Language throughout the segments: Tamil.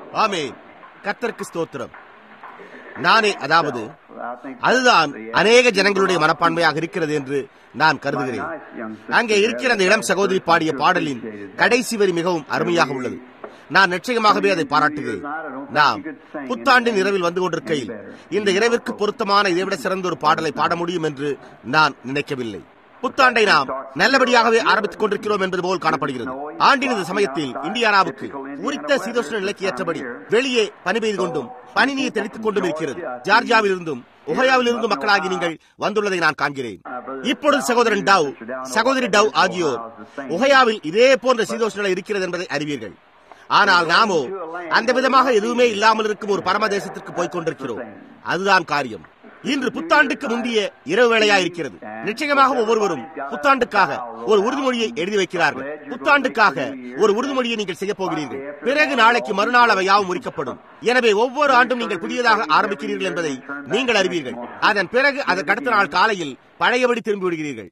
ஆமென். கர்த்தருக்கு ஸ்தோத்திரம். நானே, அதாவது அதுதான் அநேக ஜனங்களுடைய மனப்பான்மையாக இருக்கிறது என்று நான் கருதுகிறேன். அங்கே இருக்கிற அந்த இளம் சகோதரி பாடிய பாடலின் கடைசி வரி மிகவும் அருமையாக உள்ளது. நான் நிச்சயமாகவே அதை பாராட்டுகிறேன். நாம் புத்தாண்டின் இரவில் வந்து கொண்டிருக்கையில் இந்த இரவிற்கு பொருத்தமான இதைவிட சிறந்த ஒரு பாடலை பாட முடியும் என்று நான் நினைக்கவில்லை. புத்தாண்டை நாம் நல்லபடியாகவே ஆரம்பித்துக் கொண்டிருக்கிறோம் என்பது போல் காணப்படுகிறது. ஆண்டின் இந்த சமயத்தில் இந்தியானாவுக்கு உரித்த சீதோஷ்ண நிலைக்கு ஏற்றபடி வெளியே பனி பெய்து கொண்டும் பனி நீர் தெளித்துக் கொண்டும் இருக்கிறது. ஜார்ஜியாவில் இருந்தும் ஒஹாயோவில் இருந்தும் மக்களாகி நீங்கள் வந்துள்ளதை நான் காண்கிறேன். இப்பொழுது சகோதரன் டவ், சகோதரி டவ் ஆகியோர் ஒஹாயோவில் இதே போன்ற சீதோஷ்ண நிலை இருக்கிறது என்பதை அறிவீர்கள். ஆனால் நாமோ அந்த விதமாக எதுவுமே இல்லாமல் இருக்கும் ஒரு பரம தேசத்திற்கு போய்க் கொண்டிருக்கிறோம். அதுதான் காரியம். இன்று புத்தாண்டுக்கு முந்தைய இரவு வேளையா இருக்கிறது. நிச்சயமாக ஒவ்வொருவரும் புத்தாண்டுக்காக ஒரு உறுதிமொழியை எழுதி வைக்கிறார்கள். புத்தாண்டுக்காக ஒரு உறுதிமொழியை நீங்கள் செய்ய போகிறீர்கள். பிறகு நாளைக்கு மறுநாள் அவை யாவும் முறிக்கப்படும். எனவே ஒவ்வொரு ஆண்டும் நீங்கள் புதியதாக ஆரம்பிக்கிறீர்கள் என்பதை நீங்கள் அறிவீர்கள். அதன் பிறகு அதற்கு அடுத்த நாள் காலையில் பழையபடி திரும்பி விடுகிறீர்கள்.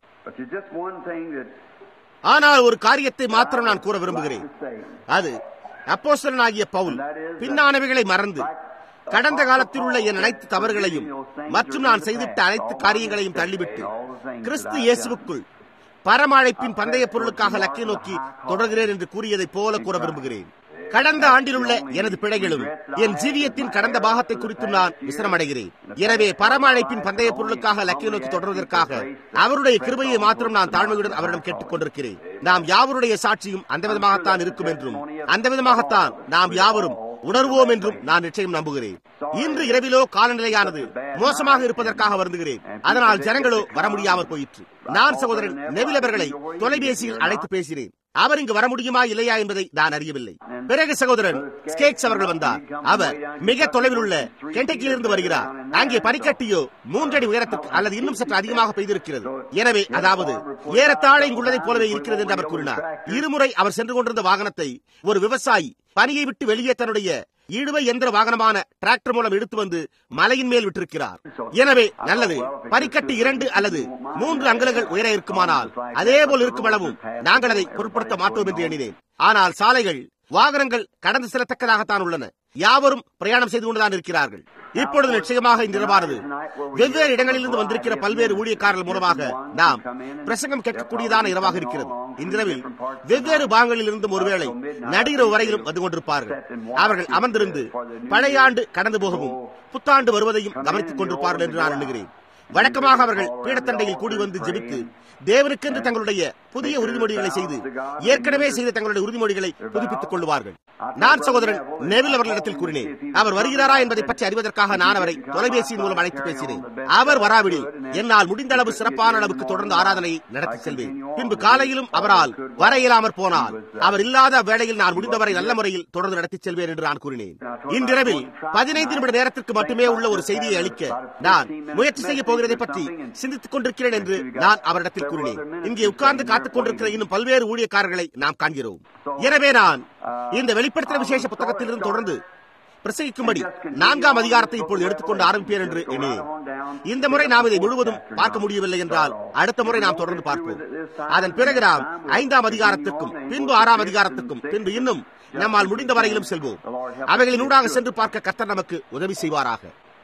ஆனால் ஒரு காரியத்தை மாத்திரம் நான் கூற விரும்புகிறேன். அது அப்போஸ்தலனாகிய பவுல் பின்னானவைகளை மறந்து கடந்த காலத்தில் உள்ள என் அனைத்து தவறுகளையும் மற்றும் நான் செய்துவிட்ட அனைத்து காரியங்களையும் தள்ளிவிட்டு கிறிஸ்து இயேசுவுக்குள் பரம அழைப்பின் பந்தய பொருளுக்காக லக்கை நோக்கி தொடர்கிறேன் என்று கூறியதை போல கூற விரும்புகிறேன். கடந்த ஆண்டில் உள்ள எனது பிழைகளும் என் ஜீவியத்தின் கடந்த பாகத்தை குறித்து நான் விசனமடைகிறேன். எனவே பரம அழைப்பின் பந்தய பொருளுக்காக லக்கை நோக்கி தொடர்வதற்காக அவருடைய கிருபையை மாத்திரம் நான் தாழ்மையுடன் அவரிடம் கேட்டுக் கொண்டிருக்கிறேன். நாம் யாவருடைய சாட்சியும் அந்த விதமாகத்தான் இருக்கும் என்றும் அந்த விதமாகத்தான் நாம் யாவரும் உணர்வோம் என்றும் நான் நிச்சயம் நம்புகிறேன். இன்று இரவிலோ காலநிலையானது மோசமாக இருப்பதற்காக வருந்துகிறேன். அதனால் ஜனங்களோ வர முடியாமல் போயிற்று. நான் சகோதரன் நெவில் அவர்களை தொலைபேசியில் அழைத்து பேசினேன். அவர் இங்கு வர முடியுமா இல்லையா என்பதை நான் அறியவில்லை. பிறகு சகோதரன் ஸ்கேக்ஸ் அவர்கள் வந்தார். அவர் மிக தொலைவில் உள்ள கெண்டக்கியிலிருந்து வருகிறார். அங்கே பனிக்கட்டியோ 3 அடி உயரத்துக்கு அல்லது இன்னும் சற்று அதிகமாக பெய்திருக்கிறது. எனவே அதாவது ஏறத்தாழ இங்குள்ளதைப் போலவே இருக்கிறது என்று அவர் கூறினார். இருமுறை அவர் சென்று கொண்டிருந்த வாகனத்தை ஒரு விவசாயி பனியை விட்டு வெளியே தன்னுடைய இழுவை எந்திர வாகனமான டிராக்டர் மூலம் எடுத்து வந்து மலையின் மேல் விட்டிருக்கிறார். எனவே நல்லது, பனிக்கட்டு 2 அல்லது 3 அங்குலங்கள் உயர இருக்குமானால் அதே போல் இருக்கும் அளவும் நாங்கள் அதை பொருட்படுத்த மாட்டோம் என்று எண்ணினேன். ஆனால் சாலைகள் வாகனங்கள் கடந்து செல்லத்தக்கதாகத்தான் உள்ளன. யாவரும் பிரயாணம் செய்து கொண்டுதான் இருக்கிறார்கள். இப்பொழுது நிச்சயமாக இந்த இரவானது வெவ்வேறு இடங்களிலிருந்து வந்திருக்கிற பல்வேறு ஊழியக்காரர்கள் மூலமாக நாம் பிரசங்கம் கேட்கக்கூடியதான இரவாக இருக்கிறது. இந்த இரவில் வெவ்வேறு பாகங்களில் இருந்தும் ஒருவேளை நடுகிற வரையிலும் வந்து கொண்டிருப்பார்கள். அவர்கள் அமர்ந்திருந்து பழைய ஆண்டு கடந்து போகவும் புத்தாண்டு வருவதையும் கவனித்துக் கொண்டிருப்பார்கள் என்று நான் எண்ணுகிறேன். வழக்கமாக அவர்கள் பீடத்தண்டையில் கூடி வந்து ஜெபித்து தேவனுக்கென்று தங்களுடைய புதிய உறுதிமொழிகளை செய்து ஏற்கனவே செய்த தங்களுடைய உறுதிமொழிகளை புதுப்பித்துக் கொள்வார்கள். நான் சகோதரன் நெவில் அவர்களிடத்தில் கூறினேன். அவர் வருகிறாரா என்பதை பற்றி அறிவதற்காக நான் அவரை தொலைபேசியின் மூலம் அழைத்து பேசினேன். அவர் வராவிடில் என்னால் முடிந்த அளவு சிறப்பான அளவுக்கு தொடர்ந்து ஆராதனையை நடத்தி செல்வேன். பின்பு காலையிலும் அவரால் வர இயலாமற் போனால் அவர் இல்லாத வேளையில் நான் முடிந்தவரை நல்ல முறையில் தொடர்ந்து நடத்தி செல்வேன் என்று நான் கூறினேன். இன்றிரவில் 15 நிமிட நேரத்திற்கு மட்டுமே உள்ள ஒரு செய்தியை அளிக்க நான் முயற்சி செய்ய போகிறதை பற்றி சிந்தித்துக் கொண்டிருக்கிறேன் என்று நான் அவரிடத்தில் கூறினேன். இங்கே உட்கார்ந்து காத்துக் கொண்டிருக்கிற இன்னும் பல்வேறு ஊழியக்காரர்களை நாம் காண்கிறோம். எனவே நான் இந்த வெளிப்படுத்தின விசேஷ புத்தகத்திலிருந்து தொடர்ந்து பிரசங்கிக்கும்படி 4ஆம் அதிகாரத்தை இப்பொழுது எடுத்துக்கொண்டு ஆரம்பிப்பேன் என்று எண்ணினேன். இந்த முறை நாம் இதை முழுவதும் பார்க்க முடியவில்லை என்றால் அடுத்த முறை நாம் தொடர்ந்து பார்ப்போம். அதன் பிறகு நாம் 5ஆம் அதிகாரத்திற்கும் பின்பு 6ஆம் அதிகாரத்திற்கும் பின்பு இன்னும் நம்மால் முடிந்த வரையிலும் செல்வோம். அவைகளின் ஊடாக சென்று பார்க்க கர்த்தர் நமக்கு உதவி செய்வாராக.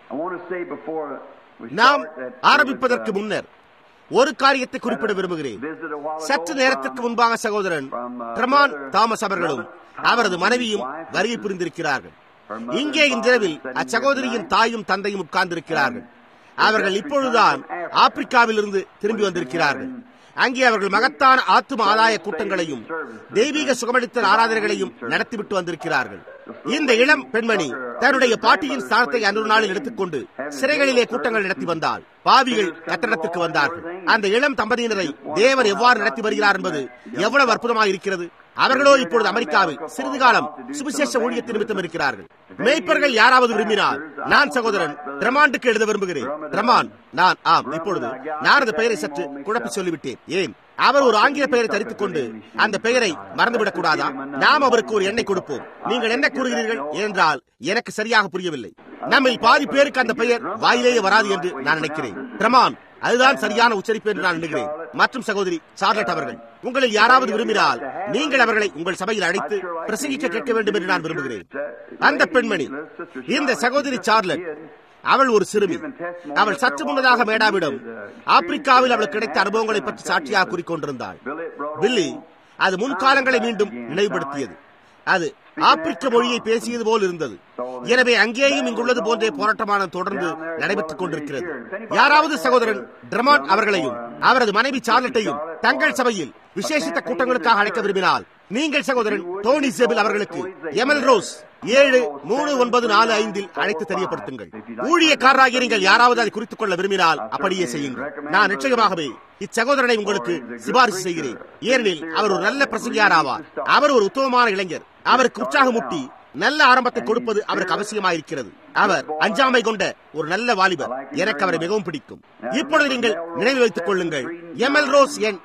நாம் ஆரம்பிப்பதற்கு முன்னர் ஒரு காரியத்தை குறிப்பிட விரும்புகிறேன். சற்று நேரத்திற்கு முன்பாக சகோதரன் ட்ரமான் தாமஸ் அவர்களும் அவரது மனைவியும் வருகை புரிந்திருக்கிறார்கள். இங்கே இன்றிரவில் அச்சகோதரியின் தாயும் தந்தையும் உட்கார்ந்திருக்கிறார்கள். அவர்கள் இப்பொழுதுதான் ஆப்பிரிக்காவில் இருந்து திரும்பி வந்திருக்கிறார்கள். அங்கே அவர்கள் மகத்தான ஆத்தும ஆதாய கூட்டங்களையும் தெய்வீக சுகமளித்தல் ஆராதனைகளையும் நடத்திவிட்டு வந்திருக்கிறார்கள். இந்த இளம் பெண்மணி தன்னுடைய பாட்டியின் ஸ்தானத்தை அன்று நாளில் எடுத்துக்கொண்டு சிறைகளிலே கூட்டங்கள் நடத்தி வந்தால் பாவிகள் கட்டடத்திற்கு வந்தார்கள். அந்த இளம் தம்பதியினரை தேவன் எவ்வாறு நடத்தி வருகிறார் என்பது எவ்வளவு அற்புதமாக இருக்கிறது. அவர்களோ இப்பொழுது அமெரிக்காவில் சிறிது காலம் சுவிசேஷ ஊழியத்தின் நிமித்தம் இருக்கிறார்கள். மேய்ப்பர்கள் யாராவது விரும்பினால் நான் சகோதரன் ட்ரமாண்டுக்கு எழுத விரும்புகிறேன். ட்ரமான் நான் இப்பொழுது நான் அந்த பெயரை சற்று குழப்பி சொல்லிவிட்டேன். ஏன் அவர் ஒரு ஆங்கில பெயரை தரித்துக் கொண்டு அந்த பெயரை மறந்துவிடக் கூடாதா? நாம் அவருக்கு ஒரு எண்ணை கொடுப்போம். நீங்கள் என்ன கூறுகிறீர்கள் என்றால் எனக்கு சரியாக புரியவில்லை. நம்மில் பாதி பேருக்கு அந்த பெயர் வாயிலேயே வராது என்று நான் நினைக்கிறேன். ட்ரமான் அதுதான் சரியான உச்சரிப்பு என்று நான் எண்ணுகிறேன். மற்றும் சகோதரி சார்லட் அவர்கள், உங்களில் யாராவது விரும்பினால் நீங்கள் அவர்களை உங்கள் சபையில் அழைத்து பிரசங்கிக்க கேட்க வேண்டும் என்று நான் விரும்புகிறேன். அந்த பெண்மணி, இந்த சகோதரி சார்லட், அவள் ஒரு சிறுமி. அவள் சற்று முன்னதாக மேடாவிடம் ஆப்பிரிக்காவில் அவளுக்கு கிடைத்த அனுபவங்களை பற்றி சாட்சியாக கூறிக்கொண்டிருந்தாள். பில்லி அது முன்காலங்களை மீண்டும் நினைவுபடுத்தியது. அது ஆப்பிரிக்க மொழியை பேசியது போல் இருந்தது. எனவே அங்கேயும் இங்குள்ளது போன்றே போராட்டமானது தொடர்ந்து நடைபெற்றுக் கொண்டிருக்கிறது. யாராவது சகோதரன் ட்ரமாண்ட் அவர்களையும் அவரது மனைவி சார்லட்டையும் தங்கள் சபையில் விசேஷித்த கூட்டங்களுக்காக அழைக்க விரும்பினால், நீங்கள் சகோதரன் டோனி சேபிள் அவர்களுக்கு எமல் ரோஸ் 73945 அழைத்து தெரியப்படுத்துங்கள். ஊழியக்காரராகிய நீங்கள் யாராவது அதை குறித்துக் கொள்ள விரும்பினால் அப்படியே செய்யுங்கள். நான் நிச்சயமாகவே இச்சகோதரனை உங்களுக்கு சிபாரிசு செய்கிறேன். ஏனெனில் அவர் ஒரு நல்ல பிரசங்கியார் ஆவார். அவர் ஒரு உத்தமமான இளைஞர். அவருக்கு உற்சாகமூட்டி நல்ல ஆரம்பத்தை கொடுப்பது அவருக்கு அவசியமாயிருக்கிறது. அவர் அஞ்சாமை கொண்ட ஒரு நல்ல வாலிபர். எனக்கு அவரை மிகவும் பிடிக்கும். இப்பொழுது நீங்கள் நினைவு வைத்துக் கொள்ளுங்கள், எம்எல் ரோஸ் எண்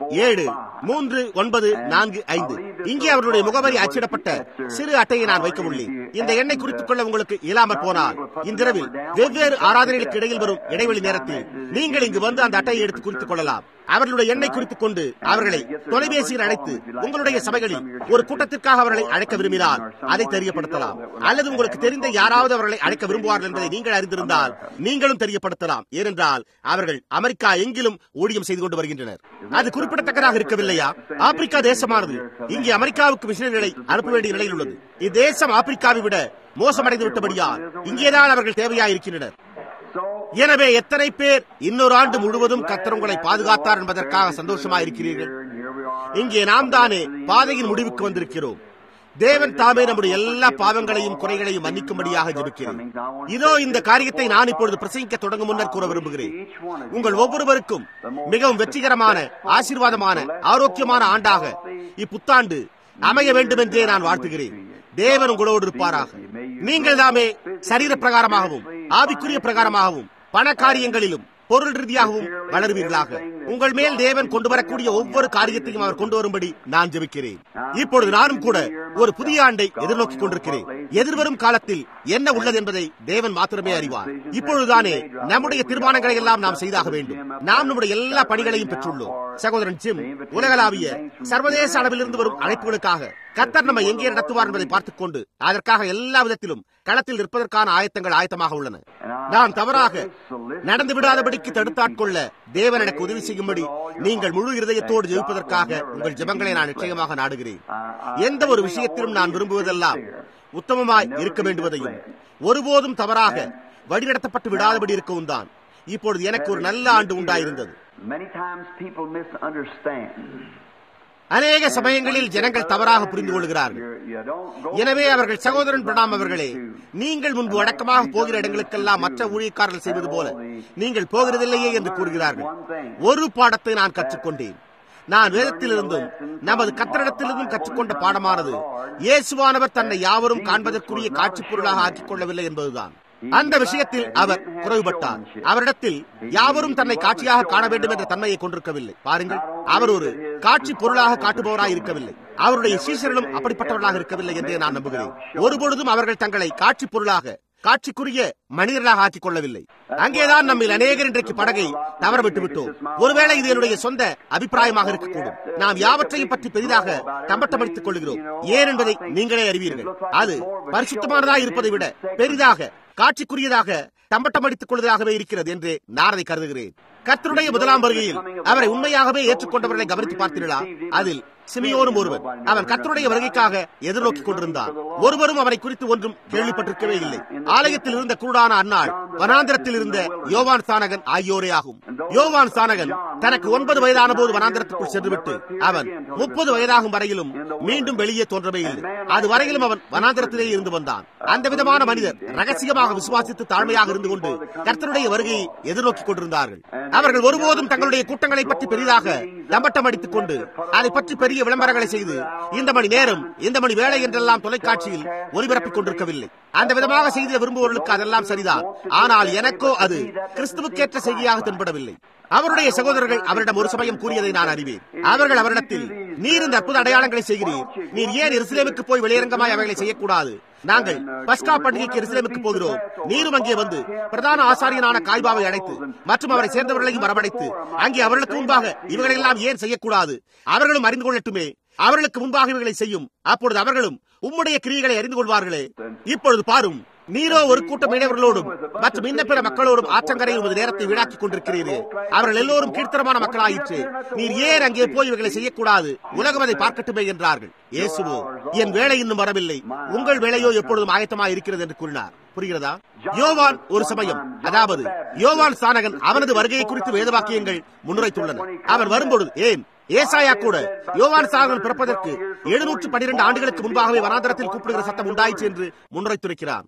73945. இங்கே அவருடைய முகவரி அச்சிடப்பட்ட சிறு அட்டையை நான் வைக்க உள்ளேன். இந்த எண்ணை குறித்துக் கொள்ள உங்களுக்கு இயலாமல் போனால், இன்றிரவில் வெவ்வேறு ஆராதனைகளுக்கு இடையில் வரும் இடைவெளி நேரத்தில் நீங்கள் இங்கு வந்து அந்த அட்டையை எடுத்து குறித்துக் கொள்ளலாம். அவர்களுடைய எண்ணை குறித்துக் கொண்டு அவர்களை தொலைபேசியில் அழைத்து உங்களுடைய சபைகளில் ஒரு கூட்டத்திற்காக அவர்களை அழைக்க விரும்பினால் அதை தெரியப்படுத்தலாம். அல்லது உங்களுக்கு தெரிந்த யாராவது அவர்களை அழைக்க விரும்புவார்கள் என்பதை நீங்கள் அறிந்திருந்தால் நீங்களும் தெரியப்படுத்தலாம். ஏனென்றால் அவர்கள் அமெரிக்கா எங்கிலும் ஊழியம் செய்து கொண்டு வருகின்றனர். அது குறிப்பிடத்தக்கதாக இருக்கவில்லையா? ஆப்பிரிக்கா தேசமானது இங்கே அமெரிக்காவுக்கு மிஷனரிகளை அனுப்ப வேண்டிய நிலையில் உள்ளது. இத்தேசம் ஆப்பிரிக்காவை விட மோசமடைந்து விட்டபடியால் இங்கேதான் அவர்கள் தேவையாயிருக்கின்றனர். எனவே எத்தனை பேர் இன்னொரு ஆண்டு முழுவதும் கர்த்தர் உங்களை பாதுகாத்தார் என்பதற்காக சந்தோஷமாக இருக்கிறீர்கள்? இங்கே நாம் தானே பாதையின் முடிவுக்கு வந்திருக்கிறோம். தேவன் தாமே நம்முடைய எல்லா பாவங்களையும் குறைகளையும் மன்னிக்கும்படியாக ஜெபிக்கிறேன். இதோ இந்த காரியத்தை நான் இப்பொழுது பிரசங்கிக்க தொடங்கும் முன்னர் கூற விரும்புகிறேன். உங்கள் ஒவ்வொருவருக்கும் மிகவும் வெற்றிகரமான, ஆசீர்வாதமான, ஆரோக்கியமான ஆண்டாக இப்புத்தாண்டு அமைய வேண்டும் என்றே நான் வாழ்த்துகிறேன். தேவன் உங்களோடு இருப்பாராக. நீங்கள் தாமே சரீர பிரகாரமாகவும் ஆவிக்குரிய பிரகாரமாகவும் பண காரியங்களிலும் பொருள் ரீதியாகவும் வளருவீர்களாக. உங்கள் மேல் தேவன் கொண்டு வரக்கூடிய ஒவ்வொரு காரியத்தையும் அவர் கொண்டு வரும்படி நான் ஜெபிக்கிறேன். இப்பொழுது நானும் கூட ஒரு புதிய ஆண்டை எதிர்நோக்கிக் கொண்டிருக்கிறேன். எதிர்வரும் காலத்தில் என்ன உள்ளது என்பதை தேவன் மாத்திரமே அறிவார். இப்பொழுதுதானே நம்முடைய தீர்மானங்களை எல்லாம் நாம் செய்தாக வேண்டும். நாம் நம்முடைய எல்லா பணிகளையும் பெற்றுள்ளோம். சகோதரன் ஜிம் உலகளாவிய சர்வதேச அளவிலிருந்து வரும் அழைப்புகளுக்காக கர்த்தர் நம்மை எங்கே நடத்துவார் என்பதை பார்த்துக் கொண்டு அதற்காக எல்லா விதத்திலும் களத்தில் நிற்பதற்கான ஆயத்தங்கள் ஆயத்தமாக உள்ளன. நான் தவறாக நடந்து விடாதபடிக்கு தடுத்தாட்கொள்ள தேவன் எனக்கு உதவி செய்யும்படி நீங்கள் முழு இருதயத்தோடு ஜெபிப்பதற்காக உங்கள் ஜெபங்களை நான் நிச்சயமாக நாடுகிறேன். எந்த ஒரு விஷயத்திலும் நான் விரும்புவதெல்லாம் உத்தமமாய் இருக்க வேண்டுவதையும் ஒருபோதும் தவறாக வழிநடத்தப்பட்டு விடாதபடி இருக்கவும் தான். இப்பொழுது எனக்கு ஒரு நல்ல ஆண்டு உண்டாயிருந்தது. அநேக சமயங்களில் ஜனங்கள் தவறாக புரிந்து கொள்கிறார்கள். எனவே அவர்கள் சகோதரன் பிரணாம் அவர்களே, நீங்கள் முன்பு அடக்கமாக போகிற இடங்களுக்கெல்லாம் மற்ற ஊழியக்காரர்கள் செய்வது போல நீங்கள் போகிறதில்லையே என்று கூறுகிறார்கள். ஒரு பாடத்தை நான் கற்றுக்கொண்டேன். நான் வேதத்திலிருந்தும் நமது கர்த்தரிடத்திலிருந்தும் கற்றுக்கொண்ட பாடமானது இயேசுவானவர் தன்னை யாவரும் காண்பதற்குரிய காட்சி பொருளாக ஆக்கிக் கொள்ளவில்லை என்பதுதான். அந்த விஷயத்தில் அவர் குறைவுபட்டார். அவரிடத்தில் யாவரும் தன்னை காட்சியாக காண வேண்டும் என்ற தன்மையை கொண்டிருக்கவில்லை. பாருங்கள், அவர் ஒரு காட்சி பொருளாக காட்டுபவராக இருக்கவில்லை. அவருடைய சீஷர்களும் அப்படிப்பட்டவர்களாக இருக்கவில்லை என்றே நான் நம்புகிறேன். ஒருபொழுதும் அவர்கள் தங்களை காட்சி பொருளாக, காட்சிக்குரிய மனிதர்களாக ஆக்கிக் கொள்ளவில்லை. அங்கேதான் நம்மில் அநேகர் இன்றைக்கு படகை தவறவிட்டு விட்டோம். ஒருவேளை இது என்னுடைய சொந்த அபிப்பிராயமாக இருக்கக்கூடும். நாம் யாவற்றையும் பற்றி பெரிதாக தம்பட்டமடித்துக் கொள்கிறோம். ஏன் என்பதை நீங்களே அறிவீர்கள். அது பரிசுத்தமானதாக இருப்பதை விட பெரிதாக, காட்சிக்குரியதாக தம்பட்டமடித்துக் கொள்வதாகவே இருக்கிறது என்று நான் அதை கருதுகிறேன். கர்த்தருடைய முதலாம் வருகையில் அவரை உண்மையாகவே ஏற்றுக்கொண்டவர்களை கவனித்து பார்த்தீர்களா? அதில் சிமியோனும் ஒருவன். அவன் கர்த்தருடைய வருகைக்காக எதிர்நோக்கிக் கொண்டிருந்தான். ஒருவரும் அவரை குறித்து ஒன்றும் கேள்விப்பட்டிருக்கவே இல்லை. ஆலயத்தில் இருந்த குருடான அன்னாள், வனாந்திரத்தில் இருந்த யோவான் ஸ்நானகன் ஆகியோரே ஆகும். யோவான் ஸ்நானகன் தனக்கு 9 வயதான போது வனாந்திரத்துக்குள் சென்றுவிட்டு அவன் 30 வயதாகும் வரையிலும் மீண்டும் வெளியே தோன்றவே இல்லை. அது வரையிலும் அவன் வனாந்திரத்திலே இருந்து வந்தான். அந்த விதமான மனிதர் ரகசியமாக விசுவாசித்து தாழ்மையாக இருந்து கொண்டு கர்த்தருடைய வருகையை எதிர்நோக்கிக் கொண்டிருந்தார்கள். அவர்கள் ஒருபோதும் தங்களுடைய கூட்டங்களை பற்றி பெரிதாக தம்பட்டம் அடித்துக் கொண்டு அதை பற்றி பெரிய விளம்பரங்களை செய்து இந்த மணி நேரம், இந்த மணி வேலை என்றெல்லாம் தொலைக்காட்சியில் ஒளிபரப்பிக் கொண்டிருக்கவில்லை. அந்த விதமாக செய்தியை விரும்புவவர்களுக்கு அதெல்லாம் சரிதான். ஆனால் எனக்கோ அது கிறிஸ்துவுக்கேற்ற செய்தியாக தென்படவில்லை. அவருடைய சகோதரர்கள் அவரிடம் ஒரு சமயம் கூறியதை நான் அறிவேன். அவர்கள் அவரிடத்தில், நீர் இந்த அற்புத அடையாளங்களை செய்கிறீர், நீர் ஏன் எருசலேமுக்கு போய் வெளியரங்கமாய் அவைகளை செய்யக்கூடாது? நாங்கள் பஸ்கா பண்டிகைக்கு எருசலேமுக்கு போகிறோம். நீரும் அங்கே வந்து பிரதான ஆசாரியனான காய்பாவை அழைத்து மற்றும் அவரை சேர்ந்தவர்களையும் வரவழைத்து அங்கே அவர்களுக்கு முன்பாக இவர்களெல்லாம் ஏன் செய்யக்கூடாது, அவர்களும் அறிந்து கொள்ளட்டுமே, அவர்களுக்கு முன்பாக இவர்களை செய்யும், அப்பொழுது அவர்களும் உம்முடைய கிரியைகளை அறிந்து கொள்வார்களே. இப்பொழுது பாரும், நீரோ ஒரு கூட்டம் இளைஞர்களோடும் மற்றும் இன்ன பிற மக்களோடும் ஆற்றங்கரையில் உமது நேரத்தை வீணாக்கிக் கொண்டிருக்கிறீர்கள். அவர்கள் எல்லோரும் கீழ்த்தரமான மக்களாயிற்று. நீர் ஏன் அங்கே போய் இவர்களை செய்யக்கூடாது, உலகம் அதை பார்க்கட்டுமே என்றார்கள். இயேசுவோ, என் வேலை இன்னும் வரவில்லை, உங்கள் வேலையோ எப்பொழுதும் ஆயத்தமாக இருக்கிறது என்று கூறினார். புரிகிறதா? யோவான் ஒரு சமயம், அதாவது யோவான் ஸ்நானகன் அவனது வருகையை குறித்து வேதவாக்கியங்கள் முன்னுரைத்துள்ளன. அவர் வரும்பொழுது, ஏன் ஏசாயா கூட யோவான் ஸ்நானகன் பிறப்பதற்கு 712 ஆண்டுகளுக்கு முன்பாகவே வனாந்தரத்தில் கூப்பிடுகிற சத்தம் உண்டாயிற்று என்று முன்னுரைத்துரைக்கிறார்.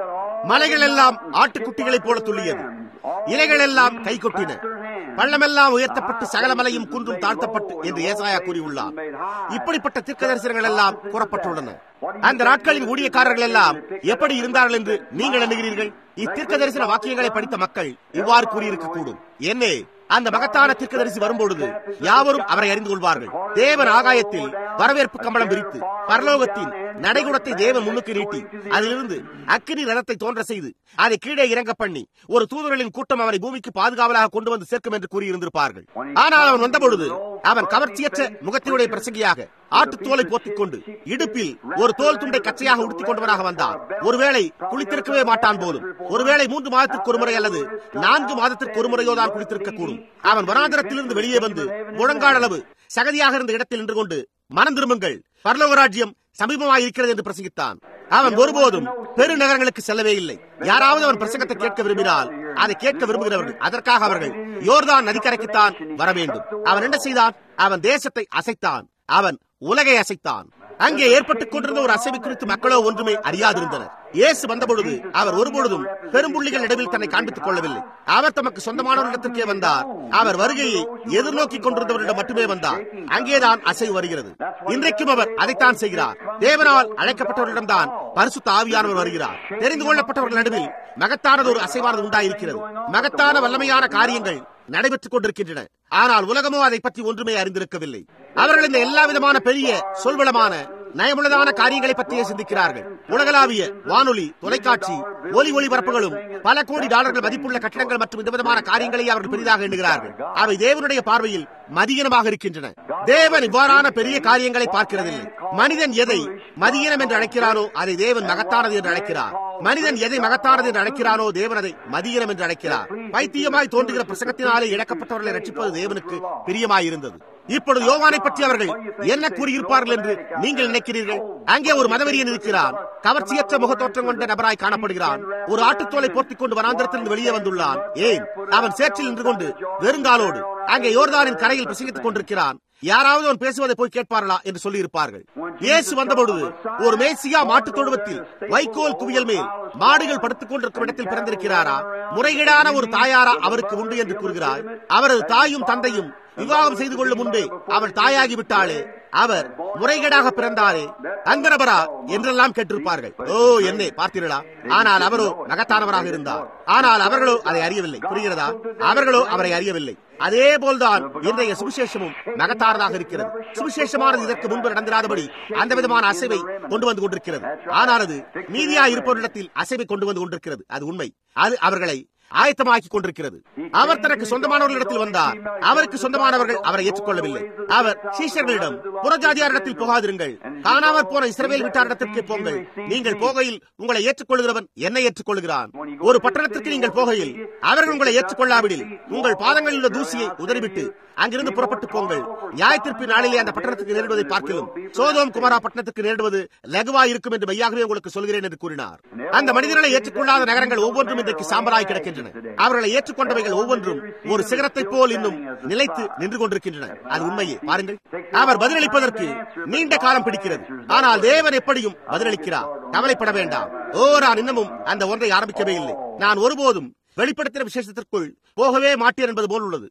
மலைகள் எல்லாம் ஆட்டுக்குட்டிகளைப் போல துள்ளியது, இலைகள் எல்லாம் கை கொட்டின, பள்ளமெல்லாம் உயர்த்தப்பட்டு சகல மலையும் குன்றும் தாழ்த்தப்பட்டு என்று ஏசாயா கூறியுள்ளார். இப்படிப்பட்ட தீர்க்க தரிசனங்கள் எல்லாம் கூறப்பட்டுள்ளன. அந்த நாட்களின் ஊழியக்காரர்கள் எல்லாம் எப்படி இருந்தார்கள் என்று நீங்கள் எண்ணுகிறீர்கள்? இத்தீர்க்க தரிசன வாக்கியங்களை படித்த மக்கள் இவ்வாறு கூறியிருக்க கூடும். என்னே, அந்த மகத்தான தீர்க்கதரிசி வரும்பொழுது யாவரும் அவரை அறிந்து கொள்வார்கள். தேவன் ஆகாயத்தில் வரவேற்பு கம்பளம் விரித்து பரலோகத்தின் நடைகுணத்தை தேவன் முன்னுக்கு நீட்டி அதிலிருந்து அக்கினி ரதத்தை தோன்ற செய்து அதை கீழே இறங்க பண்ணி ஒரு தூதர்களின் கூட்டம் அவனை பூமிக்கு பாதுகாவலாக கொண்டு வந்து சேர்க்கும் என்று கூறியிருந்திருப்பார்கள். ஆனால் அவன் வந்தபொழுது அவன் கவர்ச்சியற்ற முகத்தினுடைய பிரசங்கியாக ஆட்டுத்தோலை போர்த்திக் கொண்டு இடுப்பில் ஒரு தோல் துண்டை கச்சையாக உடுத்திக் கொண்டவனாக வந்தான். ஒருவேளை குளித்திருக்கவே மாட்டான் போலும். ஒருவேளை 3 மாதத்திற்கு ஒரு முறை அல்லது 4 மாதத்திற்கு ஒரு முறையோ தான் குளித்திருக்க கூடும். அவன் வனாந்தரத்திலிருந்து வெளியே வந்து முழங்கால் அளவு சகதியாக இருந்த இடத்தில் நின்று கொண்டு, மனம் திரும்புங்கள், பரலோக ராஜ்யம் சமீபமாயிருக்கிறது என்று பிரசங்கித்தான். அவன் ஒருபோதும் பெருநகரங்களுக்கு செல்லவே இல்லை. யாராவது அவன் பிரசங்கத்தை கேட்க விரும்பினால் அதை கேட்க விரும்புகிறவர்கள் அதற்காக அவர்கள் யோர்தான் நதிக்கரைக்குத்தான் வர வேண்டும். அவன் என்ன செய்தான்? அவன் தேசத்தை அசைத்தான், அவன் உலகை அசைத்தான். அங்கே ஏற்பட்டுக் கொண்டிருந்த ஒரு அசைவு குறித்து மக்களோ ஒன்றுமே அறியாதிருந்தனர். இயேசு வந்தபொழுது அவர் ஒருபொழுதும் பெரும்புள்ளிகள் நடுவில் தன்னை காண்பித்துக் கொள்ளவில்லை. அவர் தமக்கு சொந்தமானவரிடத்திற்கே வந்தார். அவர் வருகையை எதிர்நோக்கிக் கொண்டிருந்தவரிடம் மட்டுமே வந்தார். அங்கேதான் அசைவு வருகிறது. இன்றைக்கும் அவர் அதைத்தான் செய்கிறார். தேவனால் அழைக்கப்பட்டவர்களிடம்தான் பரிசுத்த ஆவியானவர் வருகிறார். தெரிந்து கொள்ளப்பட்டவர்கள் நடுவில் மகத்தானது ஒரு அசைவானது உண்டாயிருக்கிறது. மகத்தான வல்லமையான காரியங்கள் நடைபெற்றுக் கொண்டிருக்கின்றன. ஆனால் உலகமோ அதை பற்றி ஒன்றுமே அறிந்திருக்கவில்லை. அவர்கள் இந்த எல்லா விதமான பெரிய சொல்வளமான நயமுள்ளதான காரியங்களை பற்றியே சிந்திக்கிறார்கள். உலகளாவிய வானொலி, தொலைக்காட்சி, ஒலிபரப்புகளும் பல கோடி டாலர்கள் மதிப்புள்ள கட்டடங்கள் மற்றும் இந்த விதமான காரியங்களை அவர்கள் பெரிதாக எண்ணுகிறார்கள். அவை தேவனுடைய பார்வையில் மதியீனமாக இருக்கின்றன. தேவன் இவ்வாறான பெரிய காரியங்களை பார்க்கிறதில்லை. மனிதன் எதை மதியீனம் என்று அழைக்கிறானோ அதை தேவன் மகத்தானது என்று அழைக்கிறார். மனிதன் எதை மகத்தானது என்று அழைக்கிறானோ தேவன் அதை மதியீனம் என்று அழைக்கிறார். பைத்தியமாய் தோன்றுகிற பிரசங்கத்தினாலே இழக்கப்பட்டவர்களை ரட்சிப்பது தேவனுக்கு பிரியமாயிருந்தது. இப்பொழுது யோவானை பற்றி அவர்கள் என்ன கூறியிருப்பார்கள் என்று நீங்கள் நினைக்கிறீர்கள்? அங்கே ஒரு மதவெறியன் இருக்கிறான். கவர்ச்சியற்ற முகத்தோற்றம் கொண்ட நபராய் காணப்படுகிறான். ஒரு ஆட்டுத்தோலை போர்த்திக் கொண்டு வனாந்தரத்திலிருந்து வெளியே வந்துள்ளான். ஏன்? அவன் சேற்றில் நின்று கொண்டு வெறுங்காலோடு அங்கே யோர்தானின் கரையில் பிரசங்கித்துக் கொண்டிருக்கிறான். யாராவது அவன் பேசுவதை போய் கேட்பார்களா என்று சொல்லி இருப்பார்கள். இயேசு வந்தபொழுது ஒரு மேசியா மாட்டுத் தொழுவத்தில் வைக்கோல் குவியல் மேல் மாடுகள் படுத்துக் கொண்டிருக்கும் இடத்தில் பிறந்திருக்கிறாரா? முறைகேடான ஒரு தாயாரா அவருக்கு உண்டு என்று கூறுகிறார். அவரது தாயும் தந்தையும் விவாகம் செய்து கொள்ளும் முன்பே அவள் தாயாகி விட்டாளே, அவர் முறைகேடாக பிறந்தாரே, அந்த நபரா என்றெல்லாம் கேட்டிருப்பார்கள். ஓ, என்னை பார்த்தீர்களா? ஆனால் அவரோ மகத்தானவராக இருந்தார். ஆனால் அவர்களோ அதை அறியவில்லை. புரிகிறதா? அவர்களோ அவரை அறியவில்லை. அதே போல்தான் இன்றைய சுவிசேஷமும் மகத்தானதாக இருக்கிறது. சுவிசேஷமானது இதற்கு முன்பு நடந்திராதபடி அந்த விதமான அசைவை கொண்டு வந்து கொண்டிருக்கிறது. ஆனால் அது மீதியா இருப்பவரிடத்தில் அசைவை கொண்டு வந்து கொண்டிருக்கிறது. அது உண்மை. அது அவர்களை ஆயத்தமாக்கி கொண்டிருக்கிறது. அவர் தனக்கு சொந்தமானவர்களிடத்தில் வந்தார். அவருக்கு சொந்தமானவர்கள் அவரை ஏற்றுக்கொள்ளவில்லை. அவர் சீஷர்களிடம், புறஜாதியாரிடத்தில் போகாதிருங்கள், காணாமற் போன இஸ்ரவேல் வீட்டாரிடத்திற்கு போங்கள். நீங்கள் போகையில் உங்களை ஏற்றுக்கொள்கிறவன் என்னை ஏற்றுக்கொள்கிறான். ஒரு பட்டணத்திற்கு நீங்கள் போகையில் அவர்கள் உங்களை ஏற்றுக்கொள்ளாவிடில் உங்கள் பாதங்களில் உள்ள தூசியை உதறிவிட்டு அங்கிருந்து புறப்பட்டு போங்கள். நியாயத்தீர்ப்பு நாளிலே அந்த பட்டணத்துக்கு நேரிடுவதை பார்க்கிலும் சோதோம் குமாரா பட்டணத்துக்கு நேரிடுவது லகுவாய் இருக்கும் என்று மெய்யாகவே உங்களுக்கு சொல்கிறேன் என்று கூறினார். அந்த மனிதர்களை ஏற்றுக்கொள்ளாத நகரங்கள் ஒவ்வொன்றும் இன்றைக்கு சாம்பலாய் கிடக்கின்றன. அவர்களை ஏற்றுக்கொண்டவைகள் ஒவ்வொன்றும் ஒரு சிகரத்தை போல் இன்னும் நிலைத்து நின்று கொண்டிருக்கின்றன. அது உண்மையே. பாருங்கள், அவர் பதிலளிப்பதற்கு நீண்ட காலம் பிடிக்கிறது. ஆனால் தேவன் எப்படியும் பதிலளிக்கிறார். கவலைப்பட வேண்டாம். நான் இன்னமும் அந்த ஒன்றை ஆரம்பிக்கவே இல்லை. நான் ஒருபோதும் வெளிப்படுத்தின விசேஷத்திற்குள் போகவே மாட்டேன் என்பது போல் உள்ளது.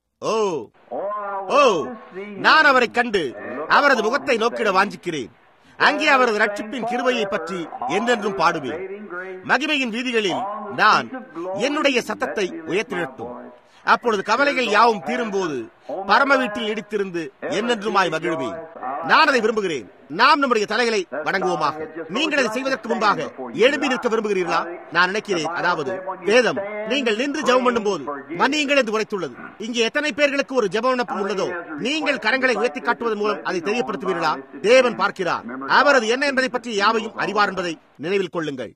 நான் அவரை கண்டு அவரது முகத்தை நோக்கிட வாஞ்சிக்கிறேன். அங்கே அவரது ரட்சிப்பின் கிருபையை பற்றி என்றென்றும் பாடுவேன். மகிமையின் வீதிகளில் நான் என்னுடைய சத்தத்தை உயர்த்திடட்டும். அப்பொழுது கவலைகள் யாவும் தீரும் போது பரம வீட்டில் இடித்திருந்து என்னென்றுமாய் மகிழ்வேன். நான் அதை விரும்புகிறேன். நாம் நம்முடைய தலைகளை வணங்குவோமாக. நீங்கள் அதை செய்வதற்கு முன்பாக எழுப்பி நிற்க விரும்புகிறீர்களா? நான் நினைக்கிறேன், அதாவது வேதம் நீங்கள் நின்று ஜெபம் பண்ணும் போது மன்னியுங்கள் என்று உரைத்துள்ளது. இங்கே எத்தனை பேர்களுக்கு ஒரு ஜெப விண்ணப்பம் உள்ளதோ நீங்கள் கரங்களை உயர்த்தி காட்டுவதன் மூலம் அதை தெரியப்படுத்துவீர்களா? தேவன் பார்க்கிறார். அவர் அது என்ன என்பதை பற்றி யாவையும் அறிவார் என்பதை நினைவில் கொள்ளுங்கள்.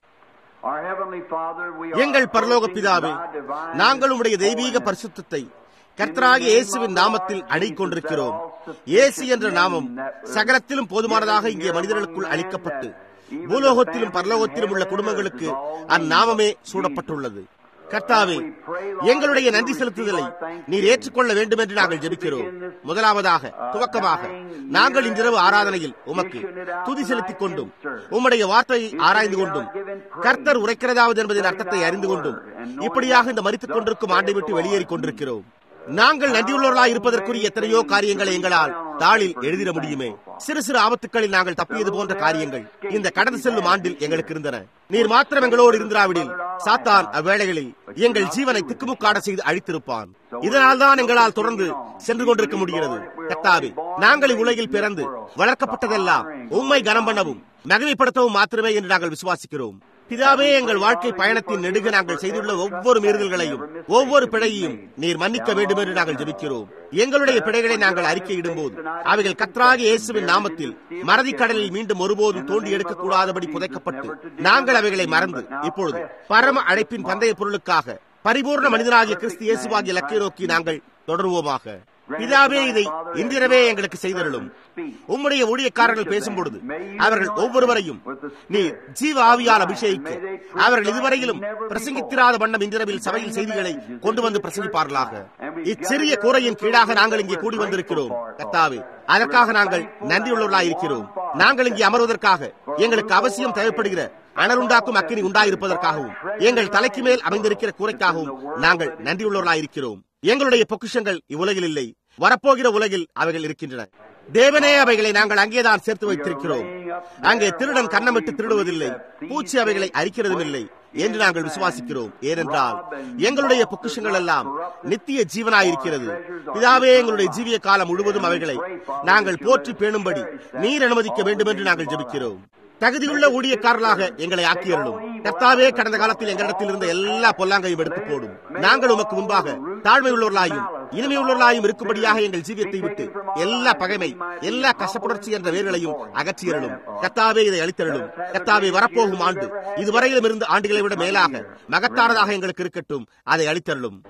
எங்கள் பரலோக பிதாவே, நாங்கள் உம்முடைய தெய்வீக பரிசுத்தத்தை கர்த்தராகிய இயேசுவின் நாமத்தில் அடைக்கொண்டிருக்கிறோம். இயேசு என்ற நாமம் சகலத்திலும் போதுமானதாக இங்கே மனிதர்களுக்குள் அளிக்கப்பட்டு பூலோகத்திலும் பரலோகத்திலும் உள்ள குடும்பங்களுக்கு அந்நாமமே சூடப்பட்டுள்ளது. கர்த்தாவே, எங்களுடைய நன்றி செலுத்துதலை நீர் ஏற்றுக்கொள்ள வேண்டும் என்று நாங்கள் ஜெபிக்கிறோம். முதலாவதாக துவக்கமாக நாங்கள் இன்றிரவு ஆராதனையில் உமக்கு துதி செலுத்திக் கொண்டும் உம்முடைய வார்த்தையை ஆராய்ந்து கொண்டும் கர்த்தர் உரைக்கிறதாவது என்பதின் அர்த்தத்தை அறிந்து கொண்டும் இப்படியாக இந்த மரித்துக் கொண்டிருக்கும் ஆண்டை விட்டு வெளியேறிக் கொண்டிருக்கிறோம். நாங்கள் நன்றியுள்ளவர்களாய் இருப்பதற்குரிய எத்தனையோ காரியங்களை எங்களால் தாளில் எழுதிட முடியுமே. சிறு சிறு ஆபத்துக்களில் நாங்கள் தப்பியது போன்ற காரியங்கள் இந்த கடந்து செல்லும் ஆண்டில் எங்களுக்கு இருந்தன. நீர் மாத்திரம் எங்களோடு இருந்திராவிடில் சாத்தான் அவ்வேளைகளில் எங்கள் ஜீவனை திக்குமுக்காட செய்து அழித்திருப்பான். இதனால் தான் எங்களால் தொடர்ந்து சென்று கொண்டிருக்க முடிகிறது. கர்த்தாவே, நாங்கள் இவ்வுலகில் பிறந்து வளர்க்கப்பட்டதெல்லாம் உம்மை கனம் பண்ணவும் மகிமைப்படுத்தவும் மாத்திரமே என்று நாங்கள் விசுவாசிக்கிறோம். பிதாவே, எங்கள் வாழ்க்கை பயணத்தின் நெடுக நாங்கள் செய்துள்ள ஒவ்வொரு மீறுதல்களையும் ஒவ்வொரு பிழையையும் நீர் மன்னிக்க வேண்டும் என்று நாங்கள் ஜெபிக்கிறோம். எங்களுடைய பிழைகளை நாங்கள் அறிக்கையிடும் போது அவைகள் கர்த்தராகிய இயேசுவின் நாமத்தில் மறதிக்கடலில் மீண்டும் ஒருபோதும் தோண்டி எடுக்கக்கூடாதபடி புதைக்கப்பட்டு நாங்கள் அவைகளை மறந்து இப்பொழுது பரம அழைப்பின் பந்தய பொருளுக்காக பரிபூர்ண மனிதனாகிய கிறிஸ்து இயேசுவாகிய இலக்கை நோக்கி நாங்கள் தொடருவோமாக. பிதாவே, இதை இன்றிரவே எங்களுக்கு செய்தருளும். உம்முடைய ஊழியக்காரர்கள் பேசும் பொழுது அவர்கள் ஒவ்வொருவரையும் நீர் ஜீவ ஆவியால் அபிஷேகிக்க அவர்கள் இதுவரையிலும் பிரசங்கித்திராத வண்ணம் இன்றிரவில் சபையில் செய்திகளை கொண்டு வந்து பிரசங்கிப்பார்களாக. இச்சிறிய கூரையின் கீழாக நாங்கள் இங்கே கூடி வந்திருக்கிறோம். கர்த்தாவே, அதற்காக நாங்கள் நன்றியுள்ளவர்களாய் இருக்கிறோம். நாங்கள் இங்கே அமர்வதற்காக எங்களுக்கு அவசியம் தேவைப்படுகிற அனருண்டாக்கும் அக்கினி உண்டாயிருப்பதற்காகவும் எங்கள் தலைக்கு மேல் அமைந்திருக்கிற கூரைக்காகவும் நாங்கள் நன்றியுள்ளவர்களாயிருக்கிறோம். எங்களுடைய பொக்கிஷங்கள் இவ்வுலகில் இல்லை, வரப்போகிற உலகில் அவைகள் இருக்கின்றன. தேவனே, அவைகளை நாங்கள் அங்கேதான் சேர்த்து வைத்திருக்கிறோம். அங்கே திருடன் கன்னமிட்டு திருடுவதில்லை, பூச்சி அவைகளை அரிக்கிறதும் இல்லை என்று நாங்கள் விசுவாசிக்கிறோம். ஏனென்றால் எங்களுடைய பொக்கிஷங்கள் எல்லாம் நித்திய ஜீவனாயிருக்கிறது. பிதாவே, எங்களுடைய ஜீவிய காலம் முழுவதும் அவைகளை நாங்கள் போற்றி பேணும்படி நீர் அனுமதிக்க வேண்டும் என்று நாங்கள் ஜெபிக்கிறோம். தகுதியுள்ள ஊழியக்காரர்களாக எங்களை ஆக்கியருளும். கர்த்தாவே, கடந்த காலத்தில் எங்களிடத்தில் இருந்த எல்லா பொல்லாங்கையும் எடுத்து போடும். நாங்கள் உமக்கு முன்பாக தாழ்மையுள்ளவர்களாயும் இனிமையுள்ளவர்களாயும் இருக்கும்படியாக எங்கள் ஜீவியத்தை விட்டு எல்லா பகைமை, எல்லா கஷ்டப்புணர்ச்சி என்ற வேர்களையும் அகற்றியருளும். கர்த்தாவே, இதை அளித்தருளும். கர்த்தாவே, வரப்போகும் ஆண்டு இதுவரையிலும் இருந்த ஆண்டுகளை விட மேலாக மகத்தானதாக எங்களுக்கு இருக்கட்டும். அதை அளித்தருளும்.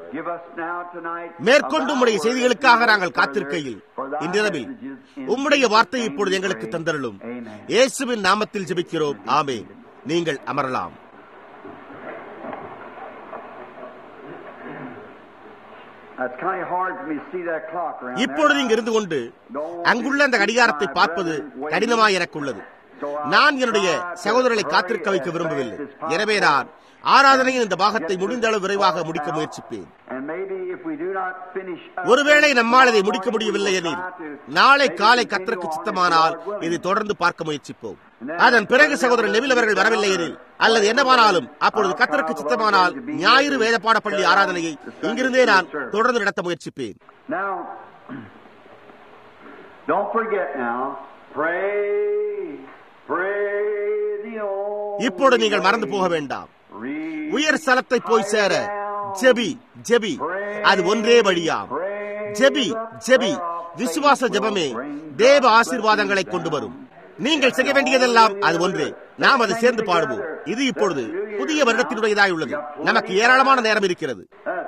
மேற்கொண்டு உம்முடைய செய்திகளுக்காக நாங்கள் காத்திருக்கையில் இன்றிரவில் உம்முடைய வார்த்தை இப்பொழுது எங்களுக்கு தந்தருளும். இயேசுவின் நாமத்தில் ஜெபிக்கிறோம். ஆமென். நீங்கள் அமரலாம். இப்பொழுது இங்கு இருந்து கொண்டு அங்குள்ள அந்த கடிகாரத்தை பார்ப்பது கடினமாய் எனக்கு உள்ளது. நான் என்னுடைய சகோதரர்களை காத்திருக்க வைக்க விரும்பவில்லை. எனவே நான் ஆராதனையின் இந்த பாகத்தை முடிந்த அளவு விரைவாக முடிக்க முயற்சிப்பேன். ஒருவேளை நம்மால் இதை முடிக்க முடியவில்லை எனில் நாளை காலை கர்த்தருக்கு சித்தமானால் இதை தொடர்ந்து பார்க்க முயற்சிப்போம். அதன் பிறகு சகோதரர் நெவில் அவர்கள் வரவில்லை எனில் அல்லது என்னவானாலும் அப்பொழுது கர்த்தருக்கு சித்தமானால் ஞாயிறு வேத பாடப்பள்ளி ஆராதனையை இங்கிருந்தே நான் தொடர்ந்து நடத்த முயற்சிப்பேன். இப்போது நீங்கள் மறந்து போக வேண்டாம். உயர் ஸ்தலத்தை போய் சேர ஜெபி, ஜெபி, அது ஒன்றே வழியாம். ஜெபி, ஜெபி, விசுவாச ஜெபமே தேவ ஆசீர்வாதங்களை கொண்டு வரும். நீங்கள் செய்ய வேண்டியதெல்லாம் அது ஒன்றே. நாம் அதை சேர்ந்து பாடுவோம். இது இப்பொழுது புதிய வருடத்தினுடையதாய் உள்ளது. நமக்கு ஏராளமான நேரம் இருக்கிறது.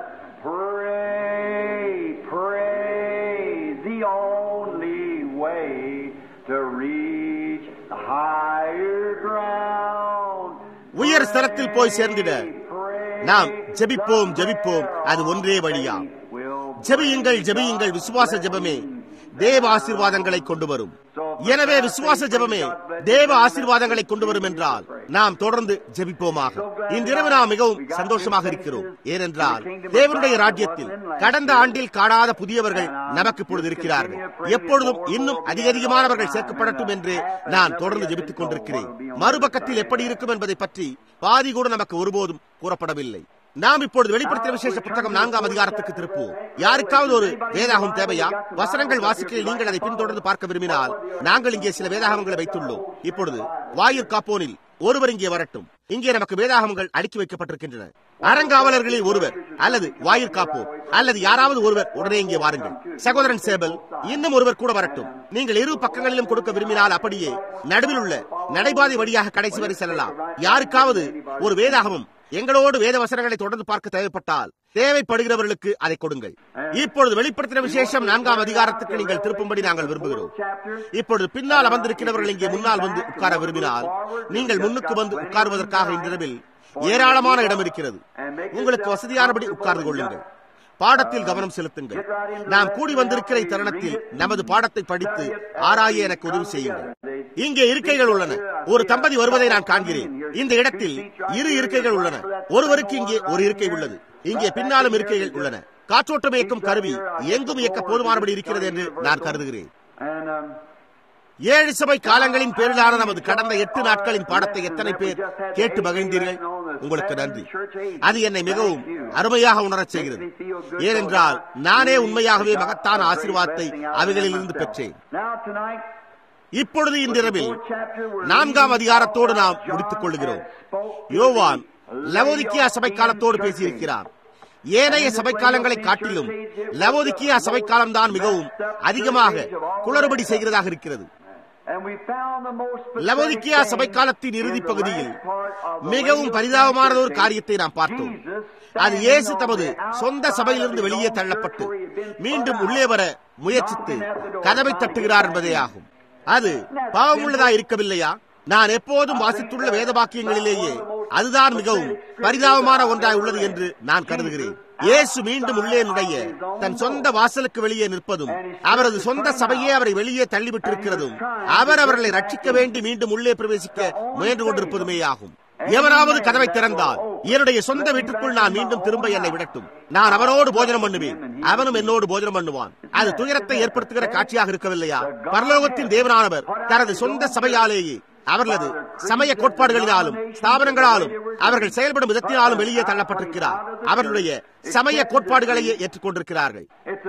உயர் ஸ்தலத்தில் போய் சேர்ந்திட நாம் ஜெபிப்போம், ஜெபிப்போம், அது ஒன்றே வழியாம். ஜெபியுங்கள், ஜெபியுங்கள், விசுவாச ஜெபமே தேவ ஆசீர்வாதங்களை கொண்டு வரும். எனவே விசுவாச ஜெபமே தேவ ஆசீர்வாதங்களை கொண்டு வரும் என்றால் நாம் தொடர்ந்து ஜெபிப்போமாக. இன்றிரவு நாம் மிகவும் சந்தோஷமாக இருக்கிறோம். ஏனென்றால் தேவனுடைய ராஜ்யத்தில் கடந்த ஆண்டில் காணாத புதியவர்கள் நமக்கு இப்பொழுது இருக்கிறார்கள். எப்பொழுதும் இன்னும் அதிகமானவர்கள் சேர்க்கப்படட்டும் என்று நான் தொடர்ந்து ஜெபித்துக் கொண்டிருக்கிறேன். மறுபக்கத்தில் எப்படி இருக்கும் என்பதை பற்றி பாதி கூட நமக்கு ஒருபோதும் கூறப்படவில்லை. நாம் இப்பொழுது வெளிப்படுத்தின விசேஷ புத்தகம் 4ஆம் அதிகாரத்துக்கு திருப்புவோம். யாருக்காவது ஒரு வேதாகம் தேவையா? வசனங்கள் வாசிக்கையில் நீங்கள் அதை பின்தொடர்ந்து பார்க்க விரும்பினால் நாங்கள் இங்கே சில வேதாகங்களை வைத்துள்ளோம். இப்பொழுது வாயிற்காப்போனில் ஒருவர் இங்கே வரட்டும். இங்கே நமக்கு வேதாகங்கள் அடுக்கி வைக்கப்பட்டிருக்கின்றன. அறங்காவலர்களில் ஒருவர் அல்லது வாயிற்காப்போர் அல்லது யாராவது ஒருவர் உடனே இங்கே வாருங்கள். சகோதரன் சேபல், இன்னும் ஒருவர் கூட வரட்டும். நீங்கள் இரு பக்கங்களிலும் கொடுக்க விரும்பினால் அப்படியே நடுவில் உள்ள நடைபாதை வழியாக கடைசி வரை செல்லலாம். யாருக்காவது ஒரு வேதாகமும் எங்களோடு வேத வசனங்களை தொடர்ந்து பார்க்க தேவைப்பட்டால் தேவைப்படுகிறவர்களுக்கு அதை கொடுங்கள். இப்பொழுது வெளிப்படுத்தின விசேஷம் 4ஆம் அதிகாரத்துக்கு நீங்கள் திருப்பும்படி நாங்கள் விரும்புகிறோம். இப்பொழுது பின்னால் அமர்ந்திருக்கிறவர்கள் இங்கே முன்னால் வந்து உட்கார விரும்பினால் நீங்கள் முன்னுக்கு வந்து உட்காருவதற்காக இந்த இரவில் ஏராளமான இடம் இருக்கிறது. உங்களுக்கு வசதியானபடி உட்கார்ந்து கொள்ளுங்கள். பாடத்தில் கவனம் செலுத்துங்கள். நாம் கூடி வந்திருக்கிற தருணத்தில் நமது பாடத்தை படித்து ஆராய எனக்கு உதவி செய்யுங்கள். இங்கே இருக்கைகள் உள்ளன. ஒரு தம்பதி வருவதை நான் காண்கிறேன். இந்த இடத்தில் இரு இருக்கைகள் உள்ளன. ஒருவருக்கு இங்கே ஒரு இருக்கை உள்ளது. இங்கே பின்னாலும் இருக்கைகள் உள்ளன. காற்றோட்டம் இயக்கும் கருவி எங்கும் இயக்க போதுமானபடி இருக்கிறது என்று நான் கருதுகிறேன். 7 சபை காலங்களின் பேரிலான நமது கடந்த 8 நாட்களின் பாடத்தை எத்தனை பேர் கேட்டு மகிழ்ந்தீர்கள்? உங்களுக்கு நன்றி. அது என்னை மிகவும் அருமையாக உணரச் செய்கிறது. ஏனென்றால் நானே உண்மையாகவே மகத்தான ஆசீர்வாதத்தை அவைகளிலிருந்து பெற்றேன். இப்பொழுது இந்த இரவில் 4ஆம் அதிகாரத்தோடு நாம் முடித்துக் கொள்கிறோம். யோவான் லவோதிக்கியா சபை காலத்தோடு பேசியிருக்கிறார். ஏனைய சபை காலங்களை காட்டிலும் லவோதிக்கியா சபை காலம்தான் மிகவும் அதிகமாக குளறுபடி செய்கிறதாக இருக்கிறது. லவோதிக்கியா சபை காலத்தின் இறுதி பகுதியில் மிகவும் பரிதாபமான ஒரு காரியத்தை நாம் பார்த்தோம். அது இயேசு தமது சொந்த சபையிலிருந்து வெளியே தள்ளப்பட்டு மீண்டும் உள்ளே வர முயற்சித்து கதவை தட்டுகிறார் என்பதே ஆகும். அது பாவமுள்ளதா இருக்கவில்லையா? நான் எப்போதும் வாசித்துள்ள வேத வாக்கியங்களிலேயே அதுதான் மிகவும் பரிதாபமான ஒன்றாய் உள்ளது என்று நான் கருதுகிறேன். இயேசு மீண்டும் உள்ளே நுழைய தன் சொந்த வாசலுக்கு வெளியே நிற்பதும் அவரது சொந்த சபையே அவரை வெளியே தள்ளிவிட்டிருக்கிறதும் அவர் அவர்களை ரட்சிக்க வேண்டி மீண்டும் உள்ளே பிரவேசிக்க முயன்று கொண்டிருப்பதுமே ஆகும். எவராவது கதவை திறந்தால் என்னுடைய சொந்த வீட்டுக்குள் நான் மீண்டும் திரும்ப என்னை விடட்டும். நான் அவரோடு போஜனம் பண்ணுவேன், அவனும் என்னோடு போஜனம் பண்ணுவான். அது துயரத்தை ஏற்படுத்துகிற காட்சியாக இருக்கவில்லையா? பரலோகத்தின் தேவனானவர் தனது சொந்த சபையாலேயே அவர்களது சமய கோட்பாடுகளினாலும் ஸ்தாபனங்களாலும் அவர்கள் செயல்படும் விதத்தினாலும் வெளியே தள்ளப்பட்டிருக்கிறார். அவர்களுடைய சமய கோட்பாடுகளையே ஏற்றுக்கொண்டிருக்கிறார்கள்.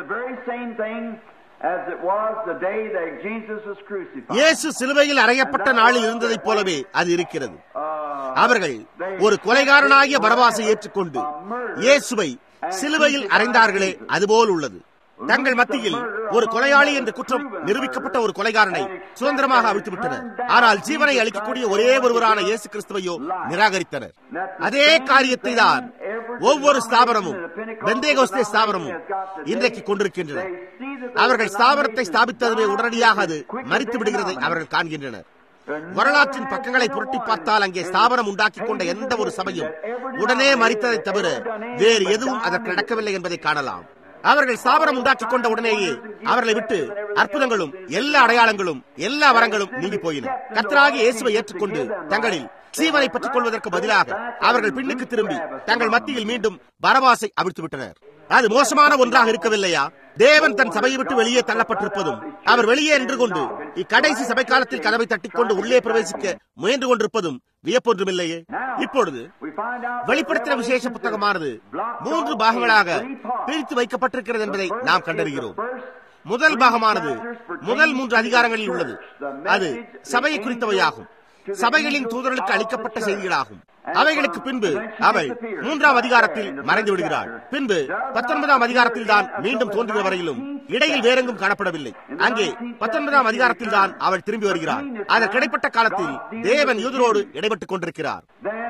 இயேசு சிலுவையில் அறையப்பட்ட நாளில் இருந்ததைப் போலவே அது இருக்கிறது. அவர்கள் ஒரு கொலைகாரனாகிய பரபாசை ஏற்றுக்கொண்டு இயேசுவை சிலுவையில் அறைந்தார்களே, அதுபோல் உள்ளது. தங்கள் மத்தியில் ஒரு கொலையாளி என்று குற்றம் நிரூபிக்கப்பட்ட ஒரு கொலைகாரனை சுதந்திரமாக அவிழ்த்துவிட்டனர். ஆனால் ஜீவனை அளிக்கக்கூடிய ஒரே ஒருவரான இயேசு கிறிஸ்துவையோ நிராகரித்தனர். அதே காரியத்தை தான் ஒவ்வொரு ஸ்தாபனமும், பெந்தேகோஸ்தே ஸ்தாபனமும் இன்றைக்கு கொண்டிருக்கின்றனர். அவர்கள் ஸ்தாபனத்தை ஸ்தாபித்ததுமே உடனடியாக அது மரித்து விடுகிறதை அவர்கள் காண்கின்றனர். வரலாற்றின் பக்கங்களை புரட்டி பார்த்தால் அங்கே ஸ்தாபனம் உண்டாக்கிக் கொண்ட எந்த ஒரு சபையும் உடனே மரித்ததை தவிர வேறு எதுவும் அதற்கு நடக்கவில்லை என்பதை காணலாம். அவர்கள் ஸ்தாபனம் உண்டாக்கிக் கொண்ட உடனேயே அவர்களை விட்டு அற்புதங்களும் எல்லா அடையாளங்களும் எல்லா வரங்களும் நீங்கி போயின. கர்த்தராகிய இயேசுவை ஏற்றுக்கொண்டு தங்களில் ஜீவனை பற்றிக் கொள்வதற்கு பதிலாக அவர்கள் பின்னுக்கு திரும்பி தங்கள் மத்தியில் மீண்டும் பரபாசை அவிழ்த்து விட்டனர். அது மோசமான ஒன்றாக இருக்கவில்லையா? தேவன் தன் சபையை விட்டு வெளியே தள்ளப்பட்டிருப்பதும் அவர் வெளியே நின்று கொண்டு இக்கடைசி சபை காலத்தில் கதவை தட்டிக்கொண்டு உள்ளே பிரவேசிக்க முயன்று கொண்டிருப்பதும் வியப்பொன்றுமில்லையே. இப்பொழுது வெளிப்படுத்தின விசேஷ புத்தகமானது 3 பாகங்களாக பிரித்து வைக்கப்பட்டிருக்கிறது என்பதை நாம் கண்டறிகிறோம். முதல் பாகமானது முதல் 3 அதிகாரங்களில் உள்ளது. அது சபையை குறித்தவையாகும். சபைகளின் தூதர்களுக்கு அளிக்கப்பட்ட செய்திகளாகும். அவைகளுக்கு பின்பு அவள் 3ஆம் அதிகாரத்தில் மறைந்து விடுகிறாள். பின்பு 19ஆம் அதிகாரத்தில் தான் மீண்டும் தோன்றுகிற வரையிலும் இடையில் வேறெங்கும் காணப்படவில்லை. அங்கே 19ஆம் அதிகாரத்தில் தான் அவள் திரும்பி வருகிறாள். அதற்கு இடைப்பட்ட காலத்தில் தேவன் யூதரோடு இடைப்பட்டுக் கொண்டிருக்கிறார்.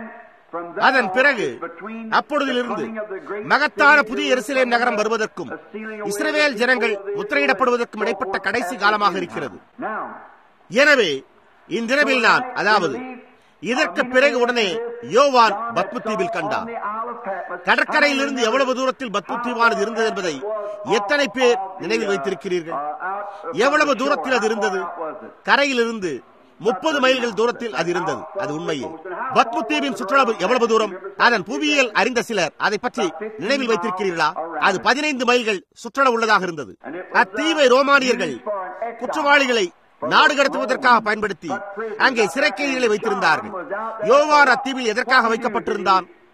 அதன் பிறகு அப்பொழுதிலிருந்து மகத்தான புதிய எருசலேம் நகரம் வருவதற்கும் இஸ்ரவேல் ஜனங்கள் முத்திரையிடப்படுவதற்கும் இடைப்பட்ட கடைசி காலமாக இருக்கிறது. எனவே இந்திரவில் நான், அதாவது இதற்கு பிறகு உடனே யோவான் பத்மு தீவில் கண்டார். கடற்கரையிலிருந்து எவ்வளவு தூரத்தில் பத்மு தீவானது இருந்தது என்பதை எத்தனை பேர் நினைவில் வைத்திருக்கிறீர்கள்? எவ்வளவு தூரத்தில் அது இருந்தது? கரையிலிருந்து 30 மைல்கள் தூரத்தில் அது இருந்தது. அது உண்மையே. பத்மு தீவின் சுற்றளவு எவ்வளவு தூரம்? அதன் புவியியல் அறிந்த சிலர் அதை பற்றி நினைவில் வைத்திருக்கிறீர்களா? அது 15 மைல்கள் சுற்றளவு உள்ளதாக இருந்தது. அத்தீவை ரோமானியர்கள் குற்றவாளிகளை நாடு கடத்துவதற்காக பயன்படுத்தி அங்கே சிறை கைதிகளை வைத்திருந்தார்கள். யோவான் அத்தீவில் எதற்காக வைக்கப்பட்டிருந்தான்?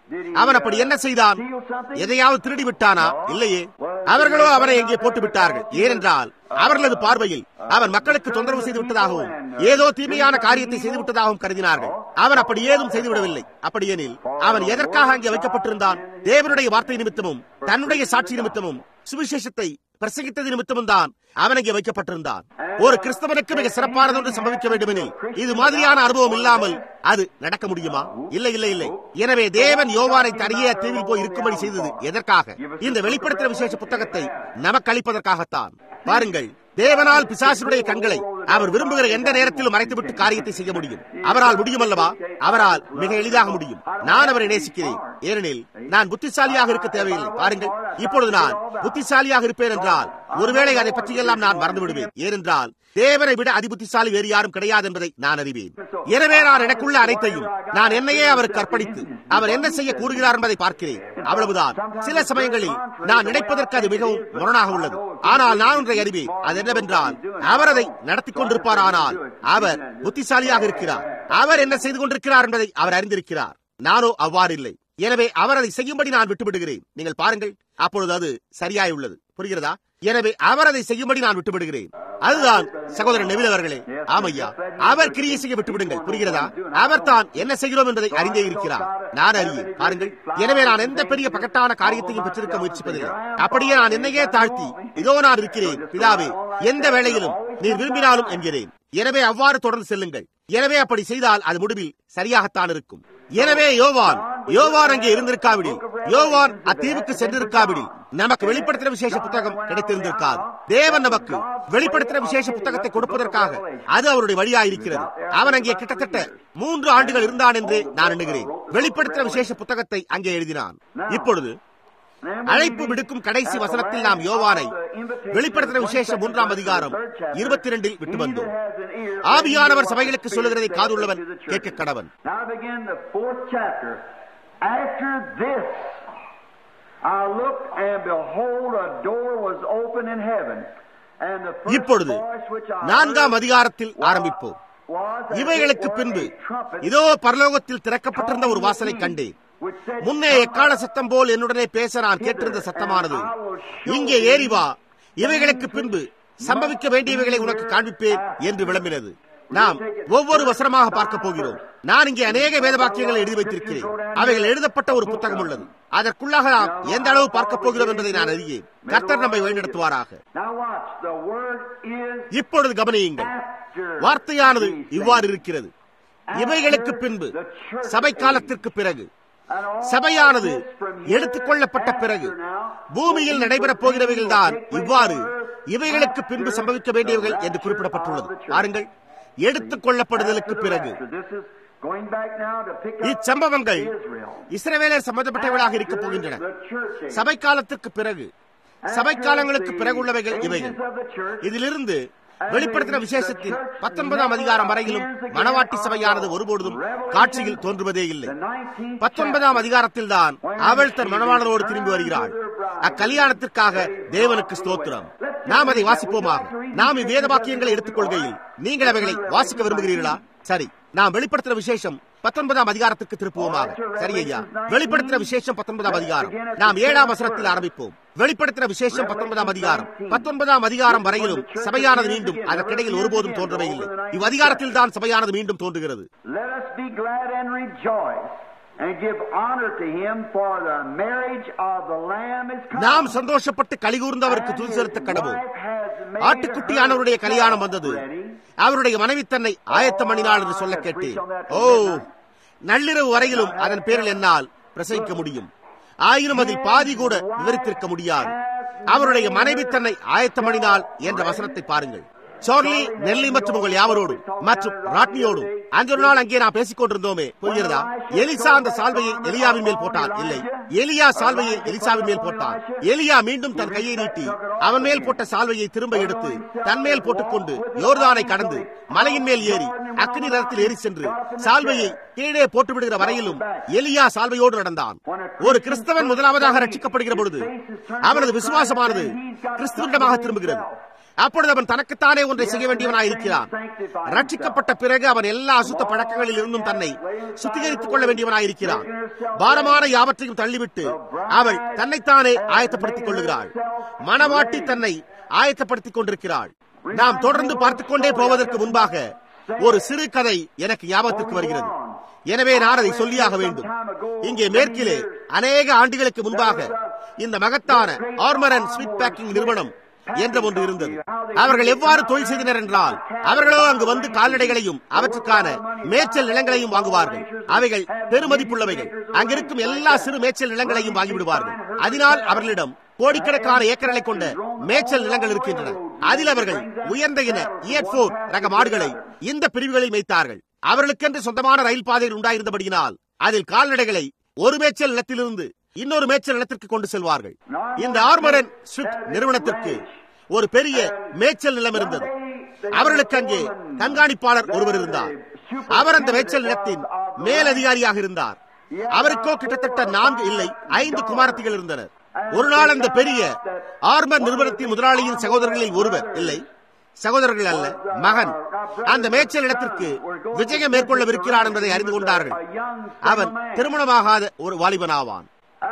அவன் அப்படி என்ன செய்தான்? எதையாவது திருடி விட்டானா? இல்லையே. அவர்களோ அவனை எங்கே போட்டு விட்டார்கள். ஏனென்றால் அவர்களது பார்வையில் அவன் மக்களுக்கு தொந்தரவு செய்து விட்டதாகவும் ஏதோ தீமையான காரியத்தை செய்து விட்டதாகவும் கருதினார்கள். அவன் அப்படி ஏதும் செய்துவிடவில்லை. அப்படியெனில் அவன் எதற்காக அங்கே வைக்கப்பட்டிருந்தான்? தேவனுடைய வார்த்தை நிமித்தமும் தன்னுடைய சாட்சி நிமித்தமும் சுவிசேஷத்தை பிரசங்கித்தது நிமித்தமும் தான் அவன் இங்கே வைக்கப்பட்டிருந்தான். ஒரு கிறிஸ்தவனுக்கு மிக சிறப்பானது ஒன்று சம்பவிக்க வேண்டுமெனில் இது மாதிரியான அனுபவம் இல்லாமல் அது நடக்க முடியுமா? இல்லை இல்லை இல்லை. எனவே தேவன் யோவானை தனியே தீவில் போய் இருக்கும்படி செய்தது எதற்காக? இந்த வெளிப்படுத்தின விசேஷ புத்தகத்தை நமக்கு அளிப்பதற்காகத்தான். பாருங்கள், தேவனால் பிசாசுடைய கண்களை அவர் விரும்புகிற எந்த நேரத்திலும் மறைத்துவிட்டு காரியத்தை செய்ய முடியும். அவரால் முடியும் அல்லவா? அவரால் மிக எளிதாக முடியும். நான் அவரை நேசிக்கிறேன். ஏனெனில் நான் புத்திசாலியாக இருக்க தேவையில்லை. பாருங்கள், இப்பொழுது நான் புத்திசாலியாக இருப்பேன் என்றால் ஒருவேளை அதை பற்றியெல்லாம் நான் மறந்து விடுவேன். ஏனென்றால் தேவனை விட அதிபுத்திசாலி வேறு யாரும் கிடையாது என்பதை நான் அறிவேன். எனவே நான் எனக்குள்ள அனைத்தையும் நான் என்னையே அவருக்கு அர்ப்பணித்து அவர் என்ன செய்ய கூறுகிறார் என்பதை பார்க்கிறேன். அவ்வளவுதான். சில சமயங்களில் நான் நினைப்பதற்கு அது மிகவும் முரணாக உள்ளது. ஆனால் நான் ஒன்றை அறிவேன். அது என்னவென்றால் அவர் அதை நடத்தி கொண்டிருப்பார். ஆனால் அவர் புத்திசாலியாக இருக்கிறார். அவர் என்ன செய்து கொண்டிருக்கிறார் என்பதை அவர் அறிந்திருக்கிறார். நானோ அவ்வாறு இல்லை. எனவே அவர் அதை செய்யும்படி நான் விட்டுவிடுகிறேன். நீங்கள் பாருங்கள், அப்பொழுது அது சரியாய் உள்ளது. புரிகிறதா? எனவே அவர் அதை செய்யும்படி நான் விட்டுவிடுகிறேன். அதுதான் சகோதரன் நெவில் அவர்களே. ஆமையா, அவர் கிரியை செய்ய விட்டுவிடுங்கள். புரிகிறதா? அவர் தான் என்ன செய்கிறோம் என்பதை அறிந்தே இருக்கிறார். நான் அறியேன். பாருங்கள், எனவே நான் எந்த பெரிய பகட்டான காரியத்தையும் பெற்றிருக்க முயற்சிப்பதில்லை. அப்படியே நான் என்னையே தாழ்த்தி இதோ நான் இருக்கிறேன் பிதாவே, எந்த வேளையிலும் நீர் விரும்பினாலும் என்கிறேன். எனவே அவ்வாறு தொடர்ந்து செல்லுங்கள். எனவே அப்படி செய்தால் அது முடிவில் சரியாகத்தான் இருக்கும். எனவே யோவான் அங்கே இருந்திருக்காவிடில், யோவான் அத்தீவுக்கு சென்றிருக்காவிடில் நமக்கு வெளிப்படுத்தின விசேஷ புத்தகம் கிடைத்திருந்திருக்காது. தேவன் நமக்கு வெளிப்படுத்தின விசேஷ புத்தகத்தை கொடுப்பதற்காக அது அவருடைய வழியாயிருக்கிறது. அவன் அங்கே கிட்டத்தட்ட 3 ஆண்டுகள் இருந்தான் என்றே நான் எண்ணுகிறேன். வெளிப்படுத்தின விசேஷ புத்தகத்தை அங்கே எழுதினான். இப்பொழுது அழைப்பு விடுக்கும் கடைசி வசனத்தில் நாம் யோவானை வெளிப்படுத்தின விசேஷ 3ஆம் அதிகாரம் 22 விட்டு வந்தோம். ஆவியானவர் சபைகளுக்கு சொல்லுகிறதை காதுள்ளவன் கேட்க கடவன். இப்பொழுது 4ஆம் அதிகாரத்தில் ஆரம்பிப்போம். இவைகளுக்கு பின்பு இதோ பரலோகத்தில் திறக்கப்பட்டிருந்த ஒரு வாசலை கண்டேன். முன்னே எக்கால சத்தம் போல் என்னுடனே பேச நான் கேட்டிருந்த சத்தமானது, இங்கே ஏறி வா, இவைகளுக்கு பின்பு சம்பவிக்க வேண்டியவைகளை உனக்கு காண்பிப்பேன் என்று விளம்பினது. நாம் ஒவ்வொரு வசனமாக பார்க்க போகிறோம். நான் இங்கே அநேக வேத வாக்கியங்களை எழுதி வைத்திருக்கிறேன். அவைகள் எழுதப்பட்ட ஒரு புத்தகம் உள்ளது. அதற்குள்ளாக நாம் எந்த அளவு பார்க்க போகிறோம் என்பதை நான் அறியேன். கர்த்தர் நம்மை வழிநடத்துவாராக. இப்பொழுது கவனியுங்கள். வார்த்தையானது இவ்வாறு இருக்கிறது. இவைகளுக்கு பின்பு, சபை காலத்திற்கு பிறகு, சபையானது எடுத்துக் கொள்ளப்பட்ட பிறகு பூமியில் நடைபெறப் போகிறவைகள் தான் இவ்வாறு இவைகளுக்கு பின்பு சம்பவிக்க வேண்டியவைகள் என்று குறிப்பிடப்பட்டுள்ளது. பாருங்கள், எடுத்துக் கொள்ளப்படுதலுக்கு பிறகு இச்சம்பவங்கள் இஸ்ரவேலர் சம்பந்தப்பட்டவர்களாக இருக்கப் போகின்றன. சபை காலத்திற்கு பிறகு, சபை காலங்களுக்கு பிறகு உள்ளவைகள் இவைகள். இதிலிருந்து வெளிப்படுத்தின விசேஷத்தின் 19ஆம் அதிகாரம் வரையிலும் மணவாட்டி சபையானது ஒருபொழுதும் காட்சியில் தோன்றுவதே இல்லை. 19ஆம் அதிகாரத்தில் தான் அவள் தன் மணவாளரோடு திரும்பி வருகிறாள். அக்கல்யாணத்திற்காக தேவனுக்கு ஸ்தோத்திரம். நாம் அதை வாசிப்போமாக. நாம் இவ்வேத வாக்கியங்களை எடுத்துக் கொள்கையில் நீங்கள் அவைகளை வாசிக்க விரும்புகிறீர்களா? சரி, நாம் வெளிப்படுத்தின விசேஷம் 19ஆம் அதிகாரத்துக்கு திருப்புவோமாக. சரி ஐயா, வெளிப்படுத்தின விசேஷம் 19ஆம் அதிகாரம் நாம் 7ஆம் வசனத்தில் ஆரம்பிப்போம். வெளிப்படுத்தின விசேஷம் 19ஆம் அதிகாரம் 19ஆம் அதிகாரம் வரையிலும் சபையானது மீண்டும் அதற்கிடையில் ஒருபோதும் தோன்றவே இல்லை. இவ்வதிகாரத்தில் தான் சபையானது மீண்டும் தோன்றுகிறது. நாம் சந்தோஷப்பட்டு களிகூர்ந்து அவருக்கு துதி செலுத்த கடவோம். ஆட்டுக்குட்டியானவருடைய கல்யாணம் வந்தது. அவருடைய மனைவி தன்னை ஆயத்தம் பண்ணினாள் என்று சொல்ல கேட்டேன். ஓ, நள்ளிரவு வரையிலும் அதன் பேரில் என்னால் பிரசங்கிக்க முடியும். ஆயினும் அதில் பாதி கூட விவரித்திருக்க முடியாது. அவருடைய மனைவி தன்னை ஆயத்தம் பண்ணினாள் என்ற வசனத்தை பாருங்கள். சார்லி, நெல்லி மற்றும் உங்கள் யாவரோடும் மற்றும் ராட்னியோடும் அந்த ஒரு நாள் அங்கே நான் பேசிக் கொண்டிருந்தோமே, புரிகிறதா? எலிசா அந்த சால்வையை எலியாவின் மேல் போட்டான். இல்லை, எலியா சால்வையை எலிசாவின் மேல் போட்டான். எலியா மீண்டும் தன் கையை நீட்டி அவன் மேல் போட்ட சால்வையை திரும்ப எடுத்து தன் மேல் போட்டுக்கொண்டு யோர்தானை கடந்து மலையின் மேல் ஏறி அக்னி ரதத்தில் ஏறி சென்று சால்வையை கீழே போட்டு விடுகிற வரையிலும் எலியா சால்வையோடு நடந்தான். ஒரு கிறிஸ்தவன் முதலாவதாக ரட்சிக்கப்படுகிற பொழுது அவனது விசுவாசமானது கிறிஸ்துவிடமாக திரும்புகிறது. அப்பொழுது அவன் தனக்குத்தானே ஒன்றை செய்ய வேண்டியவனாயிருக்கிறான். ரட்சிக்கப்பட்ட பிறகு அவன் எல்லா அசுத்த பழக்கங்களில் இருந்தும் தன்னை சுத்திகரித்துக் கொள்ள வேண்டியவனாயிருக்கிறான். பாரமான யாவற்றையும் தள்ளிவிட்டு அவள் தன்னைத்தானே ஆயத்தப்படுத்திக் கொள்ளுகிறாள். மணவாட்டி தன்னை ஆயத்தப்படுத்திக் கொண்டிருக்கிறாள். நாம் தொடர்ந்து பார்த்துக் கொண்டே போவதற்கு முன்பாக ஒரு சிறு கதை எனக்கு ஞாபகத்திற்கு வருகிறது. எனவே நான் அதை சொல்லியாக வேண்டும். இங்கே மேற்கிலே அநேக ஆண்டுகளுக்கு முன்பாக இந்த மகத்தான ஆர்மர் அண்ட் ஸ்வீட் பேக்கிங் நிறுவனம் என்ற ஒன்று இருந்தது. அவர்கள் எவ்வாறு தொழில் செய்தனர் என்றால், அவர்களோ அங்கு வந்து கால்நடைகளையும் அவற்றுக்கான மேய்ச்சல் நிலங்களையும் வாங்குவார்கள். அவைகள் பெருமதிப்புள்ளவைகள். அங்கிருக்கும் எல்லா சிறு மேய்ச்சல் நிலங்களையும் வாங்கிவிடுவார்கள். அதனால் அவர்களிடம் கோடிக்கணக்கான ஏக்கர்களை கொண்ட மேய்ச்சல் நிலங்கள் இருக்கின்றன. அதில் அவர்கள் உயர்ந்த இன இயர்போர் ரக மாடுகளை இந்த பிரிவுகளில் மேய்த்தார்கள். அவர்களுக்கென்று சொந்தமான ரயில் பாதைகள் உண்டாயிருந்தபடியினால் அதில் கால்நடைகளை ஒரு மேய்ச்சல் நிலத்திலிருந்து இன்னொரு மேய்ச்சல் நிலத்திற்கு கொண்டு செல்வார்கள். இந்த ஆர்மர் அண்ட் ஸ்விஃப்ட் நிறுவனத்திற்கு ஒரு பெரிய மேய்ச்சல் நிலம் இருந்தது. அவர்களுக்கு அங்கே கண்காணிப்பாளர் ஒருவர் இருந்தார். அவர் அந்த மேய்ச்சல் நிலத்தின் மேலதிகாரியாக இருந்தார். அவருக்கோ கிட்டத்தட்ட 4 இல்லை 5 குமாரத்திகள் இருந்தனர். ஒரு நாள் அந்த பெரிய ஆர்மர் நிறுவனத்தின் முதலாளியின் சகோதரர்களில் ஒருவர், இல்லை சகோதரர்கள் அல்ல, மகன், அந்த மேய்ச்சல் இடத்திற்கு விஜயம் மேற்கொள்ளவிருக்கிறான் என்பதை அறிந்து கொண்டார்கள். அவன் திருமணமாகாத ஒரு வாலிபனாவான்.